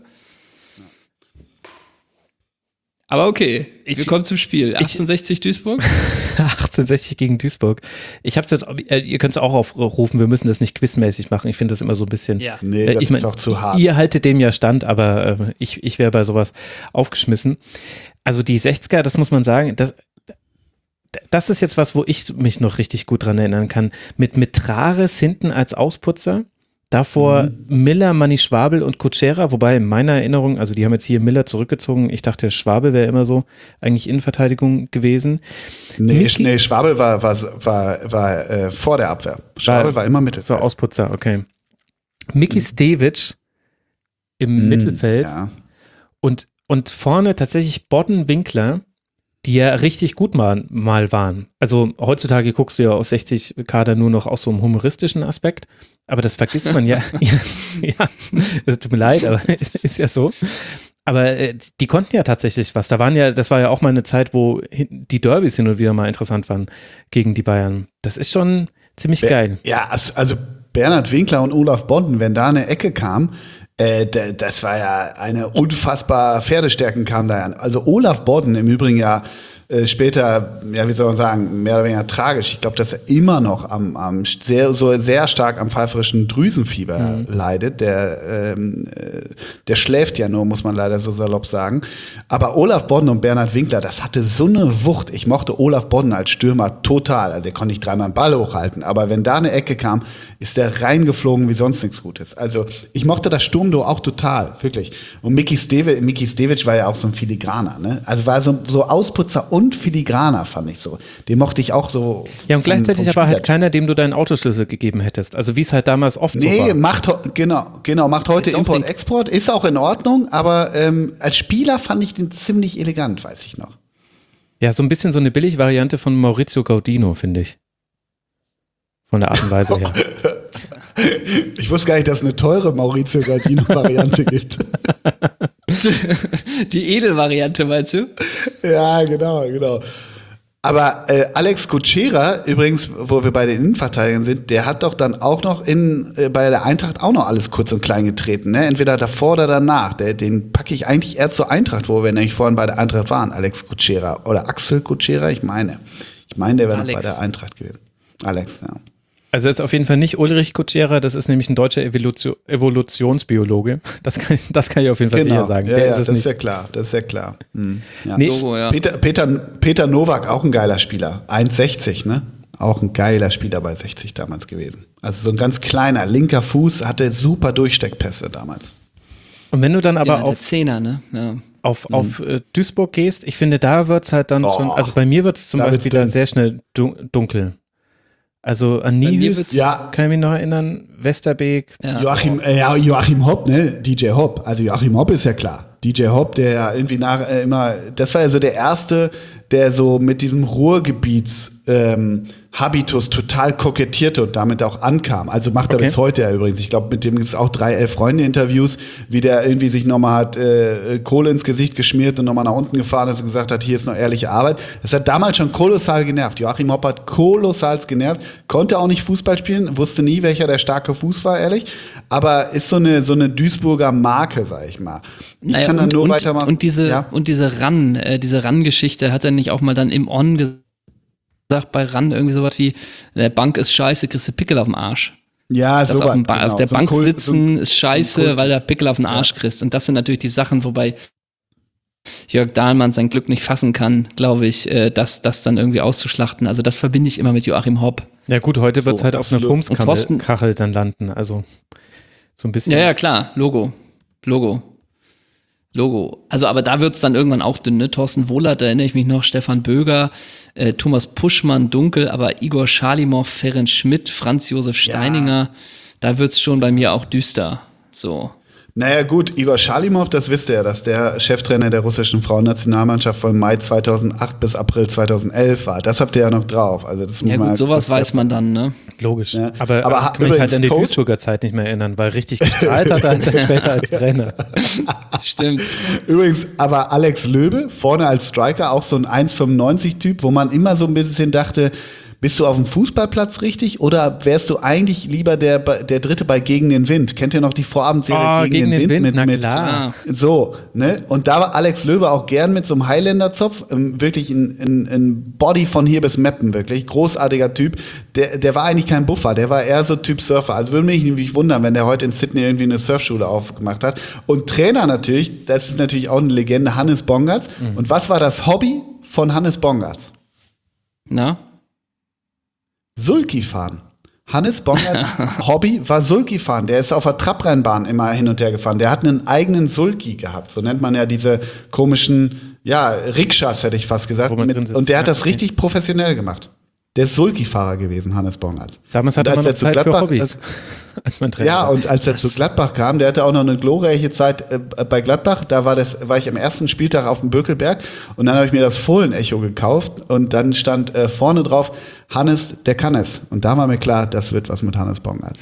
Aber okay, Ich- wir kommen zum Spiel. achtzehnhundertsechzig Duisburg? achtzehnhundertsechzig gegen Duisburg. Ich hab's jetzt, äh, ihr könnt es auch aufrufen, wir müssen das nicht quizmäßig machen. Ich finde das immer so ein bisschen. Ja. Nee, Äh, das ich mein, ist auch zu hart. Ihr haltet dem ja stand, aber äh, ich, ich wäre bei sowas aufgeschmissen. Also die sechziger, das muss man sagen, das, das ist jetzt was, wo ich mich noch richtig gut dran erinnern kann. Mit, mit Trares hinten als Ausputzer, davor Mhm. Miller, Manni Schwabel und Kutschera, wobei in meiner Erinnerung, also die haben jetzt hier Miller zurückgezogen, ich dachte, Schwabel wäre immer so eigentlich Innenverteidigung gewesen. Nee, Miki- nee Schwabel war, war, war, war äh, vor der Abwehr. Schwabel war immer Mittelfeld. So, Ausputzer, okay. Miki Stevic im Mhm, Mittelfeld Ja. und und vorne tatsächlich Bodden, Winkler, die ja richtig gut mal, mal waren. Also heutzutage guckst du ja auf sechzig Kader nur noch aus so einem humoristischen Aspekt, aber das vergisst man ja. ja, ja es tut mir leid, aber es ist ja so. Aber äh, die konnten ja tatsächlich was. Da waren ja, das war ja auch mal eine Zeit, wo hin, die Derbys hin und wieder mal interessant waren gegen die Bayern. Das ist schon ziemlich geil. Ja, also Bernhard Winkler und Olaf Bodden, wenn da eine Ecke kam, Äh, das war ja eine unfassbar Pferdestärken kam da an. Also Olaf Bodden im Übrigen ja äh, später, ja wie soll man sagen, mehr oder weniger tragisch. Ich glaube, dass er immer noch am, am sehr, so sehr stark am pfeiferischen Drüsenfieber mhm. leidet. Der, ähm, der schläft ja nur, muss man leider so salopp sagen. Aber Olaf Bodden und Bernhard Winkler, das hatte so eine Wucht. Ich mochte Olaf Bodden als Stürmer total. Also der konnte nicht dreimal einen Ball hochhalten. Aber wenn da eine Ecke kam, ist der reingeflogen wie sonst nichts Gutes. Also ich mochte das Sturmduo auch total, wirklich. Und Miki Stevic, Miki Stevic war ja auch so ein Filigraner, ne? Also war so, so Ausputzer und Filigraner, fand ich so. Den mochte ich auch so. Ja, und gleichzeitig aber halt keiner, dem du deinen Autoschlüssel gegeben hättest. Also wie es halt damals oft nee, so war. Nee, macht, genau, genau, macht heute Import-Export, ist auch in Ordnung, aber ähm, als Spieler fand ich den ziemlich elegant, weiß ich noch. Ja, so ein bisschen so eine Billig-Variante von Maurizio Gaudino, finde ich. Von der Art und Weise her. Ich wusste gar nicht, dass es eine teure Maurizio Gaudino-Variante gibt. Die Edelvariante, meinst du? Ja, genau, genau. Aber äh, Alex Kutschera, übrigens, wo wir bei den Innenverteidigern sind, der hat doch dann auch noch in, äh, bei der Eintracht auch noch alles kurz und klein getreten, ne? Entweder davor oder danach. Der, den packe ich eigentlich eher zur Eintracht, wo wir nämlich vorhin bei der Eintracht waren. Alex Kutschera oder Axel Kutschera, ich meine. Ich meine, der wäre noch bei der Eintracht gewesen. Alex, ja. Also er ist auf jeden Fall nicht Ulrich Kutschera, das ist nämlich ein deutscher Evolution, Evolutionsbiologe. Das kann, das kann ich auf jeden Fall genau. sicher sagen. Ja, Der ja, ist es das nicht. ist ja klar, das ist ja klar. Hm. Ja. Nee, Logo, ja. Peter, Peter, Peter Nowak, auch ein geiler Spieler. eins sechzig, ne? Auch ein geiler Spieler bei sechzig damals gewesen. Also so ein ganz kleiner, linker Fuß, hatte super Durchsteckpässe damals. Und wenn du dann aber ja, auf, der Zehner, ne? Ja. auf, mhm. auf äh, Duisburg gehst, ich finde, da wird es halt dann oh, schon, also bei mir wird es zum Beispiel dann sehr schnell dun- dunkel. Also an Nihus ja. kann ich mich noch erinnern, Westerbeek. Ja. Joachim, äh, ja, Joachim Hopp, ne? D J Hopp. Also Joachim Hopp ist ja klar. D J Hopp, der ja irgendwie nach äh, immer, das war ja so der erste, der so mit diesem Ruhrgebiets ähm, Habitus total kokettierte und damit auch ankam. Also macht er Okay. bis heute ja übrigens. Ich glaube, mit dem gibt es auch drei Elf-Freunde-Interviews, wie der irgendwie sich nochmal hat äh, Kohle ins Gesicht geschmiert und nochmal nach unten gefahren ist und gesagt hat, hier ist noch ehrliche Arbeit. Das hat damals schon kolossal genervt. Joachim Hopp hat kolossal genervt, konnte auch nicht Fußball spielen, wusste nie, welcher der starke Fuß war, ehrlich. Aber ist so eine, so eine Duisburger Marke, sag ich mal. Ich Naja, kann dann und, nur und, weitermachen. und diese, ja? und diese Ran, äh, diese Ran-Geschichte hat er nicht auch mal dann im On gesagt, bei Ran irgendwie sowas wie, der Bank ist scheiße, kriegst du Pickel auf dem Arsch. Ja, Das so auf, dem ba- genau. auf der so ein Bank Kult- sitzen so ist ein scheiße, Kult- weil du Pickel auf den Arsch kriegst. Und das sind natürlich die Sachen, wobei Jörg Dahlmann sein Glück nicht fassen kann, glaube ich, äh, das, das dann irgendwie auszuschlachten. Also das verbinde ich immer mit Joachim Hopp. Ja gut, heute wird es So, halt auf einer absolut. Und Thorsten- Fumskachel dann landen. Also so ein bisschen. Ja, ja, klar, Logo. Logo. Logo. Also, aber da wird's dann irgendwann auch dünn, ne? Thorsten Wohlert, da erinnere ich mich noch, Stefan Böger, äh, Thomas Puschmann, dunkel, aber Igor Schalimow, Ferenc Schmidt, Franz Josef Steininger, da wird's schon bei mir auch düster. So. Naja gut, Igor Schalimow, das wisst ihr ja, dass der Cheftrainer der russischen Frauennationalmannschaft von Mai zweitausendacht bis April zweitauself war. Das habt ihr ja noch drauf. Also das muss Ja man gut, sowas kurz weiß man dann, ne? Logisch. Ja. Aber, Aber aber ha- kann mich halt an die übrigens, Duisburger Zeit nicht mehr erinnern, weil richtig gestrahlt hat er halt dann später als Trainer. Stimmt. Übrigens, aber Alex Löbe, vorne als Striker, auch so ein eins fünfundneunzig-Typ, wo man immer so ein bisschen dachte, bist du auf dem Fußballplatz richtig oder wärst du eigentlich lieber der, der Dritte bei Gegen den Wind? Kennt ihr noch die Vorabendserie Oh, Gegen, den, Wind? mit, na mit, klar. So, ne? Und da war Alex Löbe auch gern mit so einem Highlander-Zopf, ähm, wirklich ein, ein, ein Body von hier bis Meppen, wirklich. Großartiger Typ. Der, der war eigentlich kein Buffer, der war eher so Typ Surfer. Also würde mich nicht wundern, wenn der heute in Sydney irgendwie eine Surfschule aufgemacht hat. Und Trainer natürlich, das ist natürlich auch eine Legende, Hannes Bongartz. Mhm. Und was war das Hobby von Hannes Bongartz? Na? Sulky fahren. Hannes Bongartz Hobby war Sulky fahren. Der ist auf der Trabrennbahn immer hin und her gefahren. Der hat einen eigenen Sulky gehabt. So nennt man ja diese komischen, ja, Rikschas, hätte ich fast gesagt. Mit, und der hat das richtig professionell gemacht. Der ist Sulky-Fahrer gewesen, Hannes Bongartz. Damals hatte Und man als noch er zu Zeit für Gladbach- Hobbys. Als man Trainer Ja, war. und als er zu Gladbach kam, der hatte auch noch eine glorreiche Zeit äh, bei Gladbach. Da war, das, war ich am ersten Spieltag auf dem Bökelberg und dann habe ich mir das Fohlen-Echo gekauft und dann stand äh, vorne drauf, Hannes, der kann es. Und da war mir klar, das wird was mit Hannes Bongartz.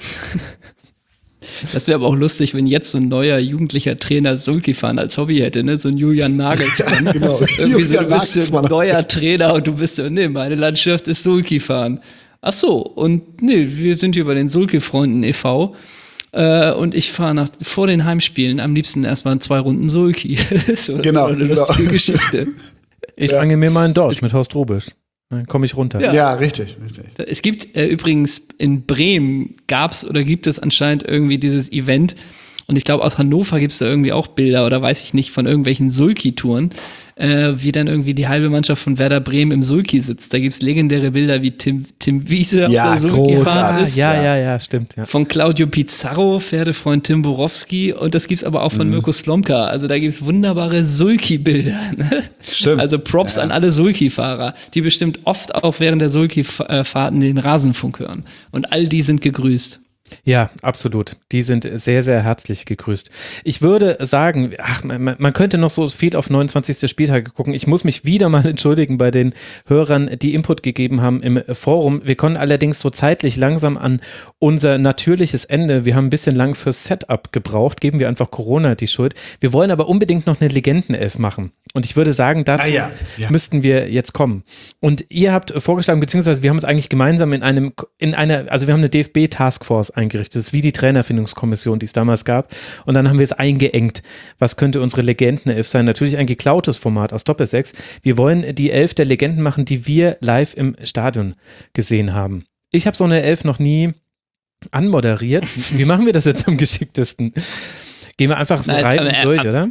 Das wäre aber auch lustig, wenn jetzt so ein neuer jugendlicher Trainer Sulky-Fahren als Hobby hätte, ne? So ein Julian Nagelsmann. Ja, genau. Irgendwie so, Julian du bist so ein Nagelsmann. neuer Trainer und du bist so, nee, meine Landschaft ist Sulky-Fahren. Ach so, und nee, wir sind hier bei den Sulky-Freunden e V äh, und ich fahre nach vor den Heimspielen am liebsten erstmal zwei Runden Sulky. So Genau, eine genau. lustige Geschichte. Ich angel mir mal einen Dorsch mit Horst Rubisch. Dann komme ich runter. Ja. Ja, richtig, richtig. Es gibt äh, übrigens in Bremen gab's oder gibt es anscheinend irgendwie dieses Event und ich glaube aus Hannover gibt's da irgendwie auch Bilder oder weiß ich nicht von irgendwelchen Sulky-Touren, äh, wie dann irgendwie die halbe Mannschaft von Werder Bremen im Sulky sitzt. Da gibt's legendäre Bilder, wie Tim, Tim Wiese auf Ja, der Sulky fahren großartig. Ah, ist. ja, ja, ja, stimmt. Ja. Von Claudio Pizarro, Pferdefreund Tim Borowski und das gibt's aber auch von Mirko Slomka. Also da gibt's wunderbare Sulky-Bilder. Ne? Stimmt. Also Props Ja. an alle Sulky-Fahrer, die bestimmt oft auch während der Sulky-Fahrten den Rasenfunk hören. Und all die sind gegrüßt. Ja, absolut. Die sind sehr, sehr herzlich gegrüßt. Ich würde sagen, ach, man, man könnte noch so viel auf neunundzwanzigsten Spieltag gucken. Ich muss mich wieder mal entschuldigen bei den Hörern, die Input gegeben haben im Forum. Wir kommen allerdings so zeitlich langsam an unser natürliches Ende. Wir haben ein bisschen lang fürs Setup gebraucht. Geben wir einfach Corona die Schuld. Wir wollen aber unbedingt noch eine Legendenelf machen. Und ich würde sagen, dazu Ah, ja, ja. müssten wir jetzt kommen. Und ihr habt vorgeschlagen, beziehungsweise wir haben uns eigentlich gemeinsam in einem, in einer, also wir haben eine D F B-Taskforce eingerichtet. Das ist wie die Trainerfindungskommission, die es damals gab. Und dann haben wir es eingeengt. Was könnte unsere Legendenelf sein? Natürlich ein geklautes Format aus Doppelsechs. Wir wollen die Elf der Legenden machen, die wir live im Stadion gesehen haben. Ich habe so eine Elf noch nie anmoderiert. Wie machen wir das jetzt am geschicktesten? Gehen wir einfach so Nein, rein aber, und äh, durch, ab- oder?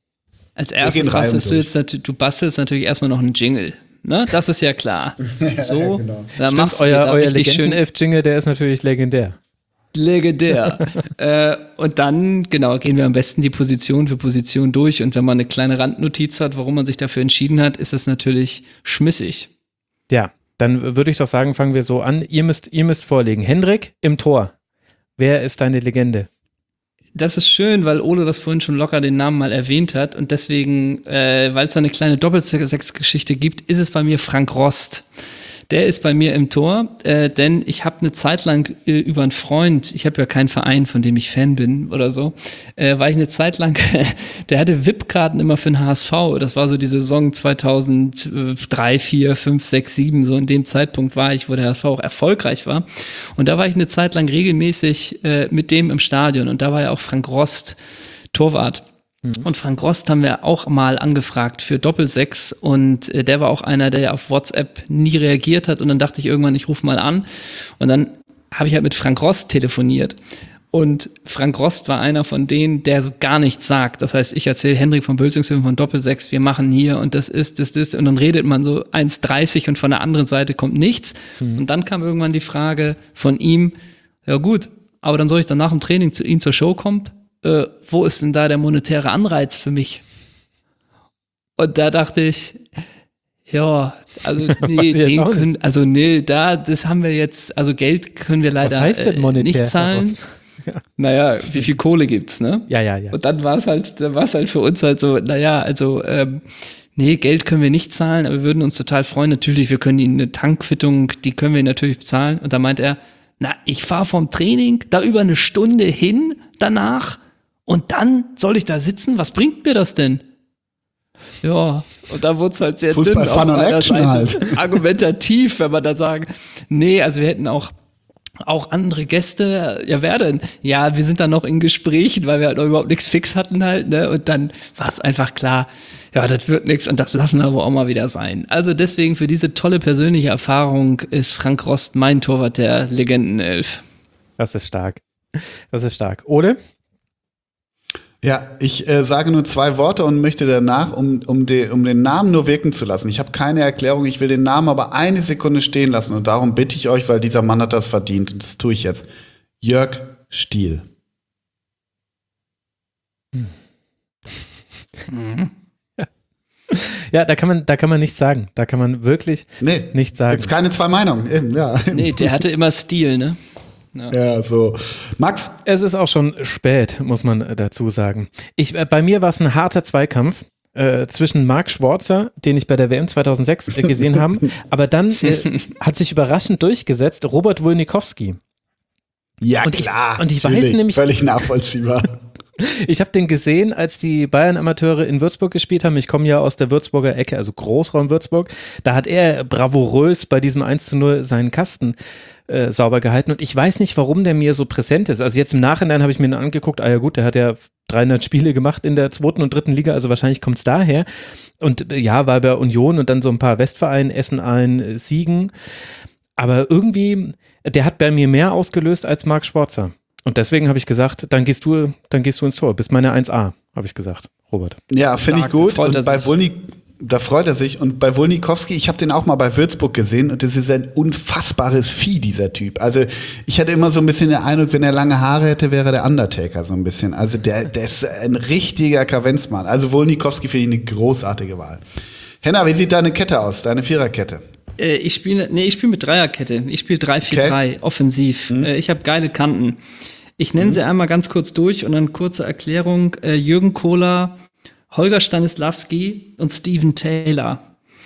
Als gehen erstes rein bastelst du durch. jetzt natürlich, du bastelst natürlich erstmal noch einen Jingle. Ne? Das ist ja klar. So, genau. dann Stimmt, machst du euer, da euer richtig schön Legendenelf-Jingle, der ist natürlich legendär. legendär. äh, und dann, genau, gehen wir am besten die Position für Position durch. Und wenn man eine kleine Randnotiz hat, warum man sich dafür entschieden hat, ist das natürlich schmissig. Ja, dann würde ich doch sagen, fangen wir so an. Ihr müsst, ihr müsst vorlegen. Hendrik im Tor. Wer ist deine Legende? Das ist schön, weil Ole das vorhin schon locker den Namen mal erwähnt hat. Und deswegen, äh, weil es da eine kleine Doppelsechs-Geschichte gibt, ist es bei mir Frank Rost. Der ist bei mir im Tor, äh, denn ich habe eine Zeit lang äh, über einen Freund, ich habe ja keinen Verein, von dem ich Fan bin oder so, äh, war ich eine Zeit lang, der hatte V I P-Karten immer für den H S V. Das war so die Saison zweitausenddrei, vier, fünf, sechs, sieben, so in dem Zeitpunkt war ich, wo der H S V auch erfolgreich war. Und da war ich eine Zeit lang regelmäßig äh, mit dem im Stadion und da war ja auch Frank Rost Torwart. Und Frank Rost haben wir auch mal angefragt für Doppelsechs und äh, der war auch einer, der auf WhatsApp nie reagiert hat und dann dachte ich irgendwann, ich rufe mal an und dann habe ich halt mit Frank Rost telefoniert und Frank Rost war einer von denen, der so gar nichts sagt. Das heißt, ich erzähle Hendrik von Bülzingshöfen von Doppelsechs, wir machen hier und das ist, das ist und dann redet man so eins dreißig und von der anderen Seite kommt nichts und dann kam irgendwann die Frage von ihm, ja gut, aber dann soll ich dann nach dem Training zu ihm zur Show kommen? Äh, wo ist denn da der monetäre Anreiz für mich? Und da dachte ich, ja, also nee, Weiß ich jetzt den auch können, nicht. also nee, da, das haben wir jetzt, also Geld können wir leider Was heißt denn äh, monetär? nicht zahlen. Naja, wie viel Kohle gibt's, ne? Ja, ja, ja. Und dann war es halt, dann war es halt für uns halt so, naja, also, ähm, nee, Geld können wir nicht zahlen, aber wir würden uns total freuen. Natürlich, wir können Ihnen eine Tankquittung, die können wir Ihnen natürlich bezahlen. Und da meint er, na, ich fahre vom Training da über eine Stunde hin danach und dann soll ich da sitzen? Was bringt mir das denn? Ja, und da wurde es halt sehr Fußball, dünn auf Fun und meiner Action Seite. halt. Argumentativ, wenn man dann sagen, nee, also wir hätten auch auch andere Gäste, ja, wer denn? Ja, wir sind dann noch in Gesprächen, weil wir halt noch überhaupt nichts fix hatten halt, ne? Und dann war es einfach klar, ja, das wird nichts und das lassen wir aber auch mal wieder sein. Also deswegen für diese tolle persönliche Erfahrung ist Frank Rost mein Torwart der Legendenelf. Das ist stark. Das ist stark. Ole? Ja, ich äh, sage nur zwei Worte und möchte danach, um, um, de, um den Namen nur wirken zu lassen. Ich habe keine Erklärung, ich will den Namen aber eine Sekunde stehen lassen. Und darum bitte ich euch, weil dieser Mann hat das verdient. Und das tue ich jetzt. Jörg Stiel. Mhm. Ja, da kann man, da kann man nichts sagen. Da kann man wirklich Nee, nichts sagen. gibt's keine zwei Meinungen. Eben, ja. Nee, der hatte immer Stil, ne? Ja, so. Max? Es ist auch schon spät, muss man äh, dazu sagen. Ich, äh, bei mir war es ein harter Zweikampf äh, zwischen Marc Schwarzer, den ich bei der W M zweitausendsechs äh, gesehen habe, aber dann äh, hat sich überraschend durchgesetzt Robert Wolnikowski. Ja, Und ich- klar. und ich weiß natürlich. nämlich- Völlig nachvollziehbar. Ich habe den gesehen, als die Bayern-Amateure in Würzburg gespielt haben. Ich komme ja aus der Würzburger Ecke, also Großraum Würzburg. Da hat er bravourös bei diesem eins zu null seinen Kasten äh, sauber gehalten. Und ich weiß nicht, warum der mir so präsent ist. Also jetzt im Nachhinein habe ich mir ihn angeguckt. Ah ja gut, der hat ja dreihundert Spiele gemacht in der zweiten und dritten Liga. Also wahrscheinlich kommt es daher. Und äh, ja, war bei Union und dann so ein paar Westvereinen, Essen, Aalen, äh, Siegen. Aber irgendwie, der hat bei mir mehr ausgelöst als Marc Schwarzer. Und deswegen habe ich gesagt, dann gehst du, dann gehst du ins Tor. Bist meine eins A, habe ich gesagt, Robert. Ja, finde ich Stark, da gut. freut Und er bei sich. Wolnik, da freut er sich. Und bei Wolnikowski, ich habe den auch mal bei Würzburg gesehen und das ist ein unfassbares Vieh, dieser Typ. Also ich hatte immer so ein bisschen den Eindruck, wenn er lange Haare hätte, wäre der Undertaker so ein bisschen. Also der, der ist ein richtiger Kavenzmann. Also Wolnikowski finde ich eine großartige Wahl. Henna, wie sieht deine Kette aus, deine Viererkette? Äh, ich spiele, nee, ich spiele mit Dreierkette. Ich spiele drei vier drei, offensiv. Äh, ich habe geile Kanten. Ich nenne sie einmal ganz kurz durch und dann kurze Erklärung. Äh, Jürgen Kohler, Holger Stanislawski und Steven Taylor.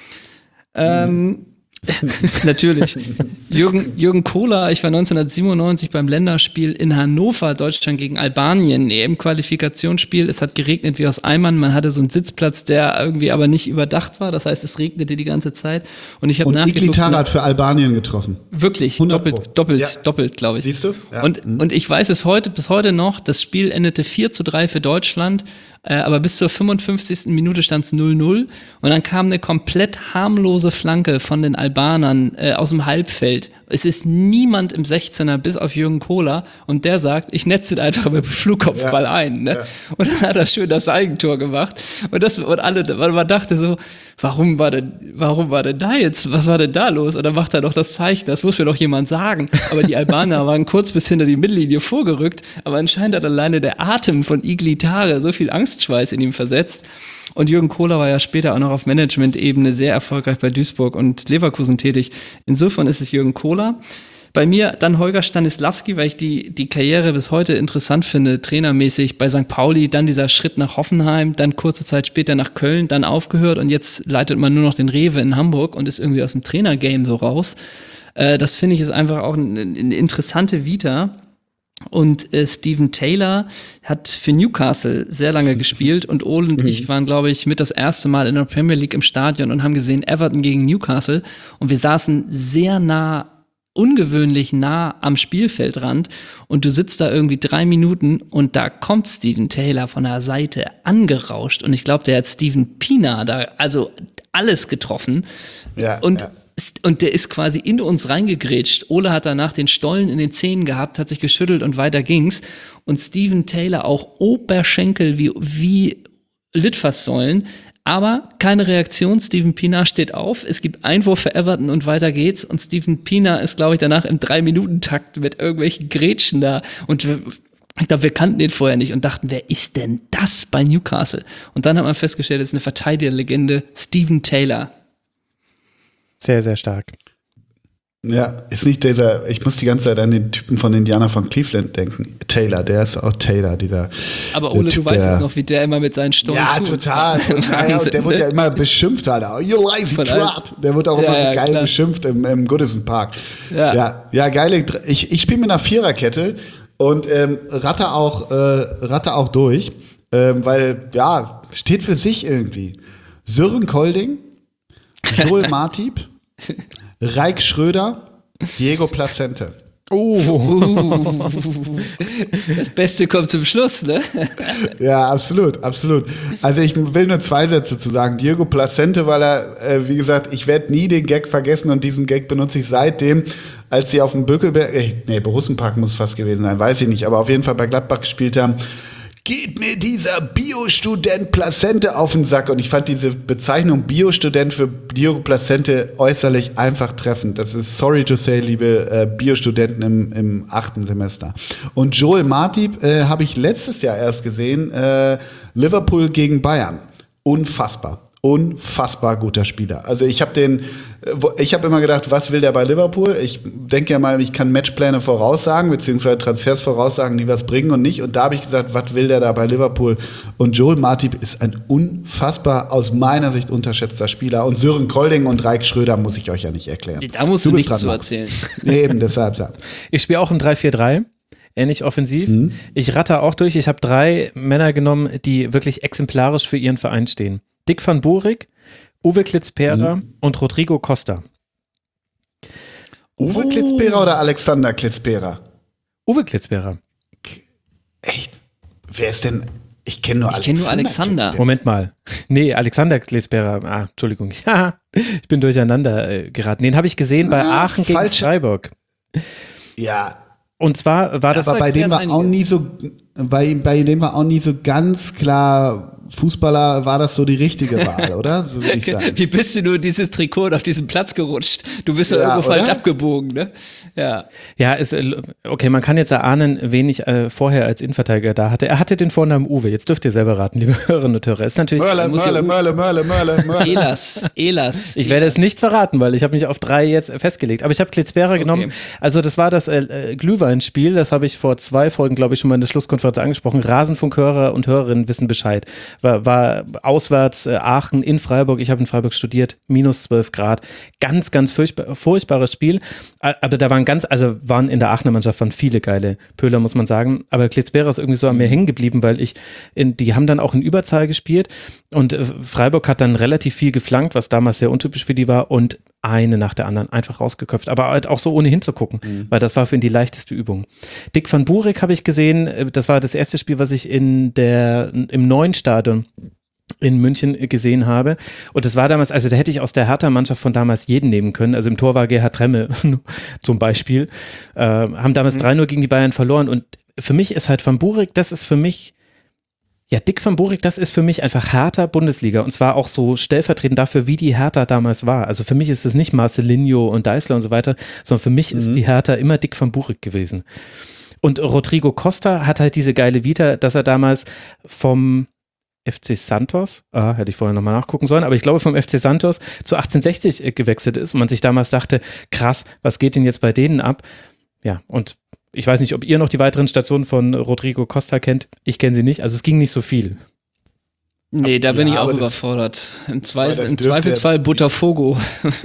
Ähm, natürlich. Jürgen, Jürgen Kohler, ich war neunzehnhundertsiebenundneunzig beim Länderspiel in Hannover, Deutschland gegen Albanien, E M-Qualifikationsspiel. Es hat geregnet wie aus Eimern. Man hatte so einen Sitzplatz, der irgendwie aber nicht überdacht war. Das heißt, es regnete die ganze Zeit. Und ich habe Und nachgeguckt. Iglitara hat für Albanien getroffen. Wirklich, hundert doppelt, Pro. doppelt, Ja. doppelt, glaube ich. Siehst du? Ja. Und, und ich weiß es heute, bis heute noch, das Spiel endete vier zu drei für Deutschland, äh, aber bis zur fünfundfünfzigsten Minute stand es null null und dann kam eine komplett harmlose Flanke von den Albanern äh, aus dem Halbfeld. Es ist niemand im sechzehner bis auf Jürgen Kohler und der sagt, ich netze den einfach mit dem Flugkopfball Ja. ein. Ne? Ja. Und dann hat er schön das Eigentor gemacht und das und alle, weil man dachte so, warum war denn, warum war denn da jetzt, was war denn da los? Und dann macht er doch das Zeichen, das muss mir doch jemand sagen. Aber die Albaner waren kurz bis hinter die Mittellinie vorgerückt, aber anscheinend hat alleine der Atem von Iglitare so viel Angstschweiß in ihm versetzt. Und Jürgen Kohler war ja später auch noch auf Management-Ebene sehr erfolgreich bei Duisburg und Leverkusen tätig. Insofern ist es Jürgen Kohler. Bei mir dann Holger Stanislawski, weil ich die, die Karriere bis heute interessant finde, trainermäßig bei Sankt Pauli, dann dieser Schritt nach Hoffenheim, dann kurze Zeit später nach Köln, dann aufgehört und jetzt leitet man nur noch den Rewe in Hamburg und ist irgendwie aus dem Trainergame so raus. Äh, das finde ich ist einfach auch eine, eine interessante Vita. Und äh, Steven Taylor hat für Newcastle sehr lange gespielt und Ole und ich waren, glaube ich, mit das erste Mal in der Premier League im Stadion und haben gesehen Everton gegen Newcastle und wir saßen sehr nah, ungewöhnlich nah am Spielfeldrand und du sitzt da irgendwie drei Minuten und da kommt Steven Taylor von der Seite angerauscht und ich glaube, der hat Steven Pienaar da also alles getroffen Ja, und ja. Und der ist quasi in uns reingegrätscht. Ole hat danach den Stollen in den Zähnen gehabt, hat sich geschüttelt und weiter ging's. Und Steven Taylor auch Oberschenkel wie, wie Litfaßsäulen. Aber keine Reaktion. Steven Pienaar steht auf. Es gibt Einwurf für Everton und weiter geht's. Und Steven Pienaar ist, glaube ich, danach im Drei-Minuten-Takt mit irgendwelchen Grätschen da. Und wir, ich glaube, wir kannten den vorher nicht und dachten, wer ist denn das bei Newcastle? Und dann hat man festgestellt, es ist eine Verteidigerlegende, Steven Taylor. Sehr, sehr stark. Ja, ist nicht dieser, ich muss die ganze Zeit an den Typen von Indiana von Cleveland denken. Taylor, der ist auch Taylor, dieser. Aber der Ole, Typ, du weißt der- es noch, wie der immer mit seinen Stollen Ja, zu uns total. macht. total. Ja, und der wird ja ne? immer beschimpft, Alter. You lazy Von allen- twat. Der wird auch Ja, immer so ja, geil klar. beschimpft im, im Goodison Park. Ja. ja, ja geile. Dr- Ich, ich spiele mit einer Viererkette und ähm, ratte auch, äh, ratte auch durch, ähm, weil, ja, steht für sich irgendwie. Sören Kolding, Joel Martip, Reik Schröder, Diego Placente. Das Beste kommt zum Schluss, ne? Ja, absolut, absolut. Also ich will nur zwei Sätze zu sagen. Diego Placente, weil er, äh, wie gesagt, ich werde nie den Gag vergessen und diesen Gag benutze ich seitdem, als sie auf dem Bückelberg, äh, nee, Borussenpark muss fast gewesen sein, weiß ich nicht, aber auf jeden Fall bei Gladbach gespielt haben. Geht mir dieser Biostudent Placente auf den Sack. Und ich fand diese Bezeichnung Biostudent für Diego Placente äußerlich einfach treffend. Das ist sorry to say, liebe äh, Biostudenten im, im achten Semester. Und Joel Martip äh, habe ich letztes Jahr erst gesehen, äh, Liverpool gegen Bayern. Unfassbar. unfassbar guter Spieler. Also ich habe den, ich habe immer gedacht, was will der bei Liverpool? Ich denke ja mal, ich kann Matchpläne voraussagen, beziehungsweise Transfers voraussagen, die was bringen und nicht. Und da habe ich gesagt, was will der da bei Liverpool? Und Joel Matip ist ein unfassbar, aus meiner Sicht unterschätzter Spieler. Und Sören Kolding und Raik Schröder muss ich euch ja nicht erklären. Da musst du, du bist nichts zu dran, erzählen. Nee, eben, deshalb. Ja. Ich spiele auch im drei vier drei. Ähnlich offensiv. Mhm. Ich ratter auch durch. Ich habe drei Männer genommen, die wirklich exemplarisch für ihren Verein stehen. Dick van Buurik, Uwe Klitzpera mhm. und Rodrigo Costa. Uwe oh. Klitzpera oder Alexander Klitzpera? Uwe Klitzpera. Echt? Wer ist denn? Ich kenne nur, kenn nur Alexander. Moment mal. Nee, Alexander Klitzpera. Ah, Entschuldigung. Ja, ich bin durcheinander äh, geraten. Den habe ich gesehen bei ah, Aachen gegen falsch. Freiburg. Ja. Und zwar war das. Aber bei dem war auch nie so, bei, bei dem war auch nie so ganz klar. Fußballer war das so die richtige Wahl, oder? So würde ich sagen. Wie bist du nur dieses Trikot auf diesem Platz gerutscht? Du bist ja, ja irgendwo oder? falsch abgebogen, ne? Ja. Ja, ist, okay, man kann jetzt erahnen, wen ich äh, vorher als Innenverteidiger da hatte. Er hatte den Vornamen Uwe. Jetzt dürft ihr selber raten, liebe Hörerinnen und Hörer. Ist natürlich Mörle, Mörle, ja Mörle, Mörle, Mörle, Mörle. Elas, Elas. Ich werde es nicht verraten, weil ich habe mich auf drei jetzt festgelegt. Aber ich habe Klitzpera okay. genommen. Also das war das äh, Glühweinspiel. Das habe ich vor zwei Folgen, glaube ich, schon mal in der Schlusskonferenz angesprochen. Rasenfunkhörer und Hörerinnen wissen Bescheid. War, war auswärts äh, Aachen in Freiburg. Ich habe in Freiburg studiert. Minus zwölf Grad. Ganz, ganz furchtbar, furchtbares Spiel. Aber da waren ganz, also waren in der Aachener Mannschaft waren viele geile Pöhler, muss man sagen. Aber Klitzpera ist irgendwie so an mir hängen geblieben, weil ich, in, die haben dann auch in Überzahl gespielt und äh, Freiburg hat dann relativ viel geflankt, was damals sehr untypisch für die war und eine nach der anderen einfach rausgeköpft. Aber halt auch so ohne hinzugucken, mhm. weil das war für ihn die leichteste Übung. Dick van Buurik habe ich gesehen, das war das erste Spiel, was ich in der, im neuen Stadion in München gesehen habe. Und das war damals, also da hätte ich aus der Hertha-Mannschaft von damals jeden nehmen können. Also im Tor war Gerhard Tremme zum Beispiel. Äh, haben damals mhm. drei null gegen die Bayern verloren. Und für mich ist halt Van Buurik, das ist für mich, ja, Dick van Buurik, das ist für mich einfach Hertha Bundesliga. Und zwar auch so stellvertretend dafür, wie die Hertha damals war. Also für mich ist es nicht Marcelinho und Deißler und so weiter, sondern für mich mhm. ist die Hertha immer Dick van Buurik gewesen. Und Rodrigo Costa hat halt diese geile Vita, dass er damals vom F C Santos, ah, hätte ich vorher nochmal nachgucken sollen, aber ich glaube vom F C Santos zu achtzehnhundertsechzig gewechselt ist und man sich damals dachte, krass, was geht denn jetzt bei denen ab? Ja, und ich weiß nicht, ob ihr noch die weiteren Stationen von Rodrigo Costa kennt. Ich kenne sie nicht, also es ging nicht so viel. Nee, da bin ja, ich auch überfordert. Im, Zweifel, im Zweifelsfall Botafogo.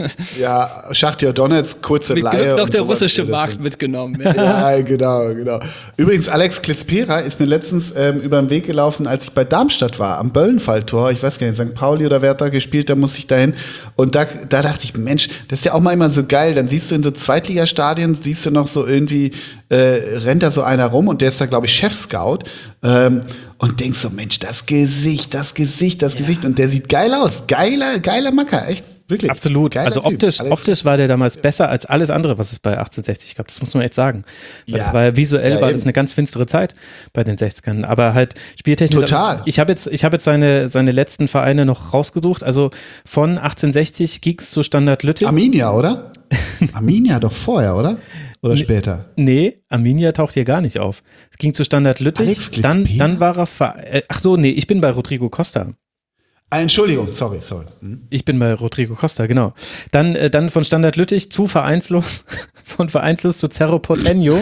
Ja, Schachtiar Donetsk, kurze mit Leihe. Glück noch der russische Markt mitgenommen. Ja. Ja, genau, genau. Übrigens, Alex Klitzpera ist mir letztens ähm, über den Weg gelaufen, als ich bei Darmstadt war, am Böllenfalltor. Ich weiß gar nicht, Sankt Pauli oder wer hat da gespielt, da muss ich dahin. Und da, da dachte ich, Mensch, das ist ja auch mal immer so geil. Dann siehst du in so Zweitligastadien, siehst du noch so irgendwie, äh, rennt da so einer rum und der ist da, glaube ich, Chef-Scout. Ähm, und denkst so, Mensch, das Gesicht, das Gesicht, das ja. Gesicht. Und der sieht geil aus. Geiler, geiler Macker, echt. Wirklich. Absolut. Geiler also optisch, optisch war der damals besser als alles andere, was es bei achtzehnhundertsechzig gab. Das muss man echt sagen. Weil ja. Das war ja visuell, ja, war das eine ganz finstere Zeit bei den sechzigern. Aber halt spieltechnisch. Total. Also ich habe jetzt, ich habe jetzt seine, seine letzten Vereine noch rausgesucht. Also von achtzehnhundertsechzig ging es zu Standard Lüttich. Arminia, oder? Arminia doch vorher, oder? Oder nee, später? Nee, Arminia taucht hier gar nicht auf. Es ging zu Standard Lüttich. Dann, dann war er, äh, ach so, nee, ich bin bei Rodrigo Costa. Entschuldigung, sorry, sorry. Hm. Ich bin bei Rodrigo Costa, genau. Dann, äh, dann von Standard Lüttich zu Vereinslos, von Vereinslos zu Cerro Porteño.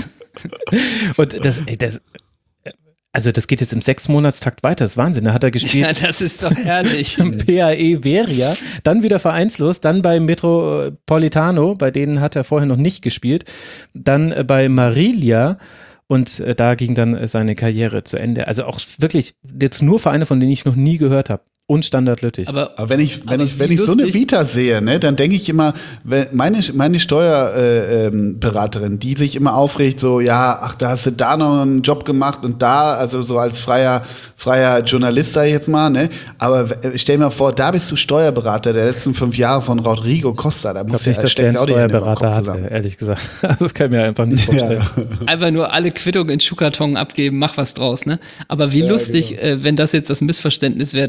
Und das, ey, das, also das geht jetzt im Sechsmonatstakt weiter, das ist Wahnsinn. Da hat er gespielt. Ja, das ist doch herrlich. P A E Veria, dann wieder vereinslos, dann bei Metropolitano, bei denen hat er vorher noch nicht gespielt, dann äh, bei Marilia. Und äh, da ging dann äh, seine Karriere zu Ende. Also auch wirklich jetzt nur Vereine, von denen ich noch nie gehört habe. Und Standard Lüttich. Aber, aber wenn ich, wenn ich, wenn ich so eine Vita sehe, ne, dann denke ich immer, wenn meine, meine Steuerberaterin, äh, ähm, die sich immer aufregt, so, ja, ach, da hast du da noch einen Job gemacht und da, also so als freier, freier Journalist, sag ich jetzt mal, ne, aber stell mir vor, da bist du Steuerberater der letzten fünf Jahre von Rodrigo Costa. Da ich glaube nicht, dass der einen Steuerberater hatte, ehrlich gesagt. Das kann ich mir einfach nicht vorstellen. Ja. Einfach nur alle Quittungen in Schuhkarton abgeben, mach was draus, ne. Aber wie ja, lustig, genau. äh, wenn das jetzt das Missverständnis wäre, dass, dass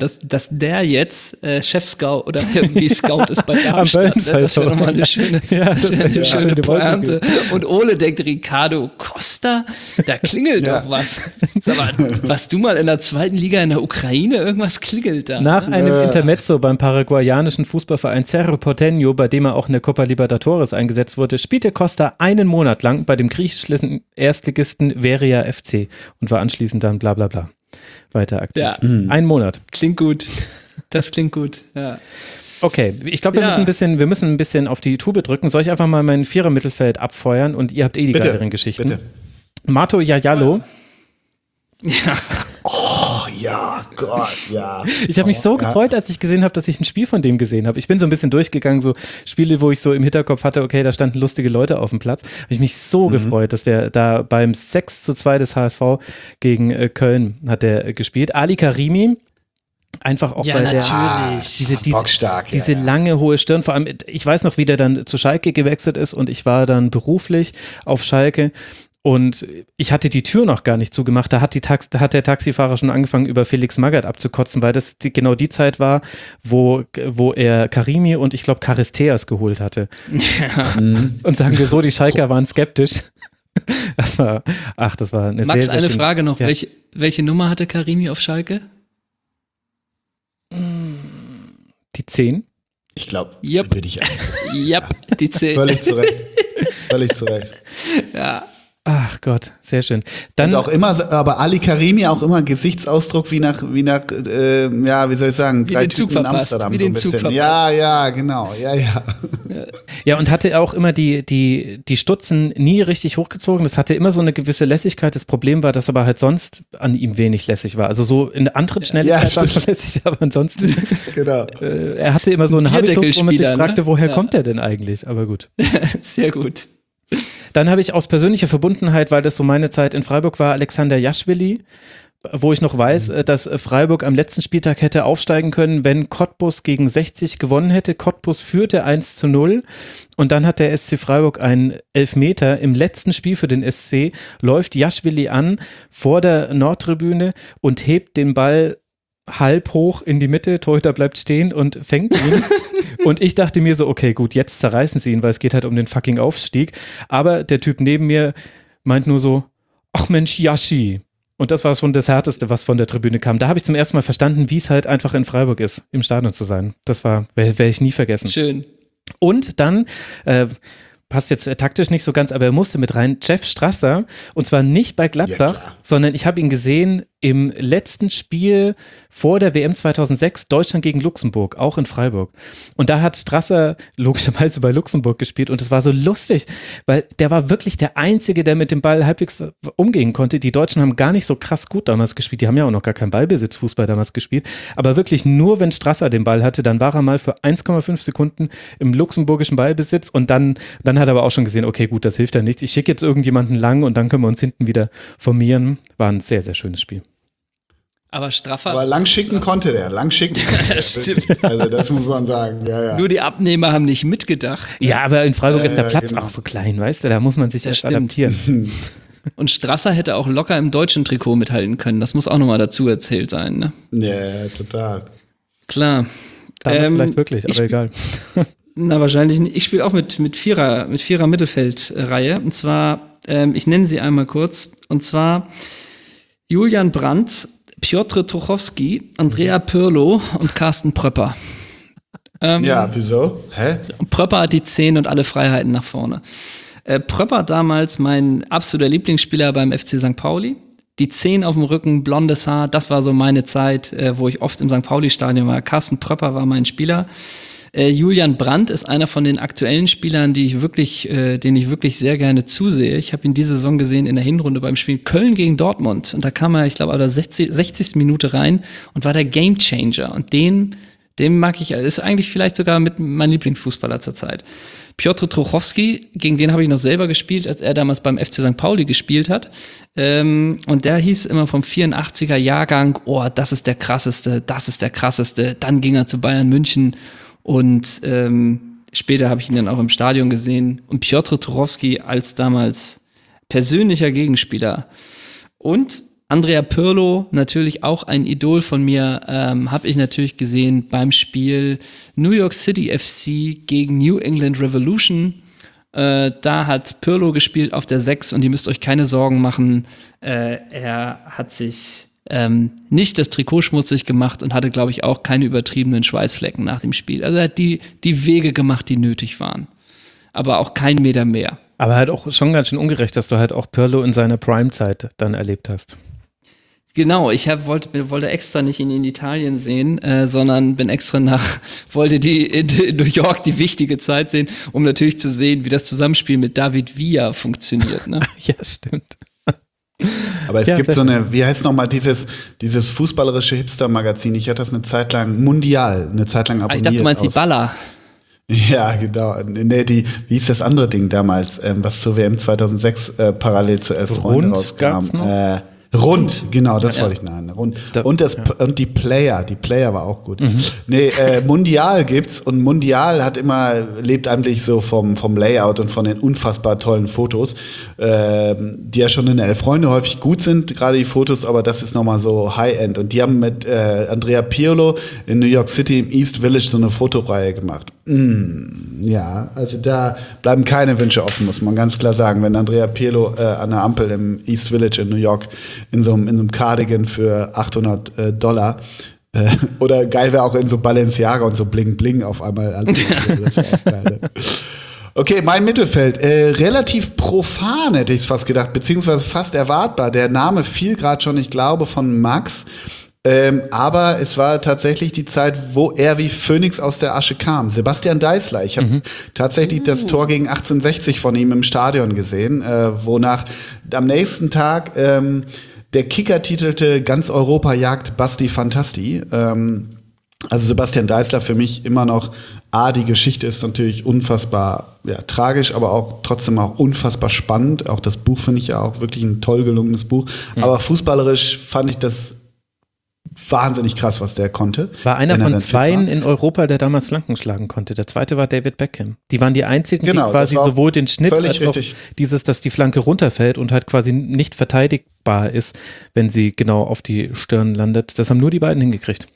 dass der jetzt äh, Chef-Scout oder irgendwie Scout ist bei Darmstadt. Am Ne? Das wäre nochmal eine schöne, Ja, das wär eine ja. schöne Schöne Pointe. Und Ole denkt, Ricardo Costa, da klingelt Ja. doch was. Sag mal, warst du mal in der zweiten Liga in der Ukraine? Irgendwas klingelt da. Nach einem Ja. Intermezzo beim paraguayanischen Fußballverein Cerro Porteño, bei dem er auch in der Copa Libertadores eingesetzt wurde, spielte Costa einen Monat lang bei dem griechischen Erstligisten Veria F C und war anschließend dann bla bla bla weiter aktiv. Ja. Einen Monat. Klingt gut. Das klingt gut, ja. Okay, ich glaube, wir Ja. müssen ein bisschen, wir müssen ein bisschen auf die Tube drücken. Soll ich einfach mal mein Vierer-Mittelfeld abfeuern und ihr habt eh die Bitte, geileren Geschichten. bitte. Mato Jayalo. Ja. Oh ja, Gott, ja. Ich habe mich so gefreut, als ich gesehen habe, dass ich ein Spiel von dem gesehen habe. Ich bin so ein bisschen durchgegangen, so Spiele, wo ich so im Hinterkopf hatte, okay, da standen lustige Leute auf dem Platz. Habe ich mich so mhm. gefreut, dass der da beim sechs zu zwei des H S V gegen äh, Köln hat der äh, gespielt. Ali Karimi, einfach auch Ja, bei natürlich. der diese, diese, Bockstark, ja, diese ja. lange hohe Stirn, vor allem, ich weiß noch, wie der dann zu Schalke gewechselt ist und ich war dann beruflich auf Schalke. Und ich hatte die Tür noch gar nicht zugemacht, da hat, die Tax- da hat der Taxifahrer schon angefangen, über Felix Magath abzukotzen, weil das die, genau die Zeit war, wo, wo er Karimi und ich glaube Charisteas geholt hatte. Ja. Und sagen wir so, die Schalker waren skeptisch. Das war, ach, das war eine Max, sehr, sehr eine schöne- Frage noch. Ja. Welche, welche Nummer hatte Karimi auf Schalke? Die zehn? Ich glaube, Yep. bin ich Yep, die zehn. Völlig zu Recht. Völlig zu Recht. Ja. Ach Gott, sehr schön. Dann Und auch immer, aber Ali Karimi auch immer Gesichtsausdruck wie nach, wie nach, äh, ja, wie soll ich sagen, Wie drei den Zug Typen in verpasst, Amsterdam wie so ein den Zug bisschen. verpasst. Ja, ja, genau, ja, ja. ja, und hatte auch immer die, die, die Stutzen nie richtig hochgezogen. Das hatte immer so eine gewisse Lässigkeit. Das Problem war, dass aber halt sonst an ihm wenig lässig war. Also so in der Antrittsschnelligkeit Ja, war stimmt. schon lässig, aber ansonsten, Genau. äh, er hatte immer so einen Habitus, wo man sich Bierdeckelspieler, fragte, ne? woher Ja. kommt er denn eigentlich? Aber gut. Sehr gut. Dann habe ich aus persönlicher Verbundenheit, weil das so meine Zeit in Freiburg war, Alexander Jaschwili, wo ich noch weiß, äh, dass äh, Freiburg am letzten Spieltag hätte aufsteigen können, wenn Cottbus gegen sechzig gewonnen hätte. Cottbus führte eins zu null und dann hat der S C Freiburg einen Elfmeter. Im letzten Spiel für den S C läuft Jaschwili an vor der Nordtribüne und hebt den Ball halb hoch in die Mitte, Torhüter bleibt stehen und fängt ihn. Und ich dachte mir so, okay, gut, jetzt zerreißen sie ihn, weil es geht halt um den fucking Aufstieg. Aber der Typ neben mir meint nur so, ach Mensch, Yaschi. Und das war schon das Härteste, was von der Tribüne kam. Da habe ich zum ersten Mal verstanden, wie es halt einfach in Freiburg ist, im Stadion zu sein. Das war, werde ich nie vergessen. Schön. Und dann, äh, passt jetzt äh, taktisch nicht so ganz, aber er musste mit rein, Jeff Strasser, und zwar nicht bei Gladbach, Ja, klar. sondern ich habe ihn gesehen im letzten Spiel vor der W M zweitausendsechs, Deutschland gegen Luxemburg, auch in Freiburg. Und da hat Strasser logischerweise bei Luxemburg gespielt und es war so lustig, weil der war wirklich der Einzige, der mit dem Ball halbwegs umgehen konnte. Die Deutschen haben gar nicht so krass gut damals gespielt, die haben ja auch noch gar keinen Ballbesitzfußball damals gespielt, aber wirklich nur, wenn Strasser den Ball hatte, dann war er mal für eins Komma fünf Sekunden im luxemburgischen Ballbesitz und dann, dann hat er aber auch schon gesehen, okay, gut, das hilft ja nichts, ich schicke jetzt irgendjemanden lang und dann können wir uns hinten wieder formieren. War ein sehr, sehr schönes Spiel. Aber straffer. Aber lang schicken konnte der, lang schicken. Das stimmt. Also das muss man sagen, ja, ja. Nur die Abnehmer haben nicht mitgedacht. Ja, aber in Freiburg Ja, ist der ja, Platz genau. auch so klein, weißt du, da muss man sich Das erst stimmt. adaptieren. Und Strasser hätte auch locker im deutschen Trikot mithalten können. Das muss auch nochmal dazu erzählt sein, ne? Ja, total. Klar. Damals Ähm, vielleicht wirklich, aber ich- egal. Na, wahrscheinlich nicht. Ich spiele auch mit, mit Vierer, mit Vierer Mittelfeldreihe. Und zwar, ähm, ich nenne sie einmal kurz. Und zwar Julian Brandt, Piotr Tuchowski, Andrea Pirlo und Carsten Pröpper. Ähm, Ja, wieso? Hä? Und Pröpper hat die zehn und alle Freiheiten nach vorne. Äh, Pröpper damals mein absoluter Lieblingsspieler beim F C Sankt Pauli. Die zehn auf dem Rücken, blondes Haar, das war so meine Zeit, äh, wo ich oft im Sankt Pauli-Stadion war. Carsten Pröpper war mein Spieler. Äh, Julian Brandt ist einer von den aktuellen Spielern, die ich wirklich, äh, den ich wirklich sehr gerne zusehe. Ich habe ihn diese Saison gesehen in der Hinrunde beim Spiel Köln gegen Dortmund. Und da kam er, ich glaube, aber sechzig, sechzigste Minute rein und war der Gamechanger. Und den, den mag ich, ist eigentlich vielleicht sogar mit mein Lieblingsfußballer zurzeit. Piotr Tuchowski, gegen den habe ich noch selber gespielt, als er damals beim F C Sankt Pauli gespielt hat. Ähm, und der hieß immer vom vierundachtziger Jahrgang, oh, das ist der krasseste, das ist der krasseste. Dann ging er zu Bayern München und ähm, später habe ich ihn dann auch im Stadion gesehen. Und Piotr Tuchowski als damals persönlicher Gegenspieler. Und Andrea Pirlo, natürlich auch ein Idol von mir, ähm, habe ich natürlich gesehen beim Spiel New York City F C gegen New England Revolution. Äh, da hat Pirlo gespielt auf der sechs und ihr müsst euch keine Sorgen machen. Äh, er hat sich ähm, nicht das Trikot schmutzig gemacht und hatte, glaube ich, auch keine übertriebenen Schweißflecken nach dem Spiel. Also er hat die, die Wege gemacht, die nötig waren. Aber auch kein Meter mehr. Aber halt auch schon ganz schön ungerecht, dass du halt auch Pirlo in seiner Prime-Zeit dann erlebt hast. Genau, ich hab, wollte, wollte extra nicht ihn in Italien sehen, äh, sondern bin extra nach, wollte die in, in New York die wichtige Zeit sehen, um natürlich zu sehen, wie das Zusammenspiel mit David Villa funktioniert. Ne? Ja, stimmt. Aber es Ja, gibt sehr so eine, wie heißt nochmal dieses, dieses fußballerische Hipster-Magazin, ich hatte das eine Zeit lang, Mundial, eine Zeit lang Ah, abonniert. ich dachte, du meinst die aus- Baller. Ja, genau. Nee, die, wie hieß das andere Ding damals, ähm, was zur W M zweitaunsechs äh, parallel zu Elf Freunde Rund rauskam? gab's noch? Äh, Rund, genau, das Ja. wollte ich nennen. Rund. Da- und, das, ja. und die Player, die Player war auch gut. Mhm. Nee, äh, Mundial gibt's und Mundial hat immer, lebt eigentlich so vom, vom Layout und von den unfassbar tollen Fotos, ähm, die ja schon in Elf Freunde häufig gut sind, gerade die Fotos, aber das ist nochmal so High-End. Und die haben mit äh, Andrea Pirlo in New York City im East Village so eine Fotoreihe gemacht. Mm, ja, also da bleiben keine Wünsche offen, muss man ganz klar sagen. Wenn Andrea Pirlo äh, an der Ampel im East Village in New York in so einem, in so einem Cardigan für achthundert äh, Dollar äh, oder geil wäre auch in so Balenciaga und so Bling Bling auf einmal. Also, das wär auch geil, ne? Okay, mein Mittelfeld. Äh, relativ profan hätte ich es fast gedacht, beziehungsweise fast erwartbar. Der Name fiel gerade schon, ich glaube, von Max. Ähm, aber es war tatsächlich die Zeit, wo er wie Phönix aus der Asche kam. Sebastian Deißler. Ich habe mhm. tatsächlich das Tor gegen achtzehnhundertsechzig von ihm im Stadion gesehen, äh, wonach am nächsten Tag ähm, der Kicker titelte Ganz Europa jagt Basti Fantasti. Ähm, also Sebastian Deißler für mich immer noch, A, die Geschichte ist natürlich unfassbar ja, tragisch, aber auch trotzdem auch unfassbar spannend. Auch das Buch finde ich ja auch wirklich ein toll gelungenes Buch. Mhm. Aber fußballerisch fand ich das wahnsinnig krass, was der konnte. War einer von dann zweien in Europa, der damals Flanken schlagen konnte. Der zweite war David Beckham. Die waren die einzigen, Genau, die quasi das war sowohl den Schnitt völlig als auch richtig. dieses, dass die Flanke runterfällt und halt quasi nicht verteidigbar ist, wenn sie genau auf die Stirn landet. Das haben nur die beiden hingekriegt.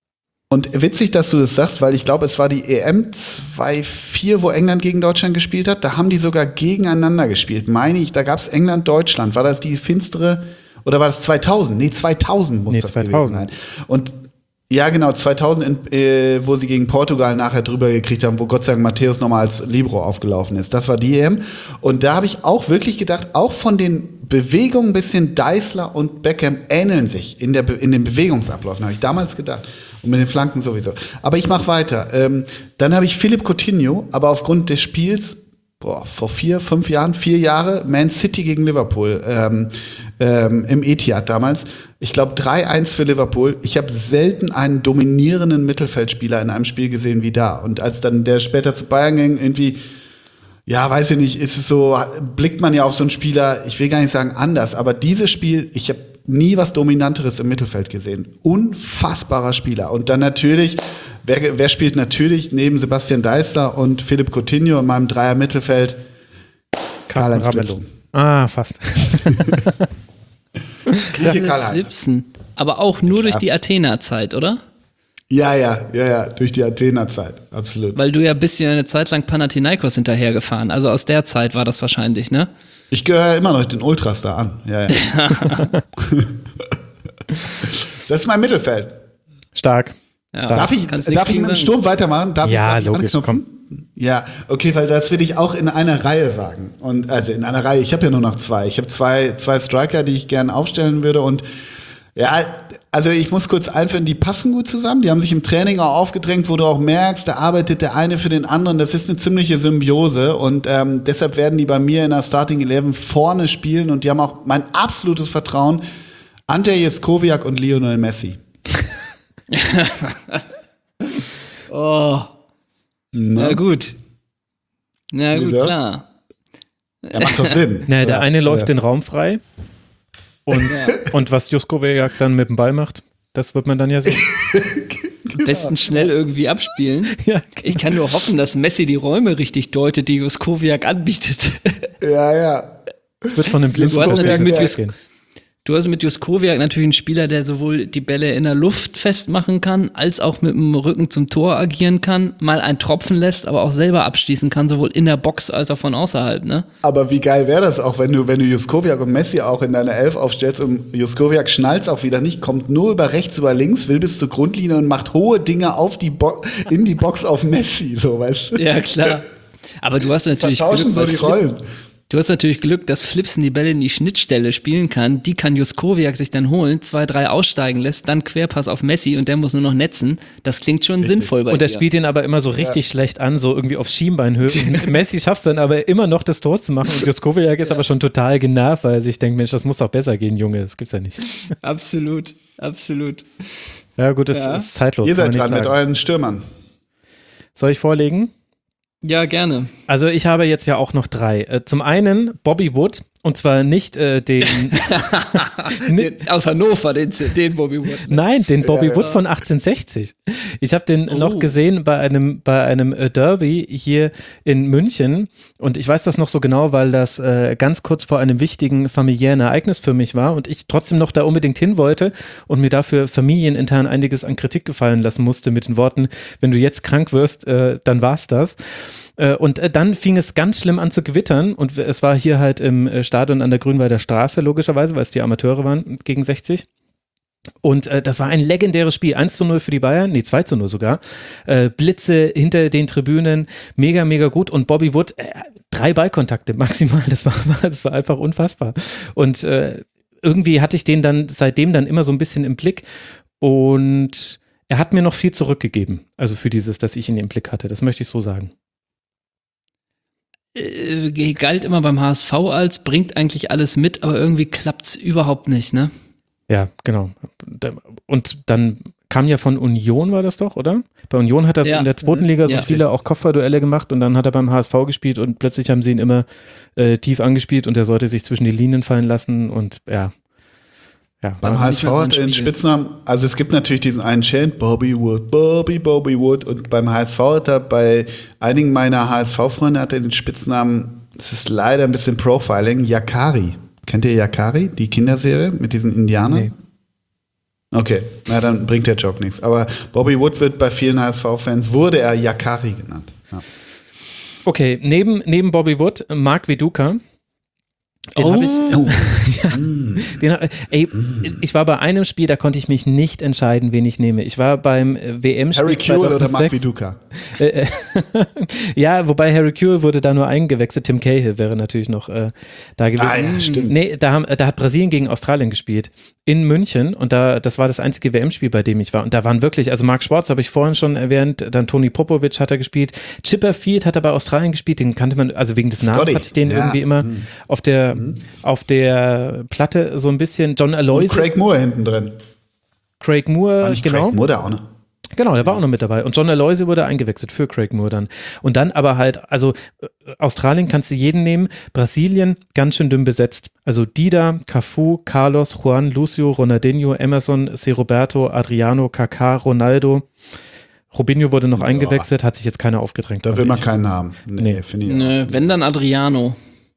Und witzig, dass du das sagst, weil ich glaube, es war die E M zweitausendvier, wo England gegen Deutschland gespielt hat. Da haben die sogar gegeneinander gespielt, meine ich. Da gab es England-Deutschland. War das die finstere, oder war das zweitausend? Nee, zweitausend muss Nee, das zweitausend. gewesen sein. Und ja, genau, zweitausend, in, äh, wo sie gegen Portugal nachher drüber gekriegt haben, wo Gott sei Dank Matthäus nochmal als Libero aufgelaufen ist. Das war die E M. Und da habe ich auch wirklich gedacht, auch von den Bewegungen ein bisschen Deißler und Beckham ähneln sich in, der Be- in den Bewegungsabläufen, habe ich damals gedacht. Und mit den Flanken sowieso. Aber ich mache weiter. Ähm, dann habe ich Philipp Coutinho, aber aufgrund des Spiels, boah, vor vier, fünf Jahren, vier Jahre, Man City gegen Liverpool, ähm, ähm, im Etihad damals. Ich glaube drei eins für Liverpool. Ich habe selten einen dominierenden Mittelfeldspieler in einem Spiel gesehen wie da. Und als dann der später zu Bayern ging, irgendwie, ja, weiß ich nicht, ist es so, blickt man ja auf so einen Spieler, ich will gar nicht sagen anders, aber dieses Spiel, ich habe nie was Dominanteres im Mittelfeld gesehen. Unfassbarer Spieler. Und dann natürlich, wer, wer spielt natürlich neben Sebastian Deißler und Philipp Coutinho in meinem Dreier-Mittelfeld? Carsten Karl-Heinz Ramelow. Flipsen. Ah, fast. Grieche Karl-Heinz. Flipsen. Aber auch nur durch die Athena-Zeit, oder? Ja, ja, ja, ja, durch die Athener-Zeit, absolut. Weil du ja ein bisschen eine Zeit lang Panathinaikos hinterhergefahren. Also aus der Zeit war das wahrscheinlich, ne? Ich gehöre immer noch den Ultras da an. Ja, ja. Das ist mein Mittelfeld. Stark. Ja. Stark. Darf ich, Kannst darf nichts ich gegen mit dem sagen. Sturm weitermachen? Darf Ja, ich, darf ich logisch, anknüpfen? Ja, okay, weil das will ich auch in einer Reihe sagen. Und also in einer Reihe, ich habe ja nur noch zwei. Ich habe zwei, zwei Striker, die ich gerne aufstellen würde. Und ja, also ich muss kurz einführen, die passen gut zusammen. Die haben sich im Training auch aufgedrängt, wo du auch merkst, da arbeitet der eine für den anderen. Das ist eine ziemliche Symbiose. Und ähm, deshalb werden die bei mir in der Starting Eleven vorne spielen. Und die haben auch mein absolutes Vertrauen. Ante Jeskowiak und Lionel Messi. Oh. Na gut. Na gut, Wieso? klar. Ja, macht doch Sinn. Na, der Ja. eine läuft Ja. den Raum frei und, und was Juskowiak dann mit dem Ball macht, das wird man dann ja sehen. Am besten schnell irgendwie abspielen. Ja, Ich kann nur hoffen, dass Messi die Räume richtig deutet, die Juskowiak anbietet. Ja, ja. das wird von dem Blinden Du hast auf natürlich den mit Weg Jus- gehen. Du hast mit Juskowiak natürlich einen Spieler, der sowohl die Bälle in der Luft festmachen kann, als auch mit dem Rücken zum Tor agieren kann, mal einen Tropfen lässt, aber auch selber abschließen kann, sowohl in der Box als auch von außerhalb, ne? Aber wie geil wäre das auch, wenn du, wenn du Juskowiak und Messi auch in deiner Elf aufstellst und Juskowiak schnallt's auch wieder nicht, kommt nur über rechts, über links, will bis zur Grundlinie und macht hohe Dinge auf die Bo- in die Box auf Messi, so, weißt du? Ja, klar. Aber du hast natürlich Vertauschen so weil die Flip- Rollen. Du hast natürlich Glück, dass Flipsen die Bälle in die Schnittstelle spielen kann. Die kann Juskowiak sich dann holen, zwei, drei aussteigen lässt, dann Querpass auf Messi und der muss nur noch netzen. Das klingt schon sinnvoll bei Und er dir. spielt ihn aber immer so richtig ja. schlecht an, so irgendwie auf Schienbeinhöhe. Und Messi schafft es dann aber immer noch, das Tor zu machen. Und Juskowiak ist ja. aber schon total genervt, weil er sich denkt, Mensch, das muss doch besser gehen, Junge, das gibt's ja nicht. Absolut, absolut. Ja gut, das ja. ist zeitlos. Ihr seid dran mit euren Stürmern. Soll ich vorlegen? Ja, gerne. Also ich habe jetzt ja auch noch drei. Zum einen Bobby Wood, und zwar nicht äh, den, den aus Hannover, den, den Bobby Wood. Nein, den Bobby ja, Wood ja. von achtzehnhundertsechzig. Ich habe den Oh. noch gesehen bei einem, bei einem Derby hier in München und ich weiß das noch so genau, weil das äh, ganz kurz vor einem wichtigen familiären Ereignis für mich war und ich trotzdem noch da unbedingt hin wollte und mir dafür familienintern einiges an Kritik gefallen lassen musste mit den Worten, wenn du jetzt krank wirst, äh, dann war's das. Äh, und äh, dann fing es ganz schlimm an zu gewittern und es war hier halt im äh, Stadion an der Grünwalder Straße, logischerweise, weil es die Amateure waren gegen sechzig. Und äh, das war ein legendäres Spiel, eins zu null für die Bayern, nee, zwei zu null sogar. Äh, Blitze hinter den Tribünen, mega, mega gut. Und Bobby Wood, äh, drei Ballkontakte maximal, das war, das war einfach unfassbar. Und äh, irgendwie hatte ich den dann seitdem dann immer so ein bisschen im Blick und er hat mir noch viel zurückgegeben, also für dieses, dass ich ihn im Blick hatte, das möchte ich so sagen. Äh, galt immer beim H S V als, bringt eigentlich alles mit, aber irgendwie klappt's überhaupt nicht, ne? Ja, genau. Und dann kam ja von Union, war das doch, oder? Bei Union hat er Ja. in der zweiten Liga so Ja. viele auch Kopfballduelle gemacht und dann hat er beim H S V gespielt und plötzlich haben sie ihn immer äh, tief angespielt und er sollte sich zwischen die Linien fallen lassen und ja. ja. Beim War H S nicht mehr V sein hat er den Spiel. Spitznamen, also es gibt natürlich diesen einen Chant, Bobby Wood, Bobby, Bobby Wood und beim H S V hat er bei einigen meiner H S V-Freunde hat er den Spitznamen, das ist leider ein bisschen Profiling, Yakari. Kennt ihr Yakari, die Kinderserie mit diesen Indianern? Nee. Okay, na dann bringt der Joke nichts. Aber Bobby Wood wird bei vielen H S V-Fans, wurde er Yakari genannt. Ja. Okay, neben, neben Bobby Wood, Marc Viduka. Den Oh. habe ich. Oh. Ja, den, hab- ey, ich war bei einem Spiel, da konnte ich mich nicht entscheiden, wen ich nehme. Ich war beim äh, W M-Spiel Harry Kewell oder Marc zweitausendsechs. Viduka? Äh, äh, ja, wobei Harry Kewell wurde da nur eingewechselt. Tim Cahill wäre natürlich noch äh, da gewesen. Ah, ja, stimmt. Nee, da, haben, da hat Brasilien gegen Australien gespielt. In München. Und da, das war das einzige W M-Spiel, bei dem ich war. Und da waren wirklich, also Marc Schwarz habe ich vorhin schon erwähnt, dann Toni Popovic hat er gespielt. Chipperfield hat er bei Australien gespielt. Den kannte man, also wegen des Namens Scotty. hatte ich den Ja. irgendwie immer Mhm. auf der, auf der Platte so ein bisschen. John Und Aloisi, Craig, Craig Moore hinten drin. Moore, War nicht genau. Craig Moore da auch noch? Genau, der war auch noch mit dabei. Und John Aloisi wurde eingewechselt für Craig Moore dann. Und dann aber halt, also äh, Australien kannst du jeden nehmen, Brasilien ganz schön dünn besetzt. Also Dida, Cafu, Carlos, Juan, Lucio, Ronaldinho, Emerson, C. Roberto, Adriano, Kaká, Ronaldo. Robinho wurde noch Ja. eingewechselt, hat sich jetzt keiner aufgedrängt. Da will man keinen haben. Nee, Nee. finde ich. Nö, wenn dann Adriano.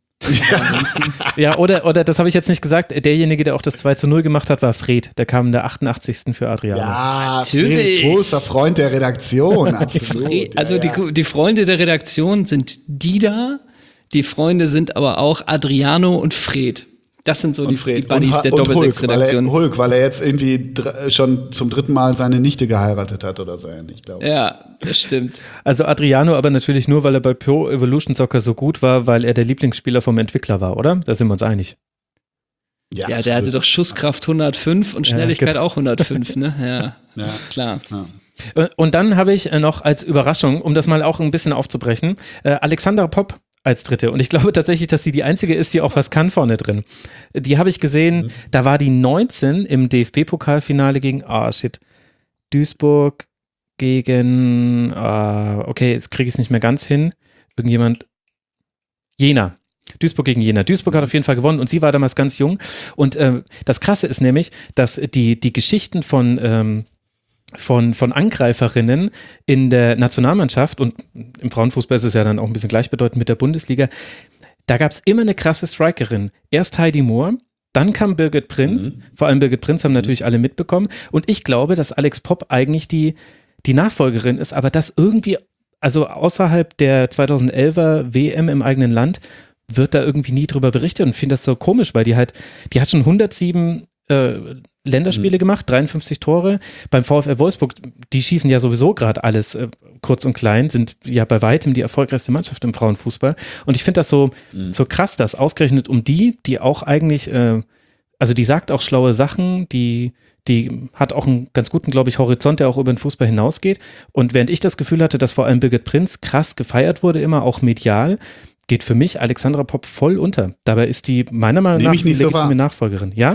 Ja, oder, oder das habe ich jetzt nicht gesagt, derjenige, der auch das zwei zu null gemacht hat, war Fred. Der kam in der achtundachtzigsten für Adriano. Ja, Natürlich. Fred, großer Freund der Redaktion, absolut. Also ja, ja. Die, die Freunde der Redaktion sind Dida, die Freunde sind aber auch Adriano und Fred. Das sind so die, und Fred die Buddies und, der und Hulk, weil er, Doppelsechs-Redaktion. Hulk, weil er jetzt irgendwie dr- schon zum dritten Mal seine Nichte geheiratet hat oder so, ich glaube. Ja, das stimmt. Also Adriano aber natürlich nur, weil er bei Pro Evolution Soccer so gut war, weil er der Lieblingsspieler vom Entwickler war, oder? Da sind wir uns einig. Ja, der hatte doch Schusskraft hundertfünf und Ja, Schnelligkeit genau. auch hundertfünf, ne? Ja, Ja. klar. Ja. Und dann habe ich noch als Überraschung, um das mal auch ein bisschen aufzubrechen, äh, Alexandra Popp als Dritte. Und ich glaube tatsächlich, dass sie die einzige ist, die auch was kann vorne drin. Die habe ich gesehen, mhm. da war die neunzehn im D F B-Pokalfinale gegen, ah oh shit, Duisburg gegen, uh, okay, jetzt kriege ich es nicht mehr ganz hin. Irgendjemand, Jena. Duisburg gegen Jena. Duisburg hat auf jeden Fall gewonnen und sie war damals ganz jung. Und äh, das Krasse ist nämlich, dass die, die Geschichten von ähm, Von, von Angreiferinnen in der Nationalmannschaft und im Frauenfußball ist es ja dann auch ein bisschen gleichbedeutend mit der Bundesliga, da gab es immer eine krasse Strikerin. Erst Heidi Moore, Dann kam Birgit Prinz, mhm. vor allem Birgit Prinz haben natürlich alle mitbekommen und ich glaube, dass Alex Popp eigentlich die, die Nachfolgerin ist, aber das irgendwie, also außerhalb der zweitausendelfer W M im eigenen Land wird da irgendwie nie drüber berichtet und finde das so komisch, weil die halt, die hat schon hundertsieben äh, Länderspiele mhm. gemacht, dreiundfünfzig Tore. Beim VfL Wolfsburg, die schießen ja sowieso gerade alles äh, kurz und klein, sind ja bei weitem die erfolgreichste Mannschaft im Frauenfußball. Und ich finde das so, mhm. so krass, dass ausgerechnet um die, die auch eigentlich, äh, also die sagt auch schlaue Sachen, die, die hat auch einen ganz guten, glaube ich, Horizont, der auch über den Fußball hinausgeht. Und während ich das Gefühl hatte, dass vor allem Birgit Prinz krass gefeiert wurde, immer auch medial, geht für mich Alexandra Popp voll unter. Dabei ist die meiner Meinung nach eine legitime so Nachfolgerin. Ja?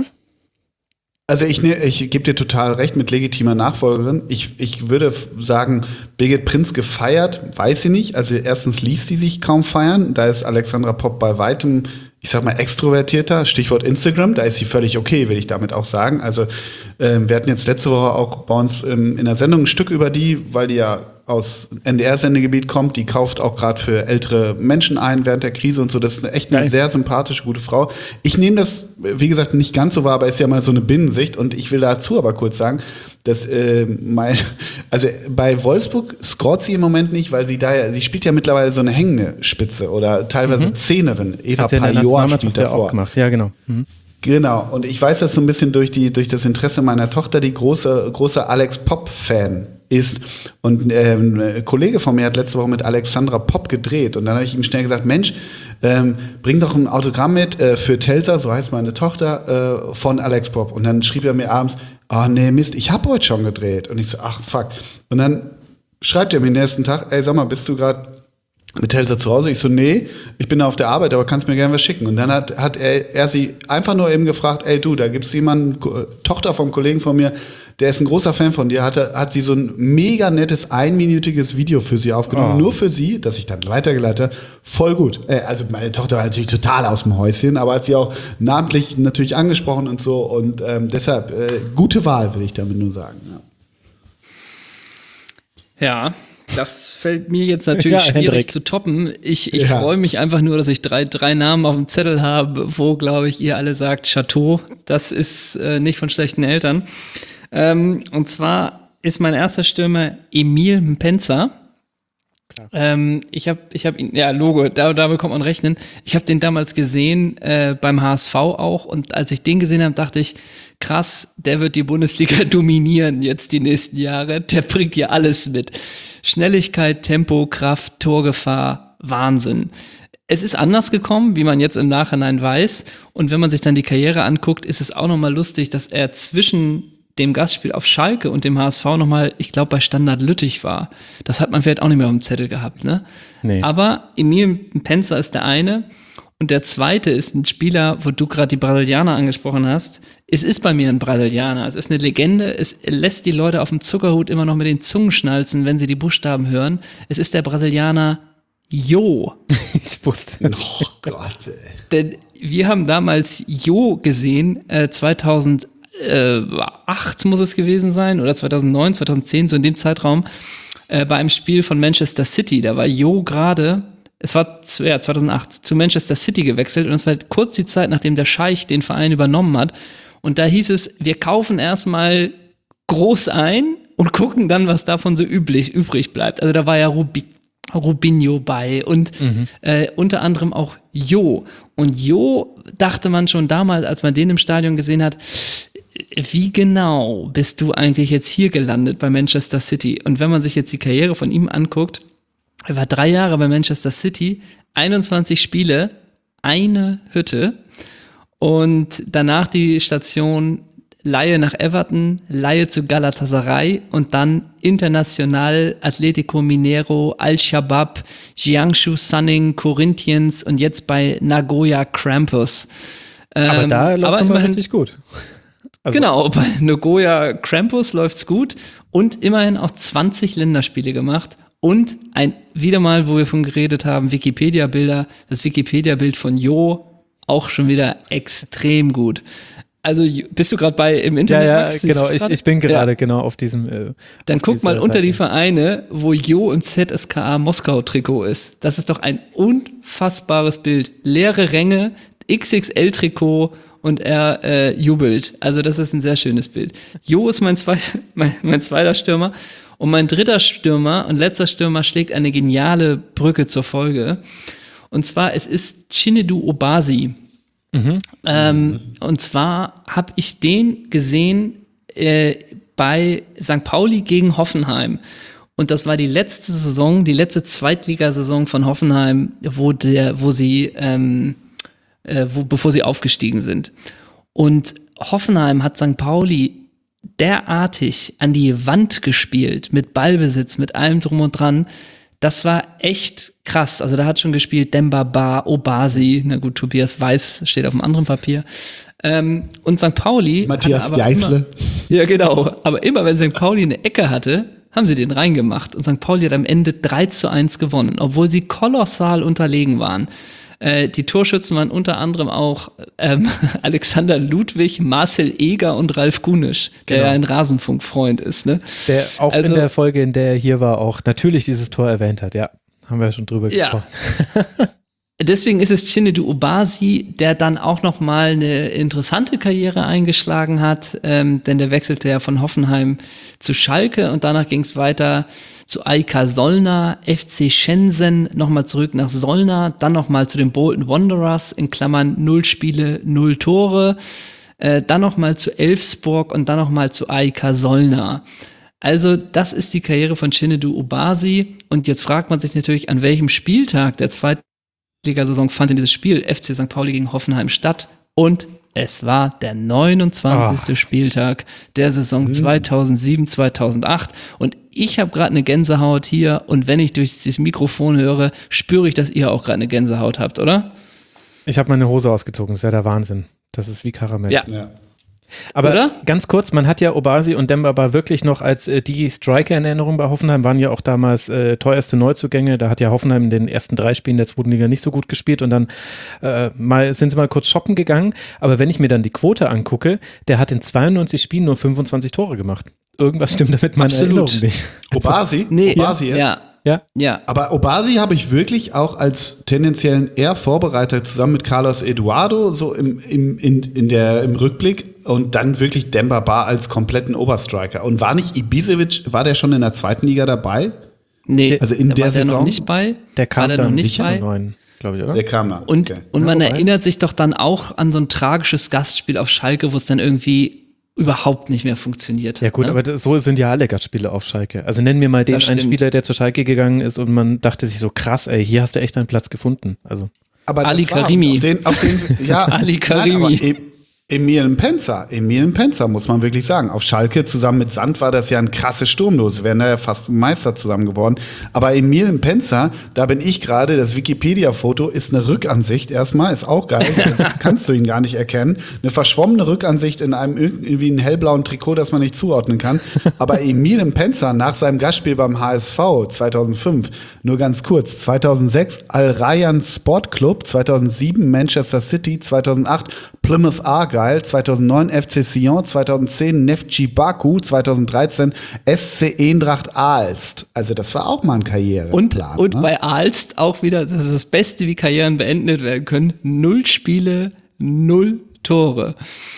Also ich, ne, ich gebe dir total recht mit legitimer Nachfolgerin. Ich, ich würde sagen, Birgit Prinz gefeiert, weiß sie nicht. Also erstens ließ sie sich kaum feiern. Da ist Alexandra Popp bei weitem, ich sag mal, extrovertierter. Stichwort Instagram, da ist sie völlig okay, will ich damit auch sagen. Also ähm, wir hatten jetzt letzte Woche auch bei uns ähm, in der Sendung ein Stück über die, weil die ja aus N D R-Sendegebiet kommt, die kauft auch gerade für ältere Menschen ein während der Krise und so. Das ist eine echt eine Nein. sehr sympathische, gute Frau. Ich nehme das, wie gesagt, nicht ganz so wahr, aber ist ja mal so eine Binnensicht und ich will dazu aber kurz sagen, dass äh, mein, also bei Wolfsburg scoret sie im Moment nicht, weil sie da ja, sie spielt ja mittlerweile so eine hängende Spitze oder teilweise mhm. Zehnerin. Eva Pajor spielt davor. Auch gemacht. Ja, genau. Mhm. Genau, und ich weiß das so ein bisschen durch die durch das Interesse meiner Tochter, die große große Alex Popp-Fan ist. Und ähm, ein Kollege von mir hat letzte Woche mit Alexandra Popp gedreht. Und dann habe ich ihm schnell gesagt, Mensch, ähm, bring doch ein Autogramm mit äh, für Telsa, so heißt meine Tochter, äh, von Alex Popp. Und dann schrieb er mir abends, oh nee, Mist, ich habe heute schon gedreht. Und ich so, ach fuck. Und dann schreibt er mir den nächsten Tag, ey, sag mal, bist du gerade mit Telsa zu Hause? Ich so, nee, ich bin auf der Arbeit, aber kannst mir gerne was schicken. Und dann hat, hat er, er sie einfach nur eben gefragt, ey du, da gibt's jemanden, Tochter vom Kollegen von mir, der ist ein großer Fan von dir, hat, hat sie so ein mega nettes, einminütiges Video für sie aufgenommen, oh. nur für sie, das ich dann weitergeleitet habe, voll gut. Äh, also meine Tochter war natürlich total aus dem Häuschen, aber hat sie auch namentlich natürlich angesprochen und so und ähm, deshalb, äh, gute Wahl, will ich damit nur sagen. Ja. ja. Das fällt mir jetzt natürlich ja, schwierig Hendrik. zu toppen. Ich, ich ja. freue mich einfach nur, dass ich drei, drei Namen auf dem Zettel habe, wo, glaube ich, ihr alle sagt Chateau. Das ist äh, nicht von schlechten Eltern. Ähm, und zwar ist mein erster Stürmer Emil Mpenza. Ähm, ich habe ich hab ihn, ja, Logo, da, da bekommt man rechnen. Ich habe den damals gesehen, äh, beim H S V auch. Und als ich den gesehen habe, dachte ich, krass, der wird die Bundesliga dominieren jetzt die nächsten Jahre. Der bringt hier alles mit. Schnelligkeit, Tempo, Kraft, Torgefahr, Wahnsinn. Es ist anders gekommen, wie man jetzt im Nachhinein weiß. Und wenn man sich dann die Karriere anguckt, ist es auch nochmal lustig, dass er zwischen dem Gastspiel auf Schalke und dem H S V nochmal, ich glaube, bei Standard Lüttich war. Das hat man vielleicht auch nicht mehr auf dem Zettel gehabt, ne? Nee. Aber Emil Mpenza ist der eine. Und der zweite ist ein Spieler, wo du gerade die Brasilianer angesprochen hast. Es ist bei mir ein Brasilianer. Es ist eine Legende. Es lässt die Leute auf dem Zuckerhut immer noch mit den Zungen schnalzen, wenn sie die Buchstaben hören. Es ist der Brasilianer Jo. Ich wusste es. Oh Gott, ey. Denn wir haben damals Jo gesehen, äh, zweitausendacht muss es gewesen sein, oder zweitausendneun, zweitausendzehn, so in dem Zeitraum, äh, bei einem Spiel von Manchester City. Da war Jo gerade... Es war ja, zweitausendacht zu Manchester City gewechselt und es war kurz die Zeit, nachdem der Scheich den Verein übernommen hat. Und da hieß es, wir kaufen erstmal groß ein und gucken dann, was davon so üblich, übrig bleibt. Also da war ja Rubi, Rubinho bei und mhm. äh, unter anderem auch Jo. Und Jo dachte man schon damals, als man den im Stadion gesehen hat, wie genau bist du eigentlich jetzt hier gelandet bei Manchester City? Und wenn man sich jetzt die Karriere von ihm anguckt, er war drei Jahre bei Manchester City, einundzwanzig Spiele, eine Hütte und danach die Station Leihe nach Everton, Leihe zu Galatasaray und dann International, Atletico Mineiro, Al-Shabaab, Jiangsu Suning, Corinthians und jetzt bei Nagoya Krampus. Ähm, aber da läuft es immer richtig gut. Also genau, bei Nagoya Krampus läuft's gut und immerhin auch zwanzig Länderspiele gemacht. Und ein, wieder mal, wo wir von geredet haben, Wikipedia-Bilder, das Wikipedia-Bild von Jo, auch schon wieder extrem gut. Also bist du gerade bei im Internet? Ja, ja, genau, ich, ich bin gerade ja. genau auf diesem äh, Dann guck mal unter Seite. Die Vereine, wo Jo im Z S K A Moskau-Trikot ist. Das ist doch ein unfassbares Bild. Leere Ränge, X X L-Trikot und er äh, jubelt. Also das ist ein sehr schönes Bild. Jo ist mein, zweit, mein, mein zweiter Stürmer und mein dritter Stürmer und letzter Stürmer schlägt eine geniale Brücke zur Folge. Und zwar, es ist Chinedu Obasi. Mhm. Ähm, mhm. Und zwar habe ich den gesehen äh, bei Sankt Pauli gegen Hoffenheim. Und das war die letzte Saison, die letzte Zweitligasaison von Hoffenheim, wo der, wo sie, ähm, äh, wo, bevor sie aufgestiegen sind. Und Hoffenheim hat Sankt Pauli derartig an die Wand gespielt, mit Ballbesitz, mit allem drum und dran. Das war echt krass. Also da hat schon gespielt Demba Ba, Obasi, na gut, Tobias Weiß steht auf einem anderen Papier. Ähm, und Sankt Pauli. Matthias Geifle. Ja, genau. Aber immer wenn Sankt Pauli eine Ecke hatte, haben sie den reingemacht. Und Sankt Pauli hat am Ende drei zu eins gewonnen, obwohl sie kolossal unterlegen waren. Äh, die Torschützen waren unter anderem auch ähm, Alexander Ludwig, Marcel Eger und Ralf Gunisch, der genau. ja ein Rasenfunk-Freund ist. Ne? Der auch also, in der Folge, in der er hier war, auch natürlich dieses Tor erwähnt hat. Ja, haben wir ja schon drüber ja. gesprochen. Deswegen ist es Chinedu Obasi, der dann auch noch mal eine interessante Karriere eingeschlagen hat, ähm, denn der wechselte ja von Hoffenheim zu Schalke und danach ging es weiter zu A I K Solna, F C Shenzhen, nochmal zurück nach Solna, dann nochmal zu den Bolton Wanderers, in Klammern null Spiele, null Tore, äh, dann nochmal zu Elfsborg und dann nochmal zu A I K Solna. Also das ist die Karriere von Chinedu Obasi und jetzt fragt man sich natürlich, an welchem Spieltag der zweiten Liga-Saison fand in dieses Spiel F C Sankt Pauli gegen Hoffenheim statt und es war der neunundzwanzigste Oh. Spieltag der Saison zweitausendsieben, zweitausendacht und ich habe gerade eine Gänsehaut hier und wenn ich durch dieses Mikrofon höre, spüre ich, dass ihr auch gerade eine Gänsehaut habt, oder? Ich habe meine Hose ausgezogen, das ist ja der Wahnsinn. Das ist wie Karamell. Ja. Ja. Aber Oder? ganz kurz, man hat ja Obasi und Demba Ba wirklich noch als äh, die Striker in Erinnerung bei Hoffenheim, waren ja auch damals äh, teuerste Neuzugänge. Da hat ja Hoffenheim in den ersten drei Spielen der zweiten Liga nicht so gut gespielt und dann äh, mal sind sie mal kurz shoppen gegangen. Aber wenn ich mir dann die Quote angucke, der hat in zweiundneunzig Spielen nur fünfundzwanzig Tore gemacht. Irgendwas stimmt damit meiner Absolut. Erinnerung nicht. Obasi? Nee, Obasi, ja. ja. Ja. Ja. Aber Obasi habe ich wirklich auch als tendenziellen eher Vorbereiter zusammen mit Carlos Eduardo so im, im, in, in der, im Rückblick und dann wirklich Demba Ba als kompletten Oberstriker. Und war nicht Ibisevic, war der schon in der zweiten Liga dabei? Nee, also in da der war der Saison? noch nicht bei. Der kam war der dann noch nicht bei. neun, glaube ich, oder? Der kam dann. Und, okay. und man Ja, wobei- erinnert sich doch dann auch an so ein tragisches Gastspiel auf Schalke, wo es dann irgendwie überhaupt nicht mehr funktioniert. Ja gut, ne? aber das, so sind ja alle Gastspiele auf Schalke. Also nenn mir mal den Das einen stimmt. Spieler, der zu Schalke gegangen ist und man dachte sich so krass, ey, hier hast du echt einen Platz gefunden. Also Aber Ali das war- Karimi. Auf den, auf den, ja, Ali nein, aber Karimi. e- Emil Penzer, Emil Penzer, muss man wirklich sagen. Auf Schalke zusammen mit Sand war das ja ein krasses Sturmlos. Wären da ja fast Meister zusammen geworden. Aber Emil Penzer, da bin ich gerade, das Wikipedia-Foto ist eine Rückansicht erstmal, ist auch geil. Kannst du ihn gar nicht erkennen. Eine verschwommene Rückansicht in einem irgendwie einen hellblauen Trikot, das man nicht zuordnen kann. Aber Emil Penzer nach seinem Gastspiel beim H S V zweitausendfünf, nur ganz kurz, zweitausendsechs Al Rayyan Sport Club, zweitausendsieben Manchester City, zweitausendacht Plymouth Argyle, zweitausendneun F C Sion, zweitausendzehn Neftchi Baku, zweitausenddreizehn S C Eendracht Aalst. Also das war auch mal ein Karriereplan. Und, und ne? bei Aalst auch wieder, das ist das Beste, wie Karrieren beendet werden können. Null Spiele, null Tore.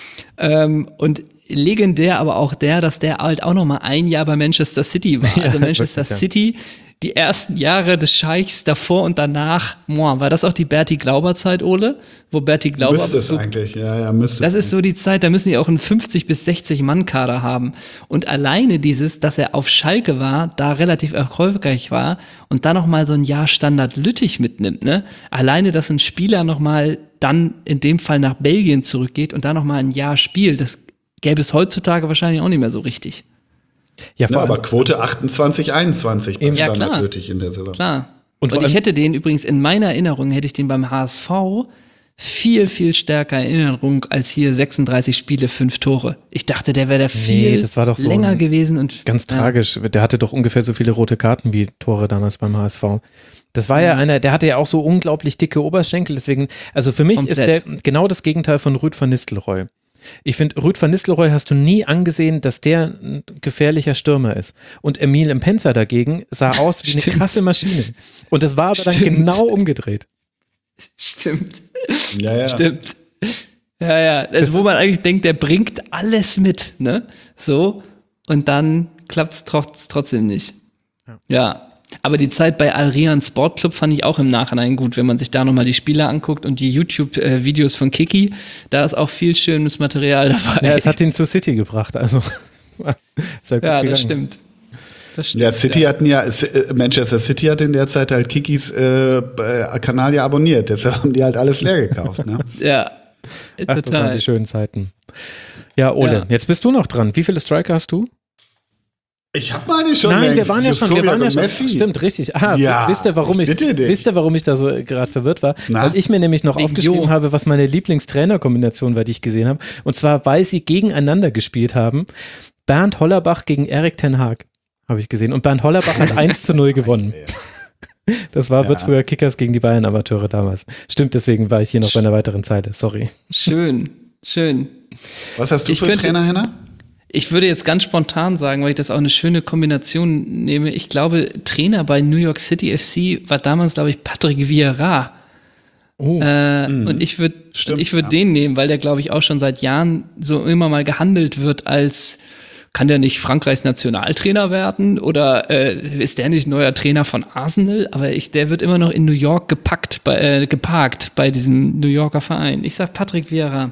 Ähm, und legendär aber auch der, dass der halt auch noch mal ein Jahr bei Manchester City war. Also Ja, Manchester wirklich, ja. City, die ersten Jahre des Scheichs davor und danach, boah, war das auch die Berti Glauber-Zeit, Ole? Wo Berti Glauber... Müsste es so- eigentlich, ja, ja, müsste Das es. ist so die Zeit, da müssen die auch einen fünfzig bis sechzig Mann Kader haben. Und alleine dieses, dass er auf Schalke war, da relativ erfolgreich war und dann noch mal so ein Jahr Standard Lüttich mitnimmt, ne? Alleine, dass ein Spieler noch mal dann in dem Fall nach Belgien zurückgeht und da noch mal ein Jahr spielt, das gäbe es heutzutage wahrscheinlich auch nicht mehr so richtig. ja, Ja, vor allem, aber Quote achtundzwanzig, einundzwanzig bei Ja, Standard klar. Lüttich in der Saison. Klar. Und Und, vor ich allem- hätte den übrigens in meiner Erinnerung, hätte ich den beim H S V viel, viel stärker in Erinnerung als hier sechsunddreißig Spiele, fünf Tore. Ich dachte, der wäre da viel das war doch so länger ein- gewesen und ganz ja. tragisch. Der hatte doch ungefähr so viele rote Karten wie Tore damals beim H S V. Das war ja einer, der hatte ja auch so unglaublich dicke Oberschenkel, deswegen, also für mich ist der Komplett. genau das Gegenteil von Ruud van Nistelrooy. Ich finde, Ruud van Nistelrooy hast du nie angesehen, dass der ein gefährlicher Stürmer ist. Und Emil Mpenza dagegen sah aus wie eine Stimmt. krasse Maschine. Und das war aber dann Stimmt. genau umgedreht. Stimmt. Ja, ja. Stimmt. Ja, ja, also wo man eigentlich denkt, der bringt alles mit, ne? So, und dann klappt's trotz, trotzdem nicht. Ja. ja. Aber die Zeit bei Al Riyadh Sportclub fand ich auch im Nachhinein gut, wenn man sich da nochmal die Spiele anguckt und die YouTube-Videos von Kiki, da ist auch viel schönes Material dabei. Ja, es hat ihn zu City gebracht, also. Sehr gut ja, das stimmt. das stimmt. Ja, City ja. hatten ja, Manchester City hat in der Zeit halt Kikis äh, Kanal ja abonniert, deshalb haben die halt alles leer gekauft, ne? Ja, Ach, total. Das waren die schönen Zeiten. Ja, Ole, ja. Jetzt bist du noch dran. Wie viele Striker hast du? Ich hab meine schon. Nein, längst. wir waren ja schon, wir waren ja schon. Stimmt, richtig. Ah, ja, wisst ihr, warum ich, ich wisst ihr, warum ich da so gerade verwirrt war? Na? Weil ich mir nämlich noch Wegen aufgeschrieben jo. habe, was meine Lieblingstrainerkombination war, die ich gesehen habe. Und zwar, weil sie gegeneinander gespielt haben. Bernd Hollerbach gegen Erik ten Hag, habe ich gesehen. Und Bernd Hollerbach hat eins zu null gewonnen. Das war ja. Würzburger Kickers gegen die Bayern-Amateure damals. Stimmt, deswegen war ich hier noch bei einer weiteren Zeile. Sorry. Schön, schön. Was hast du ich für könnte, Trainer, Henna? Ich würde jetzt ganz spontan sagen, weil ich das auch eine schöne Kombination nehme. Ich glaube, Trainer bei New York City F C war damals, glaube ich, Patrick Vieira. Oh. Äh, mhm. Und ich würde ich würd ja. den nehmen, weil der, glaube ich, auch schon seit Jahren so immer mal gehandelt wird als, kann der nicht Frankreichs Nationaltrainer werden? Oder äh, ist der nicht neuer Trainer von Arsenal? Aber ich, der wird immer noch in New York gepackt, bei, äh, geparkt bei diesem New Yorker Verein. Ich sag Patrick Vieira.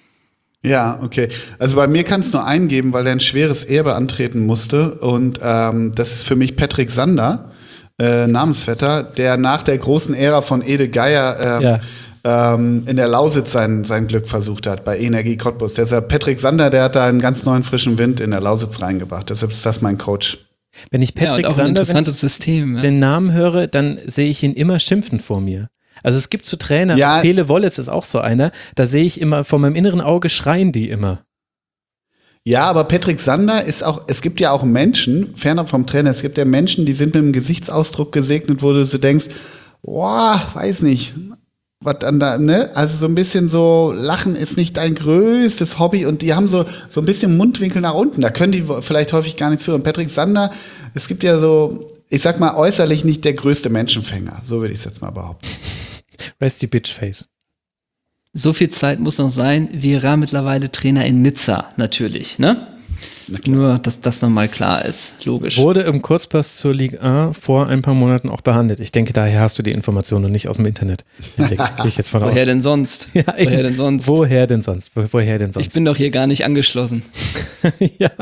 Ja, okay. Also bei mir kann es nur einen geben, weil er ein schweres Erbe antreten musste. Und ähm, das ist für mich Patrick Sander, äh, Namensvetter, der nach der großen Ära von Ede Geier ähm, ja. ähm, in der Lausitz sein, sein Glück versucht hat, bei Energie Cottbus. Deshalb Patrick Sander, der hat da einen ganz neuen frischen Wind in der Lausitz reingebracht. Deshalb ist das mein Coach. Wenn ich Patrick ja, Sander, interessantes System, ja. den Namen höre, dann sehe ich ihn immer schimpfend vor mir. Also es gibt so Trainer, ja. Pele Wollitz ist auch so einer, da sehe ich immer, vor meinem inneren Auge schreien die immer. Ja, aber Patrick Sander ist auch, es gibt ja auch Menschen, fernab vom Trainer, es gibt ja Menschen, die sind mit einem Gesichtsausdruck gesegnet, wo du so denkst, boah, weiß nicht, was dann da, ne? Also so ein bisschen so, Lachen ist nicht dein größtes Hobby und die haben so, so ein bisschen Mundwinkel nach unten, da können die vielleicht häufig gar nichts für. Und Patrick Sander, es gibt ja so, ich sag mal, äußerlich nicht der größte Menschenfänger, so würde ich es jetzt mal behaupten. Resty Bitchface. So viel Zeit muss noch sein. Vieira mittlerweile Trainer in Nizza, natürlich, ne? Nur, dass das nochmal klar ist, logisch. Wurde im Kurzpass zur Ligue eins vor ein paar Monaten auch behandelt. Ich denke, daher hast du die Informationen und nicht aus dem Internet. Gehe ich jetzt von Woher aus. denn sonst? Ja, Woher denn sonst? Woher denn sonst? Woher denn sonst? Ich bin doch hier gar nicht angeschlossen. Ja.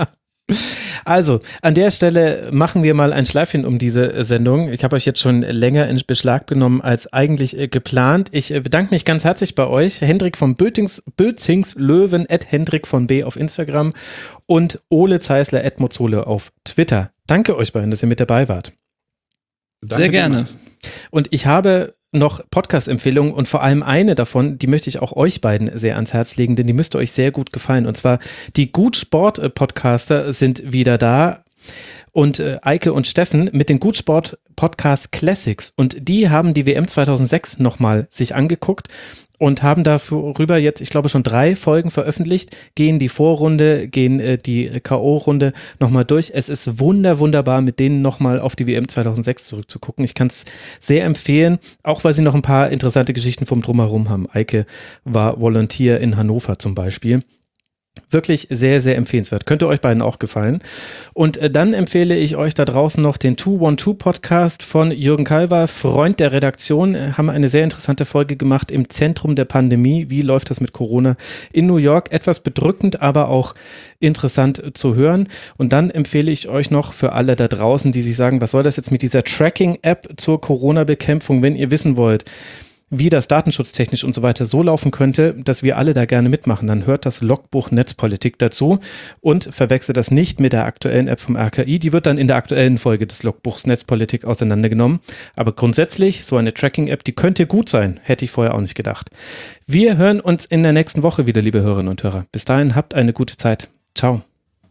Also, an der Stelle machen wir mal ein Schleifchen um diese Sendung. Ich habe euch jetzt schon länger in Beschlag genommen als eigentlich äh, geplant. Ich äh, bedanke mich ganz herzlich bei euch. Hendrik von Bötings, Bözings Löwen, at Hendrik von B auf Instagram und Ole Zeisler, at Mozole auf Twitter. Danke euch beiden, dass ihr mit dabei wart. Danke Sehr gerne. Und ich habe noch Podcast-Empfehlungen und vor allem eine davon, die möchte ich auch euch beiden sehr ans Herz legen, denn die müsste euch sehr gut gefallen. Und zwar die Gut-Sport-Podcaster sind wieder da und äh, Eike und Steffen mit den Gut-Sport-Podcast Classics und die haben die W M zweitausendsechs nochmal sich angeguckt und haben darüber jetzt, ich glaube, schon drei Folgen veröffentlicht, gehen die Vorrunde, gehen äh, die K O-Runde nochmal durch. Es ist wunder, wunderbar, mit denen nochmal auf die W M zweitausendsechs zurückzugucken. Ich kann es sehr empfehlen, auch weil sie noch ein paar interessante Geschichten vom Drumherum haben. Eike war Volunteer in Hannover zum Beispiel. Wirklich sehr, sehr empfehlenswert. Könnte euch beiden auch gefallen. Und äh, dann empfehle ich euch da draußen noch den zwei zwölf Podcast von Jürgen Kalver, Freund der Redaktion. Äh, haben eine sehr interessante Folge gemacht im Zentrum der Pandemie. Wie läuft das mit Corona in New York? Etwas bedrückend, aber auch interessant äh, zu hören. Und dann empfehle ich euch noch für alle da draußen, die sich sagen, was soll das jetzt mit dieser Tracking-App zur Corona-Bekämpfung, wenn ihr wissen wollt, wie das datenschutztechnisch und so weiter so laufen könnte, dass wir alle da gerne mitmachen, dann hört das Logbuch Netzpolitik dazu und verwechselt das nicht mit der aktuellen App vom R K I. Die wird dann in der aktuellen Folge des Logbuchs Netzpolitik auseinandergenommen. Aber grundsätzlich, so eine Tracking-App, die könnte gut sein, hätte ich vorher auch nicht gedacht. Wir hören uns in der nächsten Woche wieder, liebe Hörerinnen und Hörer. Bis dahin, habt eine gute Zeit. Ciao.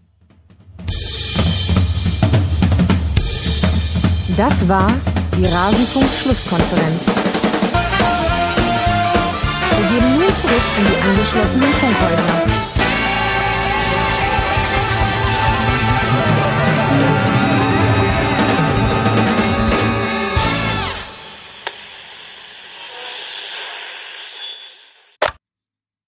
Das war die Rasenfunk-Schlusskonferenz. Wir gehen nun zurück in die angeschlossenen Funkhäuser.